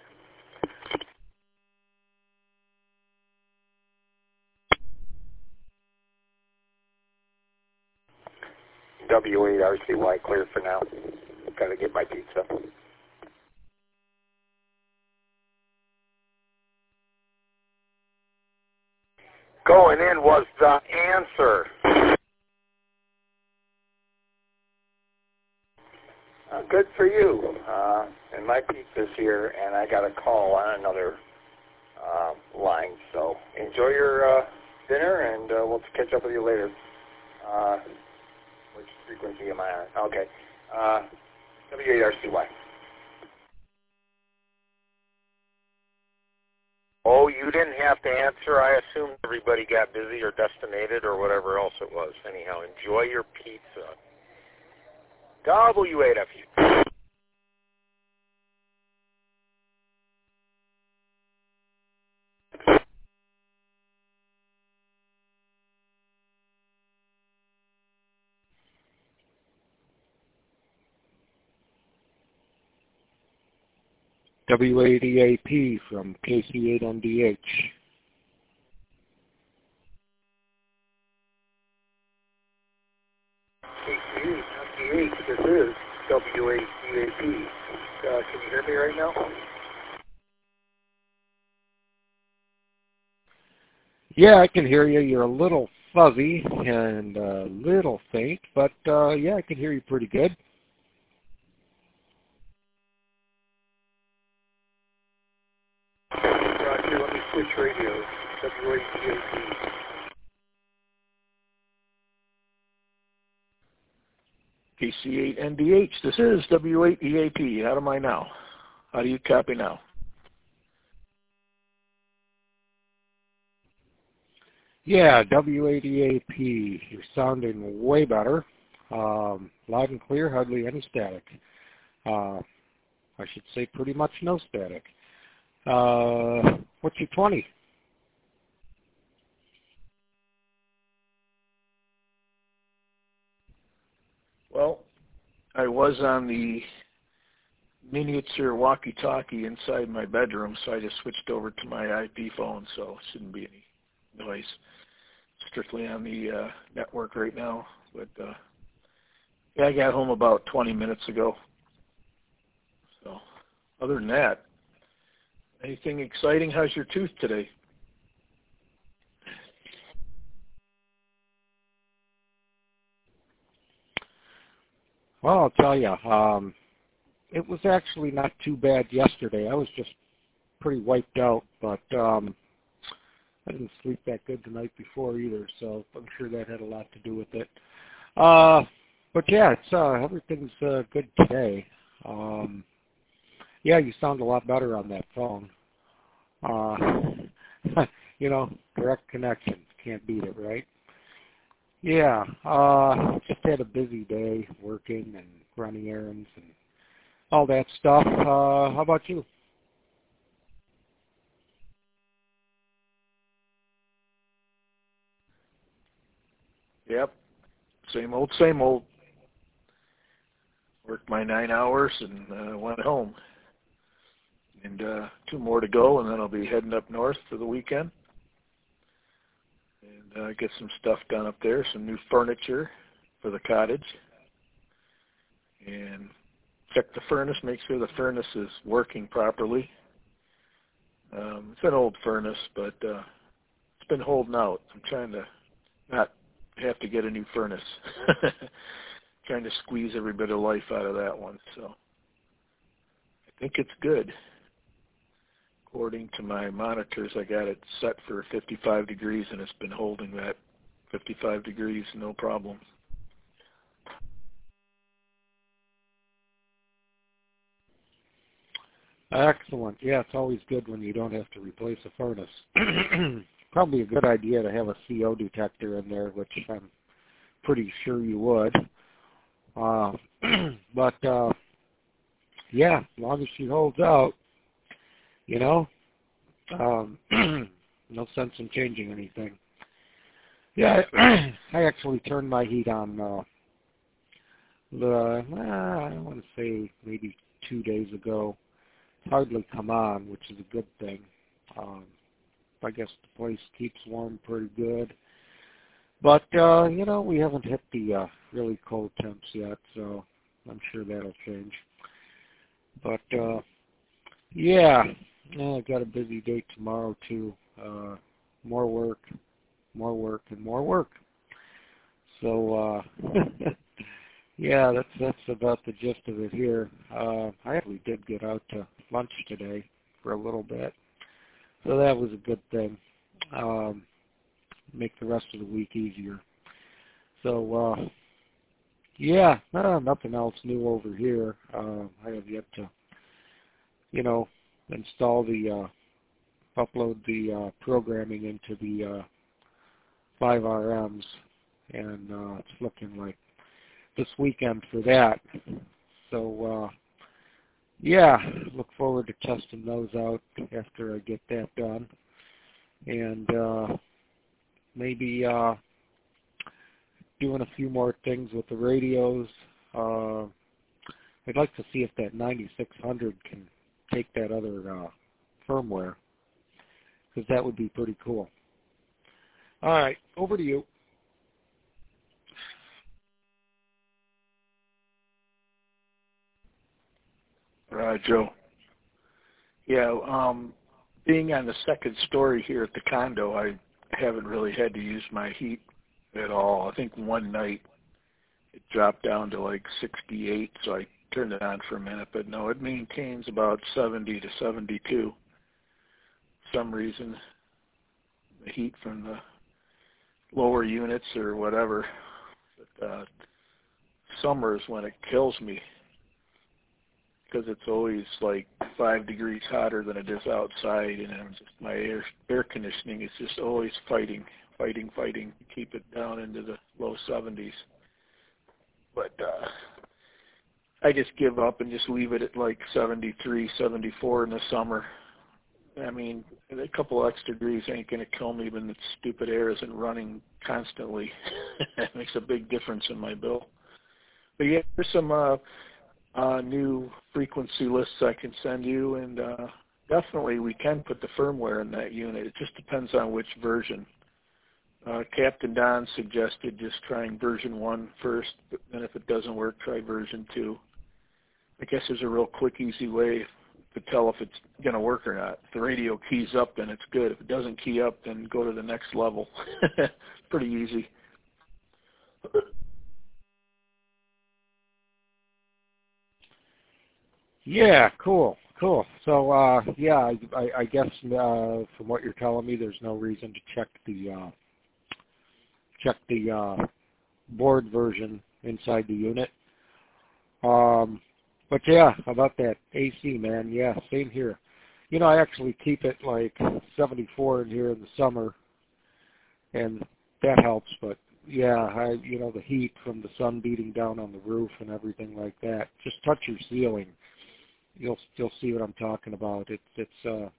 W eight R C Y clear for now. Got to get my pizza. Going in was the answer. Uh, good for you. Uh, and my pizza's here, and I got a call on another uh, line. So enjoy your uh, dinner, and uh, we'll catch up with you later. Uh, which frequency am I on? Okay. Uh, W eight R C Y. Oh, you didn't have to answer. I assumed everybody got busy or destinated or whatever else it was. Anyhow, enjoy your pizza. W eight F U. W eighty-eight P from K C eight M D H. eight, ninety-eight. This is W A E A P. Uh, can you hear me right now? Yeah, I can hear you. You're a little fuzzy and a little faint, but uh, yeah, I can hear you pretty good. Roger, let me switch radios. W A E A P. K C eight N D H, this is W eight E A P. How am I now? How do you copy now? Yeah, W eight E A P. You're sounding way better. Um, loud and clear, hardly any static. Uh, I should say pretty much no static. Uh, what's your twenty? Well, I was on the miniature walkie-talkie inside my bedroom, so I just switched over to my I P phone, so it shouldn't be any noise. Strictly on the uh, network right now. But uh, yeah, I got home about twenty minutes ago. So other than that, anything exciting? How's your tooth today? Well, I'll tell you, um, it was actually not too bad yesterday. I was just pretty wiped out, but um, I didn't sleep that good the night before either, so I'm sure that had a lot to do with it. Uh, but yeah, it's uh, everything's uh, good today. Um, yeah, you sound a lot better on that phone. Uh, you know, direct connection. Can't beat it, right? Yeah, uh, just had a busy day working and running errands and all that stuff. Uh, how about you? Yep, same old, same old. Worked my nine hours and uh, went home. And uh, two more to go, and then I'll be heading up north for the weekend. And uh, get some stuff done up there, some new furniture for the cottage. And check the furnace, make sure the furnace is working properly. Um, it's an old furnace, but uh, it's been holding out. I'm trying to not have to get a new furnace. Trying to squeeze every bit of life out of that one. So I think it's good. According to my monitors, I got it set for fifty-five degrees, and it's been holding that fifty-five degrees, no problem. Excellent. Yeah, it's always good when you don't have to replace a furnace. Probably a good idea to have a C O detector in there, which I'm pretty sure you would. Uh, but, uh, yeah, as long as she holds out, you know, um, no sense in changing anything. Yeah, I, I actually turned my heat on uh, the, uh, I want to say maybe two days ago. Hardly come on, which is a good thing. Um, I guess the place keeps warm pretty good. But, uh, you know, we haven't hit the uh, really cold temps yet, so I'm sure that'll change. But, uh, yeah, yeah, I got a busy day tomorrow, too. Uh, more work, more work, and more work. So, uh, yeah, that's that's about the gist of it here. Uh, I actually did get out to lunch today for a little bit, so that was a good thing. Um, make the rest of the week easier. So, uh, yeah, uh, nothing else new over here. Uh, I have yet to, you know, install the, uh, upload the uh, programming into the uh, five R Ms, and uh, it's looking like this weekend for that. So, uh, yeah, look forward to testing those out after I get that done. And uh, maybe uh, doing a few more things with the radios. Uh, I'd like to see if that ninety-six hundred can take that other uh, firmware, because that would be pretty cool. All right, over to you. Uh, Joe. Yeah, um, being on the second story here at the condo, I haven't really had to use my heat at all. I think one night it dropped down to like sixty-eight, so I turned it on for a minute. But no, it maintains about seventy to seventy-two. For some reason, the heat from the lower units or whatever. But, uh, summer is when it kills me, because it's always like five degrees hotter than it is outside, and I'm just, my air air conditioning is just always fighting, fighting, fighting to keep it down into the low seventies. But uh, I just give up and just leave it at like seventy-three, seventy-four in the summer. I mean, a couple extra degrees ain't going to kill me when the stupid air isn't running constantly. It makes a big difference in my bill. But yeah, there's some uh, uh, new frequency lists I can send you, and uh, definitely we can put the firmware in that unit. It just depends on which version. Uh, Captain Don suggested just trying version one first, but then if it doesn't work, try version two. I guess there's a real quick, easy way to tell if it's going to work or not. If the radio keys up, then it's good. If it doesn't key up, then go to the next level. Pretty easy. Yeah, cool, cool. So, uh, yeah, I, I, I guess uh, from what you're telling me, there's no reason to check the uh, check the uh, board version inside the unit. Um, but yeah, how about that A C, man? Yeah, same here. You know, I actually keep it like seventy-four in here in the summer, and that helps. But yeah, I, you know, the heat from the sun beating down on the roof and everything like that. Just touch your ceiling. You'll you'll see what I'm talking about. It's it's uh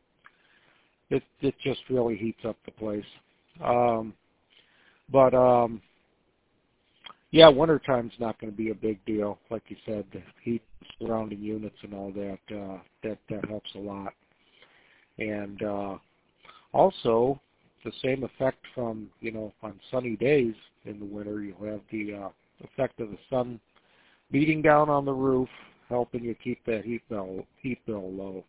it it just really heats up the place. Um, but um, yeah, wintertime's not going to be a big deal, like you said. The heat, surrounding units, and all that uh, that that helps a lot. And uh, also, the same effect from you know on sunny days in the winter. You'll have the uh, effect of the sun beating down on the roof, helping you keep that heat bill heat bill low.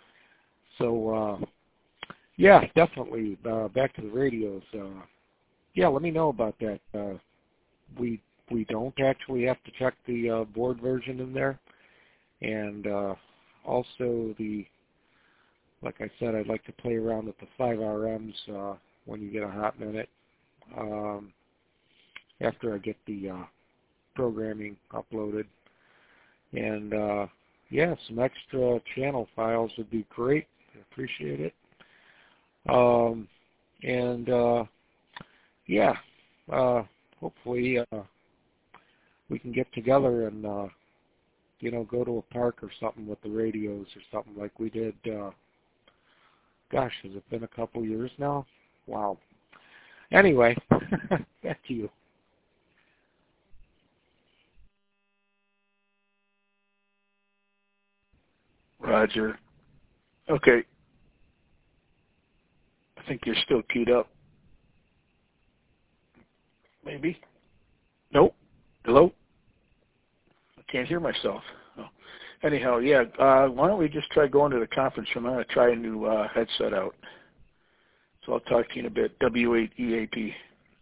So uh, yeah, definitely. Uh, back to the radios. Uh, yeah, let me know about that. Uh, we we don't actually have to check the uh, board version in there, and uh, also the like I said, I'd like to play around with the five R Ms uh, when you get a hot minute. Um, after I get the uh, programming uploaded. And, uh, yeah, some extra channel files would be great. I appreciate it. Um, and, uh, yeah, uh, hopefully uh, we can get together and, uh, you know, go to a park or something with the radios or something like we did. Uh, gosh, has it been a couple years now? Wow. Anyway, back to you. Roger. Okay. I think you're still queued up. Maybe. Nope. Hello? I can't hear myself. Oh. Anyhow, yeah, uh, why don't we just try going to the conference room? I'm going to try a new uh, headset out. So I'll talk to you in a bit. W eight E A P.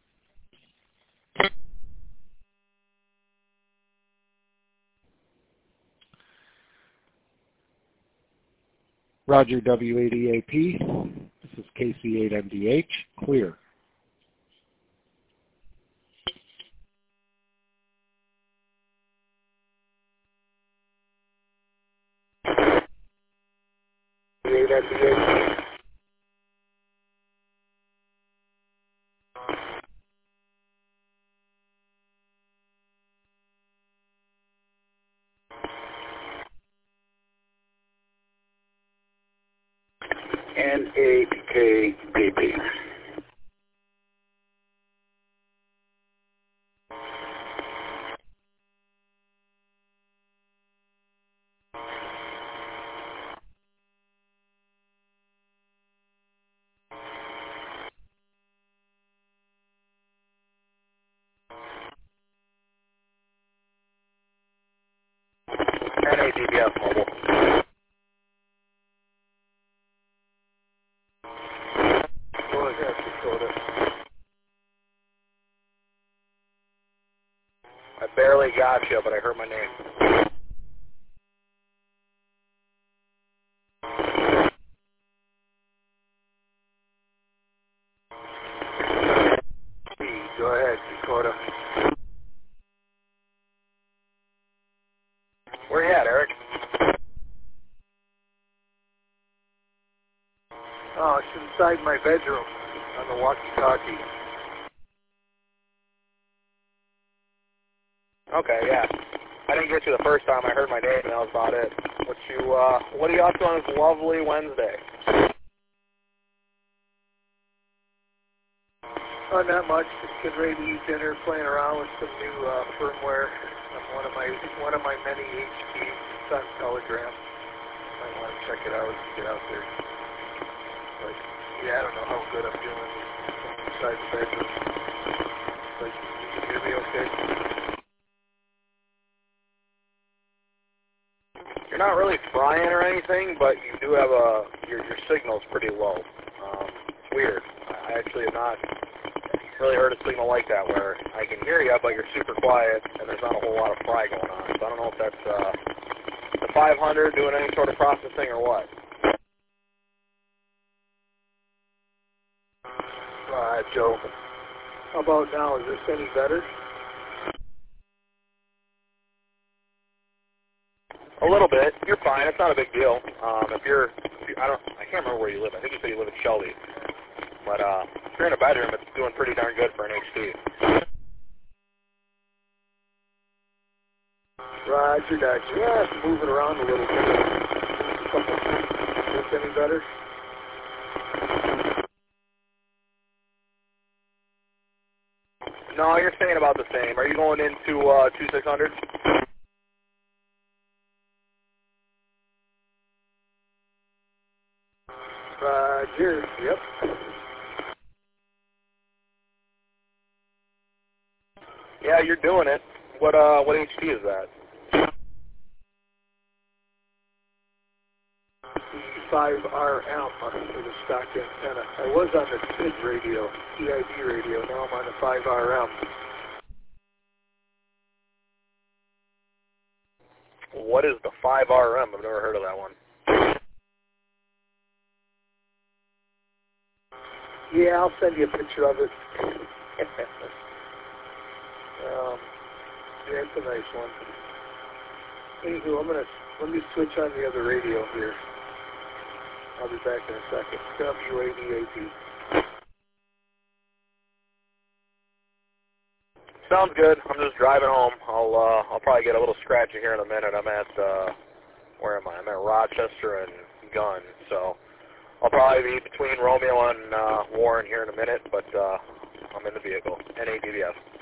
Roger, W eight E A P. This is K C eight M D H. Clear. eight M D H. N A K P P. N A D B S mobile. Go ahead, Dakota. I barely got you, but I heard my name. Go ahead, Dakota. Where you at, Eric? Oh, it's inside my bedroom on the walkie-talkie. Okay, yeah. I didn't get you the first time. I heard my name, and that was about it. What you, uh, what are you up to on this lovely Wednesday? Oh, not much. Just getting ready to eat dinner, playing around with some new uh, firmware on one of my one of my many H Ps. It's on Telegram. Might want to check it out and get out there. But yeah, I don't know how good I'm doing inside the bedroom. But you can hear me okay? You're not really frying or anything, but you do have a your your signal's pretty low. Um, it's weird. I actually have not really heard a signal like that where I can hear you, but you're super quiet and there's not a whole lot of fry going on. So I don't know if that's uh, the five hundred doing any sort of processing or what. All right, Joe. How about now? Is this any better? A little bit. You're fine. It's not a big deal. Um, if you're, if you, I don't, I can't remember where you live. I think you said you live in Shelby. But uh, if you're in a bedroom, it's doing pretty darn good for an H D. Roger that. Yeah, it's moving around a little bit. A couple. Is this any better? No, you're staying about the same. Are you going into uh, two six hundred? Roger. Yep. Yeah, you're doing it. What uh, what H D is that? five R M for the stock antenna. I was on the T I D radio, T I D radio. Now I'm on the five R M. What is the five R M? I've never heard of that one. Yeah, I'll send you a picture of it. um, yeah, it's a nice one. Anywho, I'm gonna let me switch on the other radio here. I'll be back in a second. W A D A T. Sounds good. I'm just driving home. I'll uh, I'll probably get a little scratchy here in a minute. I'm at uh, where am I? I'm at Rochester and Gunn, so I'll probably be between Romeo and uh, Warren here in a minute. But uh, I'm in the vehicle. N A D B S.